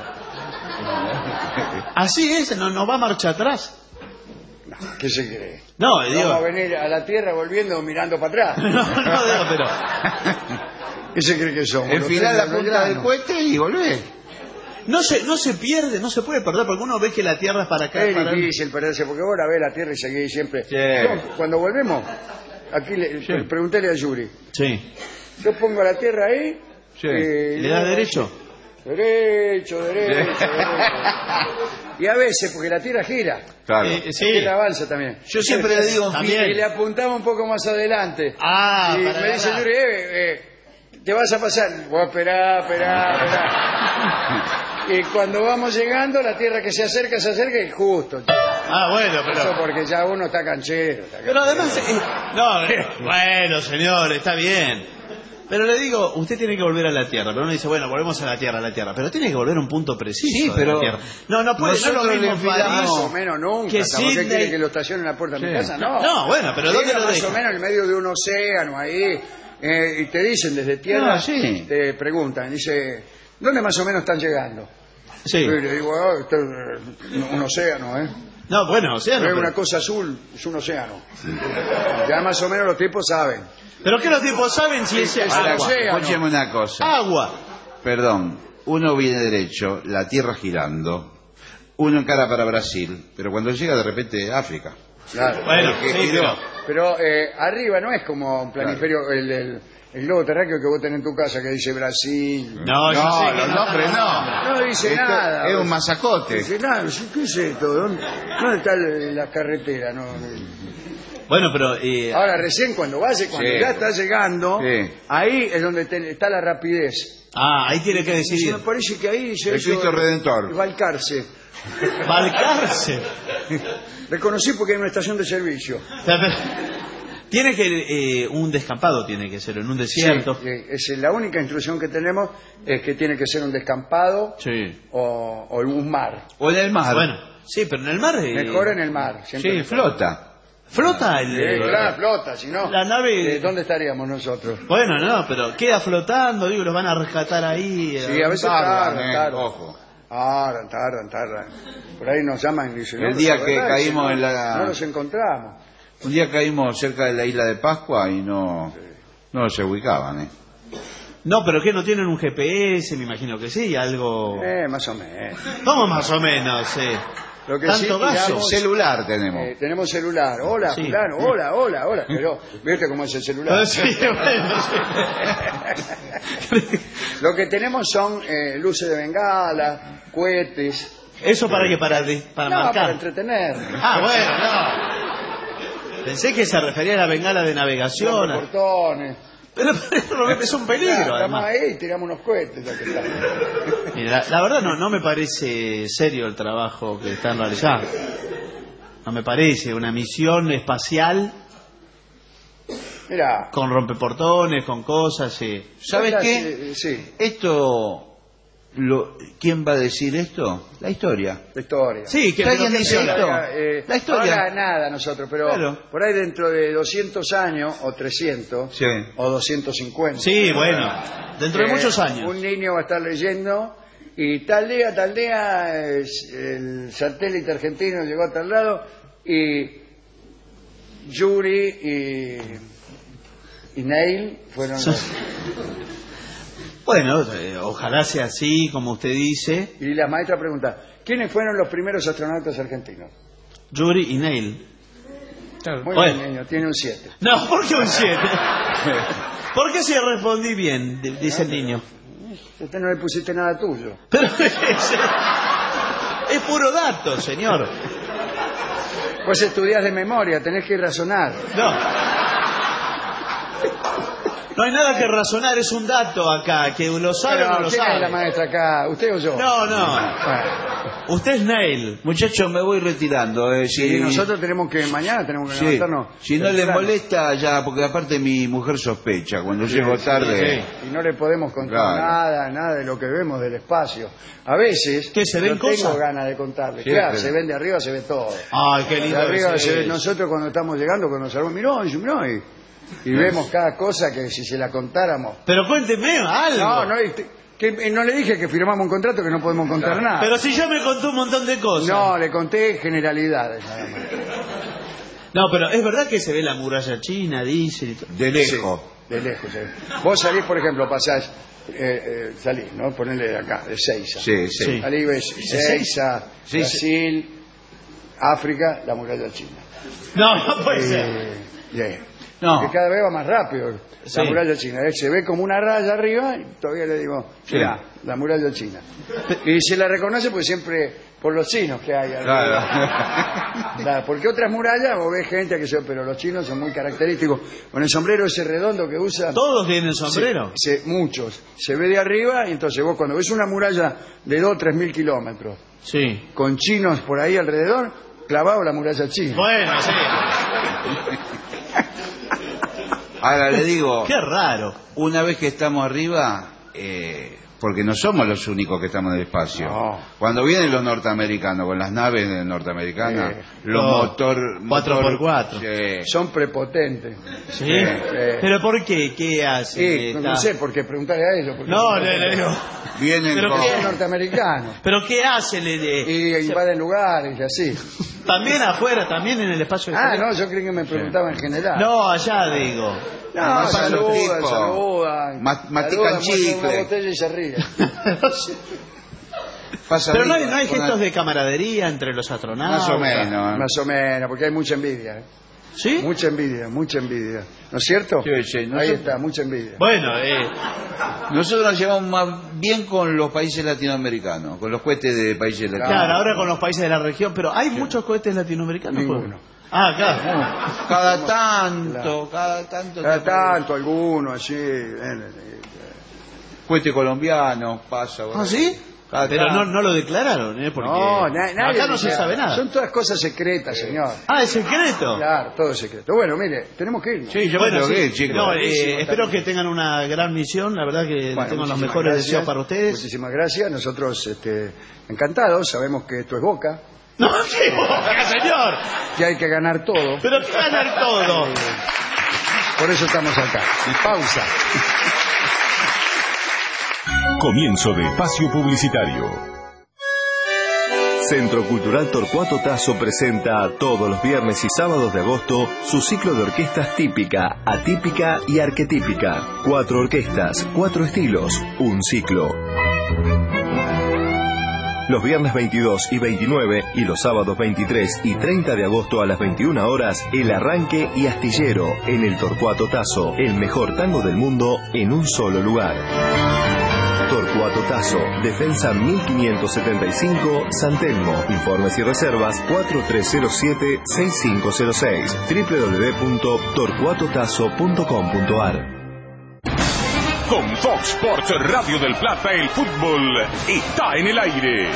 S4: Así es, no, no va marcha atrás.
S3: No, ¿qué se cree?
S4: No,
S3: Vamos
S4: digo...
S3: a venir a la Tierra volviendo mirando para atrás.
S4: no, no, digo, pero...
S3: ¿Qué se cree que somos?
S5: Enfilá la punta del cohete y volvé.
S4: No se, no se pierde, no se puede perder, porque uno ve que la Tierra es para acá.
S3: Es
S4: para...
S3: difícil perderse, porque vos la ves la Tierra y seguís siempre.
S5: Sí.
S3: Yo, cuando volvemos, aquí le,
S4: Sí.
S3: preguntéle a Yuri.
S4: Sí.
S3: Yo pongo la Tierra ahí.
S5: Sí.
S3: y
S4: ¿Le da derecho?
S3: Derecho, derecho, derecho. Y a veces, porque la Tierra gira.
S5: Claro.
S4: Eh, sí.
S3: Y la avanza también.
S5: Yo siempre le digo,
S4: También.
S3: Y le apuntamos un poco más adelante.
S4: Ah,
S3: y
S4: para
S3: me dice
S4: agarrar.
S3: Yuri, eh, eh, te vas a pasar. Voy a esperar, esperar, esperar. Y cuando vamos llegando, la Tierra que se acerca, se acerca y justo.
S4: Ah, bueno,
S3: Eso
S4: pero...
S3: porque ya uno está canchero. Está
S4: Pero
S3: canchero.
S4: además... eh, no, eh, bueno, señor, está bien. Pero le digo, usted tiene que volver a la Tierra. Pero uno dice, bueno, volvemos a la Tierra, a la Tierra. Pero tiene que volver a un punto preciso
S5: Sí,
S4: de
S5: pero
S4: la Tierra. No, no puede, no
S5: nosotros
S4: lo mismo
S5: le enfilamos-
S4: París
S3: Más o menos nunca.
S4: que
S3: ¿Por qué
S4: Sydney.
S3: quiere que lo estacione en la puerta de mi
S5: Sí.
S3: casa? No.
S4: No, bueno, pero ¿dónde
S3: Llega
S4: lo
S3: más
S4: deja?
S3: o menos en medio de un océano ahí. eh, y te dicen desde tierra,
S5: No, sí.
S3: te preguntan, dice, ¿dónde más o menos están llegando?
S4: Sí.
S3: Y le digo, ah, esto es un océano, ¿eh?
S4: No, bueno, o sea, no,
S3: es
S4: pero...
S3: una cosa azul, es un océano. Ya más o menos los tipos saben.
S4: ¿Pero qué los tipos saben si es
S3: Sí, es
S4: agua?
S3: un océano.
S5: Escúcheme una cosa.
S4: Agua.
S5: Perdón, uno viene derecho, la Tierra girando, uno encara para Brasil, pero cuando llega de repente África.
S3: Claro.
S4: Bueno,
S5: Porque
S4: sí,
S5: giró.
S4: pero...
S3: Pero eh, arriba no es como un planiferio, el, el, el globo terráqueo que vos tenés en tu casa que dice Brasil.
S4: No, yo
S5: No,
S4: sé que
S5: los
S4: no.
S5: nombres no.
S3: No dice
S5: Esto
S3: nada.
S5: Es un masacote.
S3: Dice nada, ¿qué es esto? ¿Dónde, dónde está el- la carretera? No,
S4: Bueno, pero... eh,
S3: ahora recién cuando vaya, cuando
S5: Sí.
S3: ya está llegando,
S5: Sí.
S3: ahí es donde te- está la rapidez.
S4: Ah, ahí tiene que
S3: Dice,
S4: decidir.
S3: me parece que ahí dice
S5: El
S3: eso,
S5: Cristo Redentor.
S3: Balcarce.
S4: Balcarce.
S3: Reconocí porque hay una estación de servicio.
S4: O sea, pero- Tiene que... eh, un descampado tiene que ser, en un desierto.
S3: Sí, eh, es la única instrucción que tenemos es que tiene que ser un descampado
S4: Sí.
S3: o, o un mar.
S5: O en el mar.
S4: Bueno, sí, pero en el mar... eh,
S3: Mejor en el mar. siempre
S5: Sí,
S3: mejor.
S5: flota.
S4: Flota el...
S3: Sí, claro, flota, si no,
S4: La nave...
S3: eh, ¿dónde estaríamos nosotros?
S4: Bueno, no, pero queda flotando, digo, los van a rescatar ahí.
S3: Sí, a veces
S5: Tardan,
S3: tardan,
S5: eh,
S3: tardan.
S5: ojo.
S3: Tardan, tardan, tardan. Por ahí nos llaman y dicen...
S5: El
S3: no,
S5: día
S3: la
S5: que
S3: verdad es
S5: caímos
S3: no-
S5: en la-
S3: No nos encontramos.
S5: Un día caímos cerca de la isla de Pascua y no, no se ubicaban, ¿eh?
S4: No, pero que no tienen un G P S, me imagino que sí, algo...
S3: Eh, más o menos.
S4: ¿Cómo más o menos? Eh?
S3: Lo que
S4: Tanto
S3: sí,
S4: gaso.
S3: digamos,
S5: Celular tenemos.
S3: eh, tenemos celular. Hola,
S4: Sí.
S3: fulano, hola, hola, hola. Pero, ¿viste cómo es el celular?
S4: Ah, sí, bueno, sí.
S3: Lo que tenemos son eh, luces de bengala, cohetes.
S4: ¿Eso para qué? Para, de- para
S3: no,
S4: marcar.
S3: para entretener.
S4: Ah, bueno, no. Pensé que se refería a la bengala de navegación.
S3: Los portones.
S4: Pero, pero es un peligro,
S3: Estamos
S4: además.
S3: ahí y tiramos unos cohetes. Ya que estamos.
S4: Mira, la, la verdad no, no me parece serio el trabajo que están realizando. No me parece una misión espacial
S3: Mira.
S4: con rompeportones, con cosas, sí.
S5: ¿Sabes
S3: cosas,
S5: qué?
S3: eh, sí,
S5: Esto, lo, ¿quién va a decir esto? La historia.
S3: la historia.
S4: Sí, que
S5: ¿Alguien
S4: pero-
S5: dice esto?
S3: Eh,
S5: La historia.
S3: Ahora nada nosotros, pero
S5: Claro.
S3: por ahí dentro de doscientos años, o trescientos,
S5: Sí.
S3: o doscientos cincuenta.
S4: Sí, bueno, dentro de
S3: Eh,
S4: muchos años.
S3: Un niño va a estar leyendo y tal día, tal día, es- el satélite argentino llegó a tal lado y Yuri y, y Neil fueron los...
S4: Bueno, eh, ojalá sea así, como usted dice.
S3: Y la maestra pregunta, ¿quiénes fueron los primeros astronautas argentinos?
S4: Yuri y Neil.
S3: Muy
S4: Bueno.
S3: bien, niño, tiene un siete.
S4: No, ¿por qué un siete? ¿Por qué si respondí bien? D- Dice el niño.
S3: Usted no le pusiste nada tuyo.
S4: Pero es, es puro dato, señor.
S3: Pues estudias de memoria, tenés que razonar.
S4: No. No hay nada que razonar, es un dato acá, que lo sabe
S3: Pero,
S4: o no lo
S3: ¿quién
S4: sabe.
S3: es la maestra acá? ¿Usted o yo?
S4: No, no.
S3: Bueno.
S4: Usted es Neil.
S5: Muchachos, me voy retirando. Eh, si...
S3: Y nosotros tenemos que, mañana tenemos que
S5: Sí.
S3: levantarnos.
S5: Si no les
S3: temprano.
S5: molesta, ya, porque aparte mi mujer sospecha. Cuando
S3: Sí,
S5: llego
S3: sí,
S5: tarde.
S3: sí. Y no le podemos contar
S5: Claro.
S3: nada, nada de lo que vemos del espacio. A veces,
S4: ¿Qué, se ven
S3: no tengo
S4: cosas?
S3: ganas de contarle.
S5: Sí,
S3: claro,
S5: pero-
S3: se ven de arriba, se ve todo.
S4: Ay, qué lindo.
S3: De arriba
S4: que es
S3: se ve-
S4: eso.
S3: nosotros cuando estamos llegando, cuando nos salvamos, miró, y miró, y, y vemos cada cosa que si se la contáramos.
S4: Pero cuénteme algo.
S3: No, no, y te- que, eh, no le dije que firmamos un contrato que no podemos contar nada.
S4: Pero si yo me conté un montón de cosas.
S3: No, le conté generalidades nada más.
S4: No, pero es verdad que se ve la muralla china, dicen y todo.
S5: De lejos.
S3: Sí, de lejos. sí. Vos salís, por ejemplo, pasás, eh, eh, salís, ¿no? Ponele de acá, de Seiza.
S5: Sí, sí.
S4: Sí.
S3: Salís, ves Seiza,
S5: Sí,
S3: Brasil, África, la muralla china.
S4: No, no puede ser.
S3: Eh, yeah.
S4: No.
S3: Que cada vez va más rápido
S4: Sí.
S3: la muralla china. Eh, Se ve como una raya arriba y todavía le digo, mirá, la muralla china. Y se la reconoce pues siempre por los chinos que hay arriba.
S5: Claro.
S3: Claro, porque otras murallas vos ves gente que son, pero los chinos son muy característicos. Con el sombrero ese redondo que usan.
S4: ¿Todos tienen sombrero?
S3: Se- se- muchos. Se ve de arriba y entonces vos cuando ves una muralla de dos o tres mil kilómetros
S4: Sí.
S3: con chinos por ahí alrededor, clavado la muralla china.
S4: Bueno, sí.
S5: Ahora le digo,
S4: Qué raro.
S5: una vez que estamos arriba, eh, porque no somos los únicos que estamos en el espacio.
S3: No.
S5: Cuando vienen los norteamericanos con las naves norteamericanas,
S3: Sí.
S5: los
S4: No.
S5: motor,
S4: Cuatro
S5: motor-
S4: por cuatro.
S5: Sí.
S3: Son prepotentes.
S4: ¿Sí?
S3: Sí, sí.
S4: ¿Pero por qué? ¿Qué hace?
S3: Sí, no,
S4: Está-
S3: no sé por qué preguntarle a ellos. porque
S4: No,
S3: son
S4: le, le digo.
S5: Vienen
S4: Pero
S5: con...
S4: qué-
S3: son norteamericanos.
S4: ¿Pero qué hace? Le, le-
S3: Y invaden lugares y así.
S4: También afuera, también en el espacio
S3: Ah,
S4: exterior.
S3: no, yo creí que me preguntaba en general.
S4: No, allá digo.
S3: No,
S5: Además, son los
S3: saludan,
S5: tipos.
S3: saludan.
S5: Ma- mastican
S3: Saludan, muestran
S5: chicle.
S3: una botella y se ríen.
S5: Pasa
S4: Pero no hay,
S5: arriba,
S4: no hay
S5: con
S4: gestos
S5: la-
S4: de camaradería entre los astronautas.
S5: Más o menos.
S3: Más o menos, porque hay mucha envidia. ¿eh?
S4: ¿Sí?
S3: Mucha envidia, mucha envidia. ¿No es cierto?
S5: Sí, sí,
S3: Ahí
S5: nosotros-
S3: está, mucha envidia.
S4: Bueno, eh,
S5: Nosotros nos llevamos más bien con los países latinoamericanos, con los cohetes de países latinoamericanos.
S4: claro, ahora con los países de la región, pero ¿hay muchos cohetes latinoamericanos?
S3: Ninguno.
S4: Ah, claro.
S5: Cada tanto, cada tanto.
S3: Cada
S5: te-
S3: tanto, alguno así. eh, eh,
S5: Cohete colombiano, pasa.
S4: ¿Ah, sí?
S5: Cada
S4: Pero no,
S5: tanto.
S4: no lo declararon, ¿eh? Porque
S3: No, na- nadie
S4: acá no se
S3: dice-
S4: sabe nada.
S3: Son todas cosas secretas, señor.
S4: Ah, ¿es secreto?
S3: Claro, todo es secreto. Bueno, mire, tenemos que ir.
S5: Sí, yo
S4: Bueno,
S5: me tengo
S4: sí.
S5: que ir, chicos.
S4: No, eh,
S3: Buenísimo,
S4: espero
S3: también.
S4: que tengan una gran misión. La verdad que
S3: Bueno,
S4: tengo los
S3: muchísimas
S4: mejores
S3: gracias.
S4: deseos para ustedes.
S3: Muchísimas gracias. Nosotros este, encantados. Sabemos que esto es Boca,
S4: No, qué boca, señor.
S3: que hay que ganar todo.
S4: Pero que ganar todo.
S3: Por eso estamos acá. Y pausa.
S1: Comienzo de espacio publicitario.
S15: Centro Cultural Torcuato Tasso presenta todos los viernes y sábados de agosto su ciclo de orquestas típica, atípica y arquetípica. Cuatro orquestas, cuatro estilos, un ciclo. Los viernes veintidós y veintinueve y los sábados veintitrés y treinta de agosto a las veintiuna horas, El Arranque y Astillero en el Torcuato Tasso, el mejor tango del mundo en un solo lugar. Torcuato Tasso, Defensa mil quinientos setenta y cinco, San Telmo. Informes y reservas cuatro tres cero siete, seis cinco cero seis, doble u doble u doble u punto torcuato tasso punto com punto a r.
S1: Con Fox Sports Radio del Plata, el fútbol está en el aire.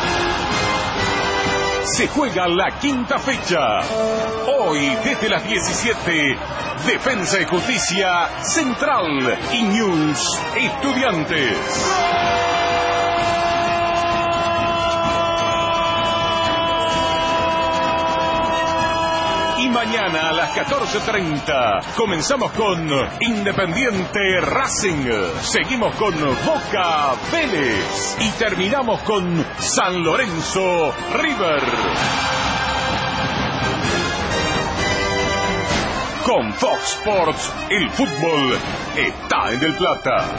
S1: Se juega la quinta fecha. Hoy, desde las diecisiete, Defensa y Justicia Central y News Estudiantes. Y mañana a las catorce treinta comenzamos con Independiente Racing. Seguimos con Boca Vélez. Y terminamos con San Lorenzo River. Con Fox Sports, el fútbol está en el Plata.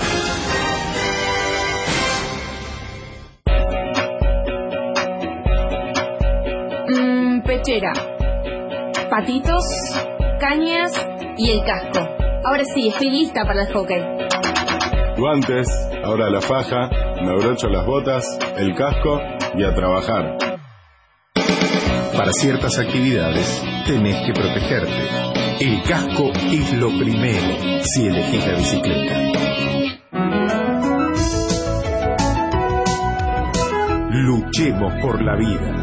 S19: Mm, pechera, patitos, cañas y el casco. Ahora sí, estoy lista para el hockey.
S20: Guantes, ahora la faja, me abrocho las botas, el casco y a trabajar.
S21: Para ciertas actividades tenés que protegerte.
S10: El casco es lo primero si elegís la bicicleta. Luchemos por la vida.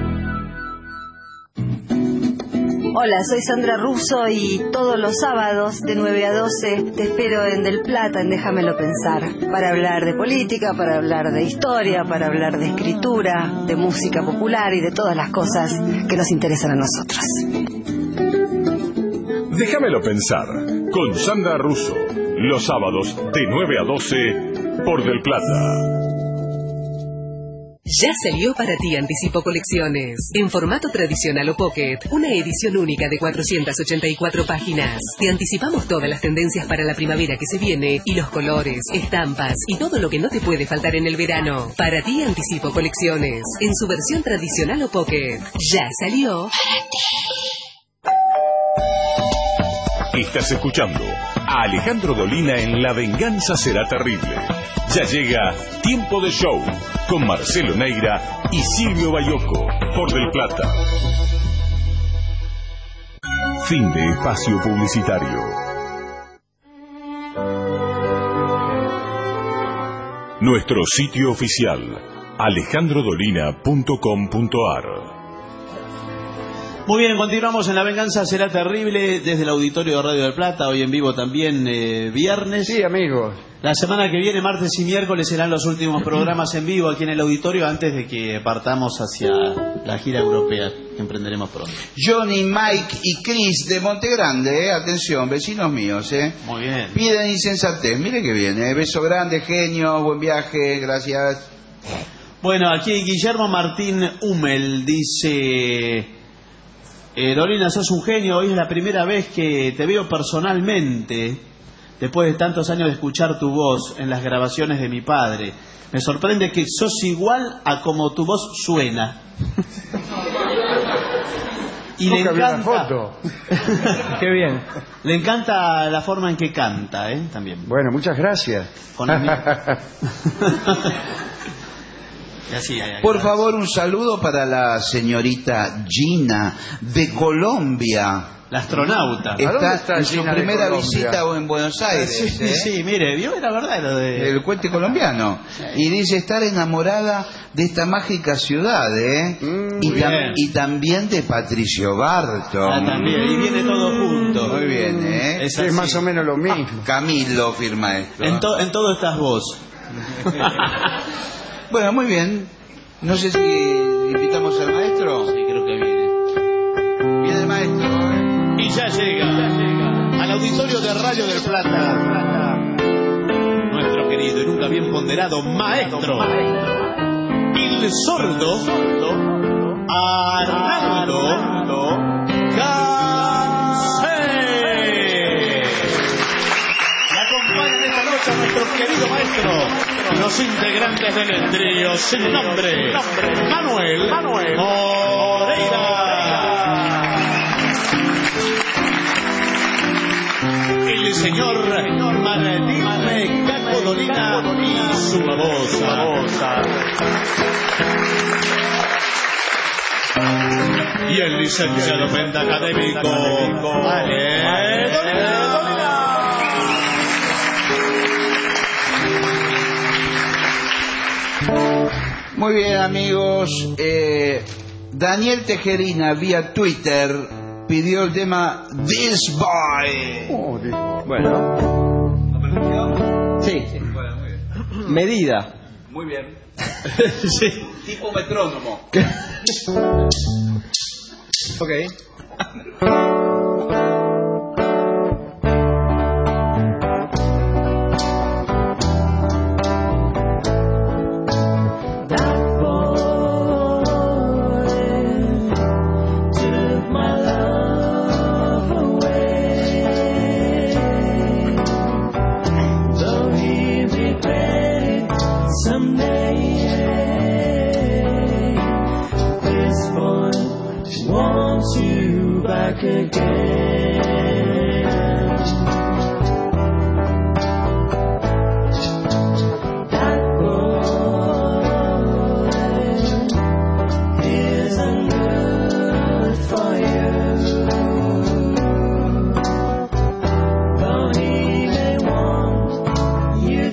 S21: Hola, soy Sandra Russo y todos los sábados de nueve a doce te espero en Del Plata, en Déjamelo Pensar, para hablar de política, para hablar de historia, para hablar de escritura, de música popular y de todas las cosas que nos interesan a nosotros.
S1: Déjamelo Pensar, con Sandra Russo, los sábados de nueve a doce por Del Plata.
S7: Ya salió para ti Anticipo Colecciones. En formato tradicional o pocket, una edición única de cuatrocientas ochenta y cuatro páginas. Te anticipamos todas las tendencias para la primavera que se viene y los colores, estampas y todo lo que no te puede faltar en el verano. Para ti Anticipo Colecciones. En su versión tradicional o pocket. Ya salió para ti.
S1: Estás escuchando a Alejandro Dolina en La Venganza Será Terrible. Ya llega Tiempo de Show con Marcelo Neira y Silvio Bayoco por Del Plata. Fin de espacio publicitario. Nuestro sitio oficial, alejandro dolina punto com punto ar.
S4: Muy bien, continuamos en La Venganza Será Terrible desde el Auditorio de Radio del Plata, hoy en vivo también eh, viernes.
S3: Sí, amigos.
S4: La semana que viene, martes y miércoles, serán los últimos programas en vivo aquí en el auditorio antes de que partamos hacia la gira europea que emprenderemos pronto.
S5: Johnny, Mike y Chris de Montegrande, eh, atención, vecinos míos, eh.
S4: Muy bien.
S5: Piden insensatez, mire que bien, eh. Beso grande, genio, buen viaje, gracias.
S4: Bueno, aquí Guillermo Martín Hummel dice... Eh, Dolina, sos un genio, hoy es la primera vez que te veo personalmente, después de tantos años de escuchar tu voz en las grabaciones de mi padre. Me sorprende que sos igual a como tu voz suena. Y le encanta...
S3: foto.
S4: Qué bien. Le encanta la forma en que canta, ¿eh? También.
S3: Bueno, muchas gracias.
S4: Con el... Así, ahí, ahí,
S5: Por
S4: ahí.
S5: favor, un saludo para la señorita Gina de Colombia.
S4: La astronauta.
S5: Está,
S3: está
S5: en su
S3: Gina de
S5: primera
S3: Colombia?
S5: visita en Buenos Aires.
S4: Sí, sí,
S5: ¿eh?
S4: sí, mire, vio, era verdad lo de...
S5: El cuente colombiano. Y dice estar enamorada de esta mágica ciudad, ¿eh?
S3: Mm,
S5: y, tam
S4: bien.
S5: y también de Patricio Barton.
S4: Ah, también, y viene todo junto.
S5: Muy bien, ¿eh?
S4: Es,
S3: Es
S4: así.
S3: más o menos lo mismo.
S5: Camilo firma esto.
S4: En, to- en todo estás vos.
S5: Bueno, muy bien. No sé si invitamos al maestro.
S4: Sí, creo que viene.
S5: Viene el maestro, ¿eh?
S4: Y ya llega, ya llega al auditorio de Radio del Plata nuestro querido y nunca bien ponderado maestro, el sordo Arnaldo Gansé. Le acompañan esta noche a nuestro querido maestro, los integrantes del trío sin nombre, Manuel Moreira. El señor Martín Caco Dolina y su babosa. Y el licenciado pentacadémico Ale Dolina.
S5: Muy bien, amigos. Eh, Daniel Tejerina vía Twitter pidió el tema This Boy.
S3: Oh, this boy.
S22: Bueno. Sí.
S5: Bueno, muy bien.
S22: Medida.
S5: Muy bien.
S4: Sí.
S5: Tipo metrónomo.
S22: Ok.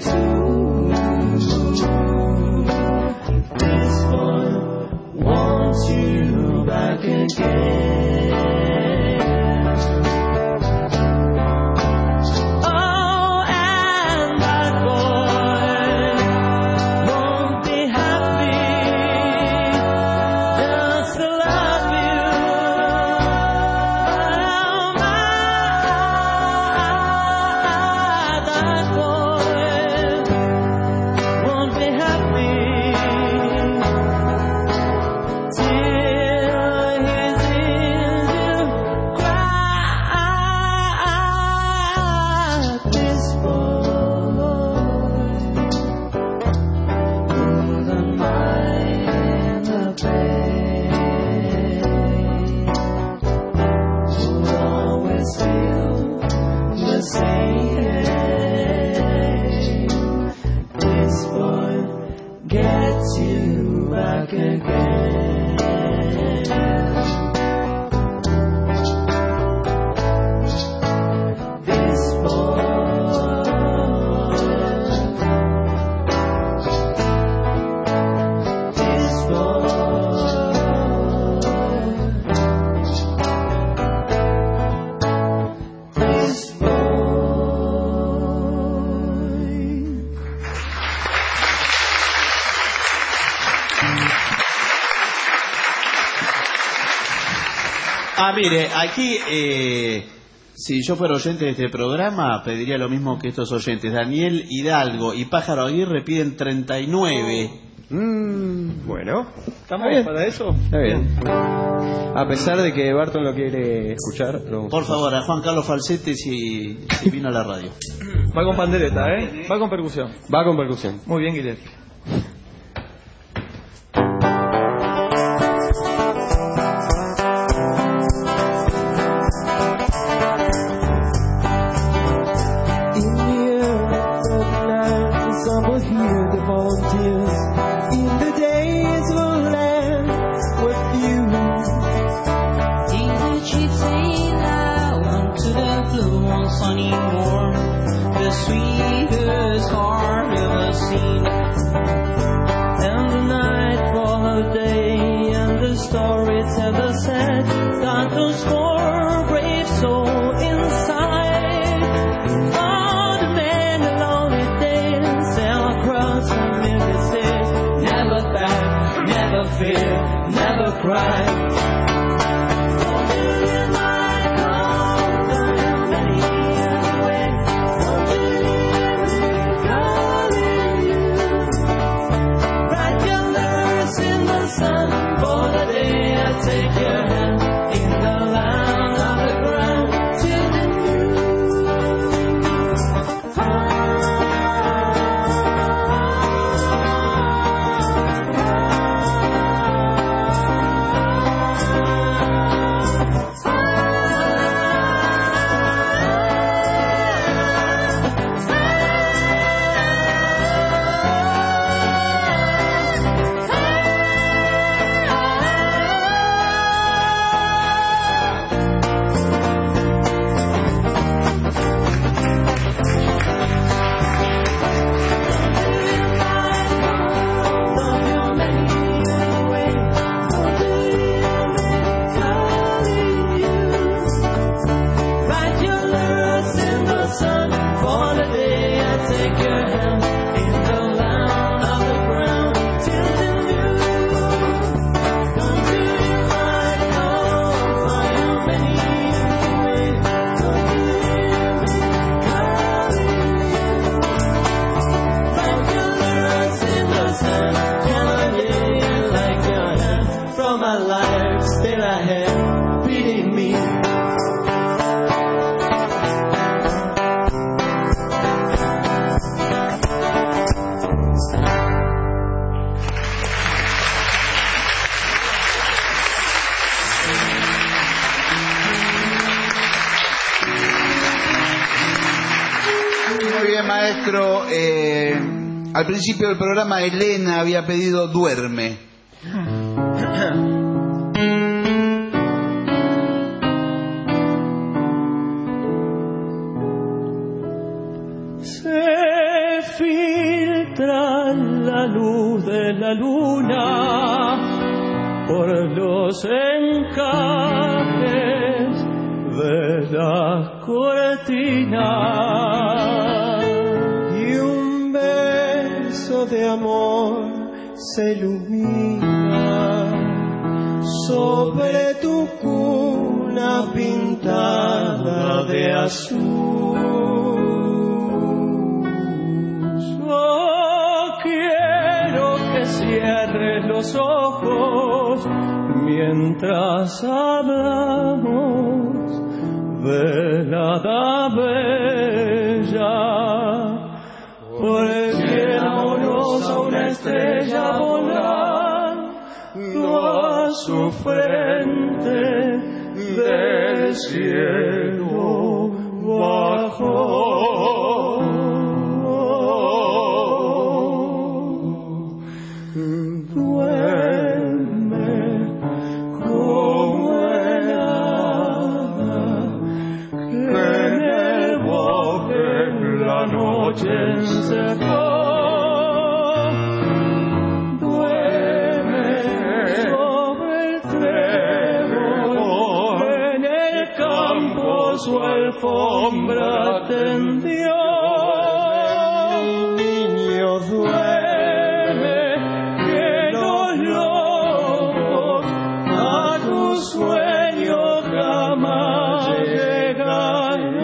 S4: Ah, mire, aquí, eh, si yo fuera oyente de este programa, pediría lo mismo que estos oyentes. Daniel Hidalgo y Pájaro Aguirre piden treinta y nueve.
S22: Mm, bueno,
S2: ¿estamos
S22: bien
S2: para eso?
S22: Está bien. A pesar de que Barton lo quiere escuchar, lo
S4: Por favor, a Juan Carlos Falsete si, si vino a la radio.
S2: Va con pandereta, ¿eh? Va con percusión.
S22: Va con percusión.
S2: Muy bien, Guillermo.
S5: Maestro, eh, al principio del programa Elena había pedido Duerme.
S12: Se entra la luz de la luna por los encajes de la cortina y un beso de amor se ilumina sobre tu cuna pintada de azul. Yo quiero que cierres los ojos mientras hablamos de nada bella, porque vámonos a una estrella volando a su frente del cielo bajo. Duerme sobre el trébol, en el campo su alfombra tendió. Niño, duerme, que los lobos a tu sueño jamás llegarán.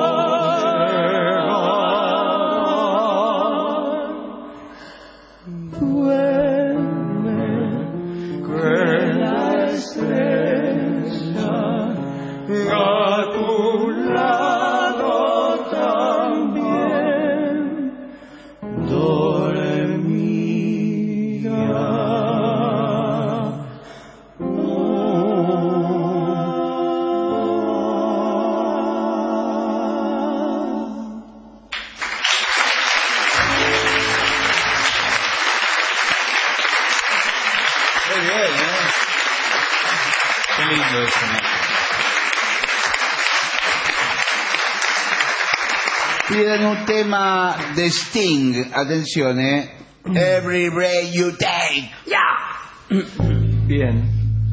S5: Piden un tema de Sting, atención, eh. Every breath you take.
S12: Yeah.
S2: Bien.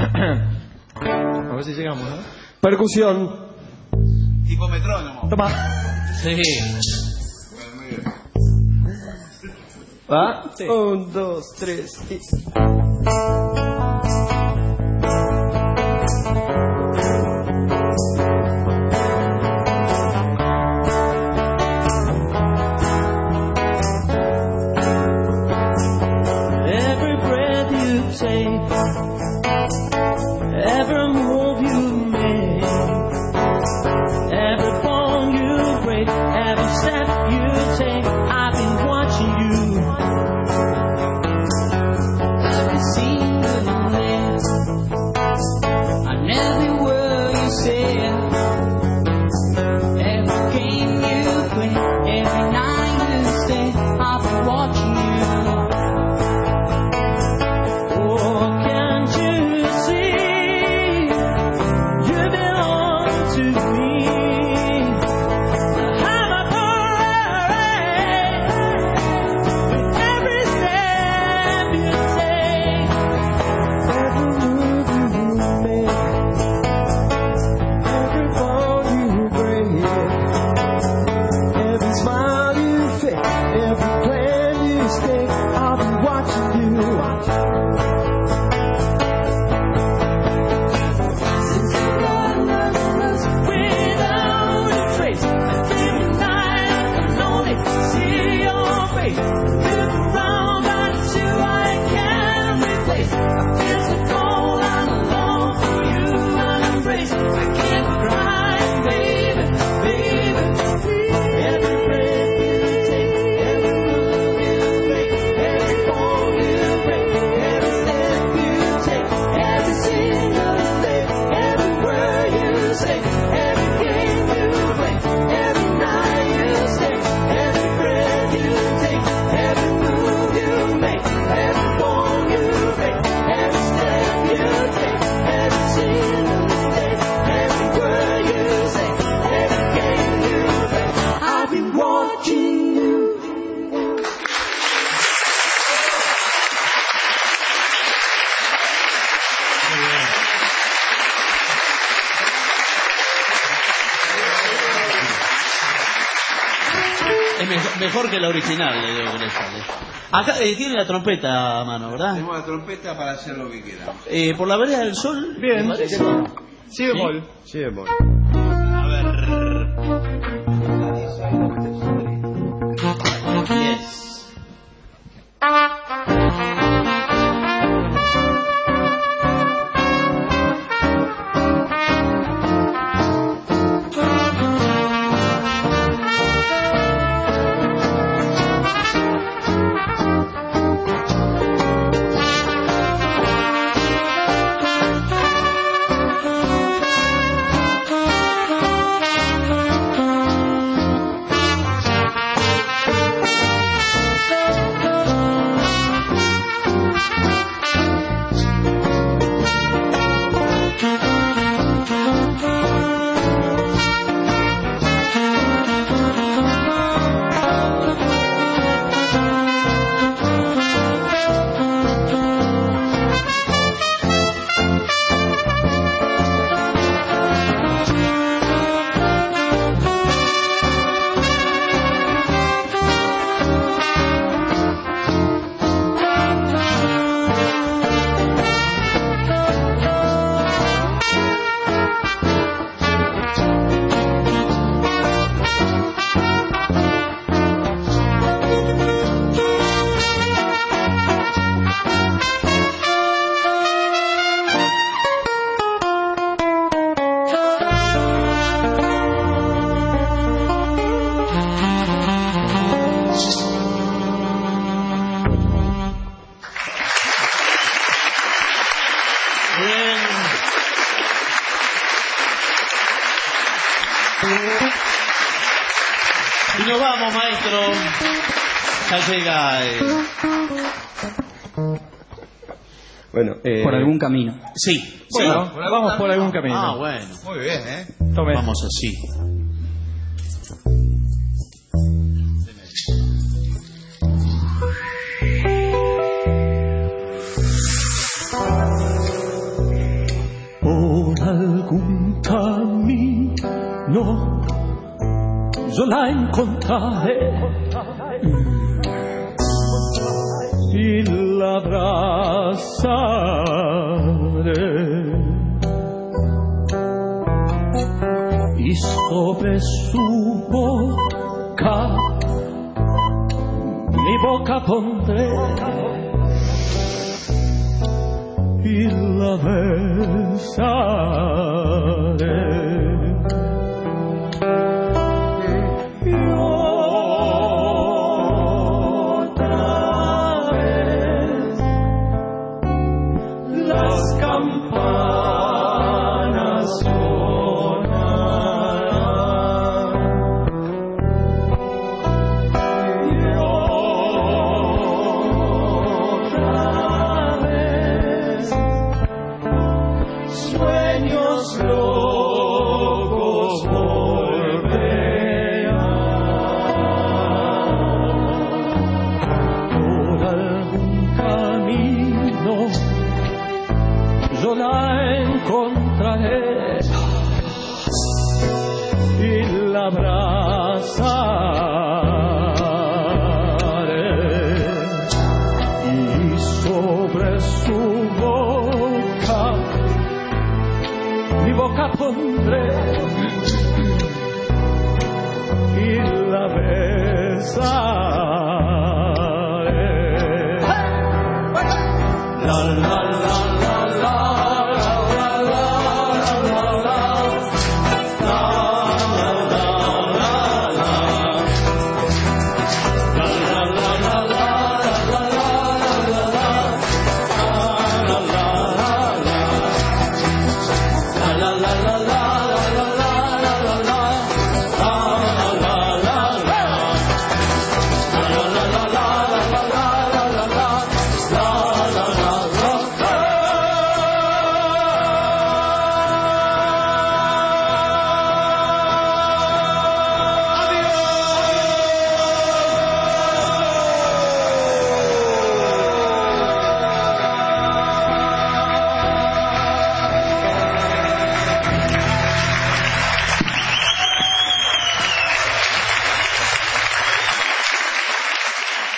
S2: A ver si llegamos, ¿no? Percusión.
S5: Tipo metrónomo.
S2: Toma.
S4: Sí.
S2: ¿Va? Sí. Un, dos, tres y...
S12: Every move you make, every bone you break, every step you take, I've been watching you. Every single day, and every word you say, every game you play, every night you stay, I've been watching you. Every
S4: mejor que la original, le digo que le sale. Acá eh, tiene la trompeta a mano, ¿verdad?
S5: Tengo la trompeta para hacer lo que quiera.
S4: Eh, por la vereda del sol.
S2: Bien.
S4: ¿me parece?
S2: Sí bemol. Sí bemol.
S4: A ver. Yes. Y nos vamos, maestro. Ya llega. Eh...
S2: Bueno, eh...
S22: por algún camino.
S4: Sí.
S2: Bueno,
S4: sí.
S2: vamos por algún camino.
S4: Ah, bueno.
S5: Muy bien, ¿eh?
S2: Tome.
S4: Vamos así.
S12: Por algún camino yo la encontraré y la abrazaré, y sobre su boca mi boca pondré y la besaré.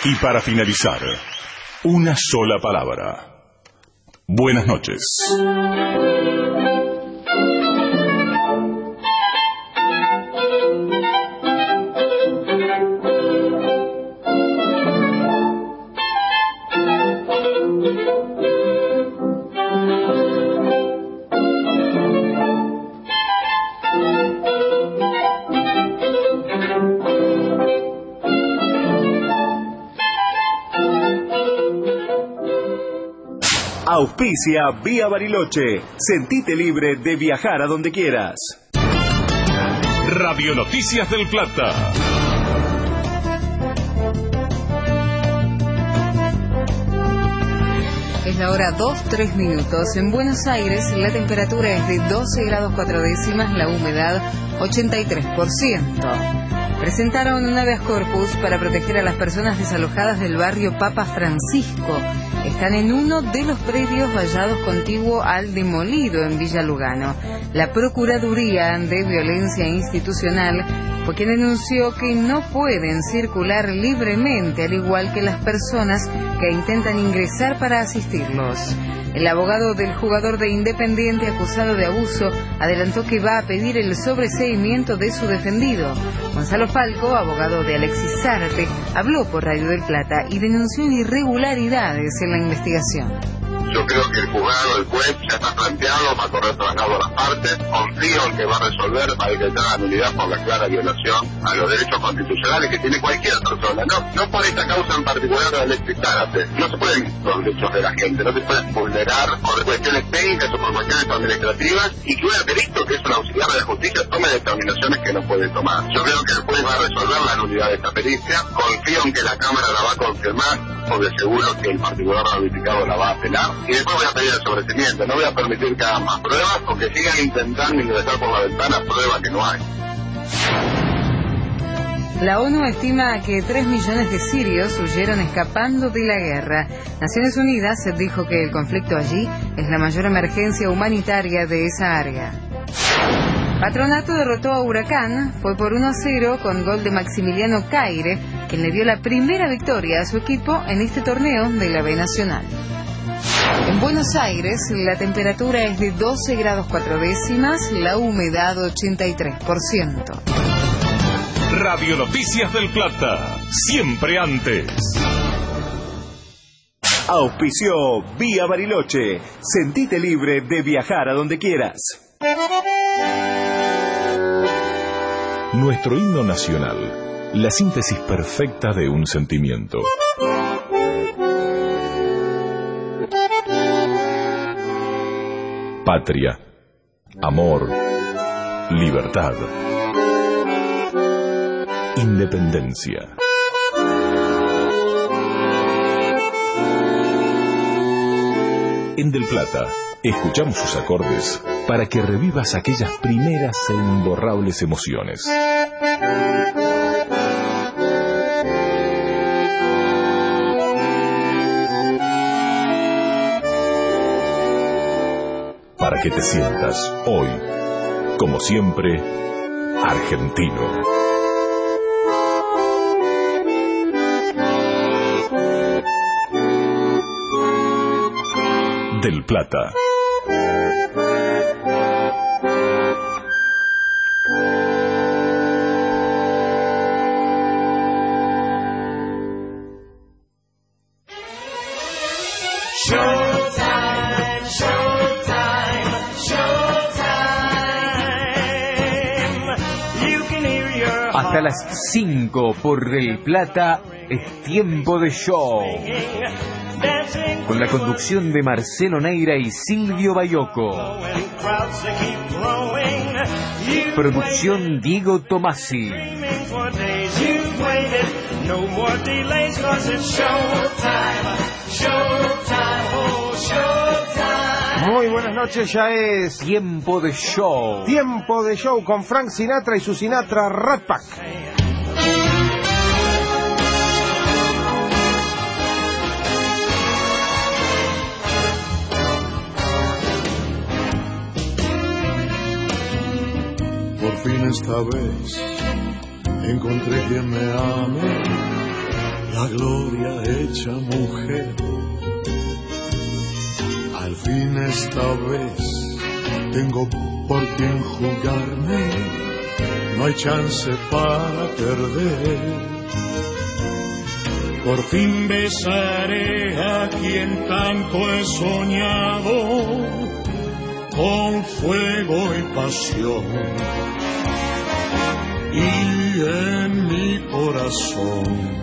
S1: Y para finalizar, una sola palabra. Buenas noches.
S13: Auspicia Vía Bariloche. Sentite libre de viajar a donde quieras.
S1: Radio Noticias del Plata.
S14: Es la hora dos, tres minutos. En Buenos Aires la temperatura es de doce grados cuatro décimas, la humedad ochenta y tres por ciento. Presentaron un habeas corpus para proteger a las personas desalojadas del barrio Papa Francisco. Están en uno de los predios vallados contiguo al demolido en Villa Lugano. La Procuraduría de Violencia Institucional fue quien denunció que no pueden circular libremente, al igual que las personas que intentan ingresar para asistirlos. El abogado del jugador de Independiente acusado de abuso adelantó que va a pedir el sobreseimiento de su defendido. Gonzalo Falco, abogado de Alexis Zárate, habló por Radio del Plata y denunció irregularidades en la investigación.
S8: Yo creo que el juzgado, el juez, ya está planteado, va a correr trasladado a las partes. Confío en que va a resolver, va a decretar la nulidad por la clara violación a los derechos constitucionales que tiene cualquier persona. No, no por esta causa en particular de Alexis Zárate. No se pueden los derechos de la gente, no se pueden vulnerar por cuestiones técnicas o por cuestiones administrativas y que un perito, que es un auxiliar de la justicia, tome determinaciones que no puede tomar. Yo creo que el juez va a resolver la nulidad de esta pericia. Confío en que la Cámara la va a confirmar, porque seguro que el particular ratificado la va a apelar. Y después voy a pedir el sobreseimiento. No voy a permitir que hagan más pruebas o que sigan intentando ingresar por la ventana pruebas que no hay.
S14: La ONU estima que tres millones de sirios huyeron escapando de la guerra. Naciones Unidas dijo que el conflicto allí es la mayor emergencia humanitaria de esa área. Patronato derrotó a Huracán, fue por uno a cero con gol de Maximiliano Caire, quien le dio la primera victoria a su equipo en este torneo de la B Nacional. En Buenos Aires la temperatura es de doce grados cuatro décimas, la humedad ochenta y tres por ciento.
S1: Radio Noticias del Plata, siempre antes.
S13: Auspició Vía Bariloche. Sentite libre de viajar a donde quieras.
S1: Nuestro himno nacional, la síntesis perfecta de un sentimiento. Patria, amor, libertad, independencia. En Del Plata, escuchamos sus acordes para que revivas aquellas primeras e imborrables emociones. Para que te sientas hoy, como siempre, argentino. Del Plata.
S9: Hasta las cinco por Del Plata es tiempo de show. Con la conducción de Marcelo Neira y Silvio Bayoco. Producción Diego Tomasi.
S23: Muy buenas noches, ya es
S9: Tiempo de Show.
S23: Tiempo de Show con Frank Sinatra y su Sinatra Rat Pack.
S24: Por fin esta vez encontré quien me ame.
S6: la gloria hecha mujer. Al fin esta vez tengo por quien jugarme, no hay chance para perder. Por fin besaré a quien tanto he soñado, con fuego y pasión. Y en mi corazón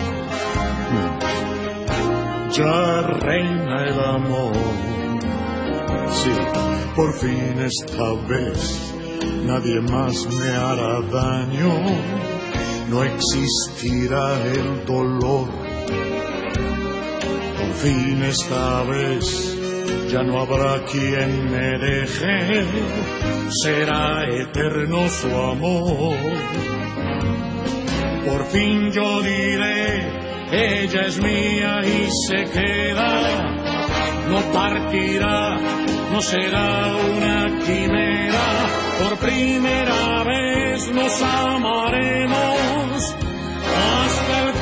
S6: ya reina el amor. Sí, por fin esta vez nadie más me hará daño, no existirá el dolor. Por fin esta vez ya no habrá quien me deje, será eterno su amor. Por fin yo diré, ella es mía y se queda, no partirá, no será una quimera. Por primera vez nos amaremos hasta el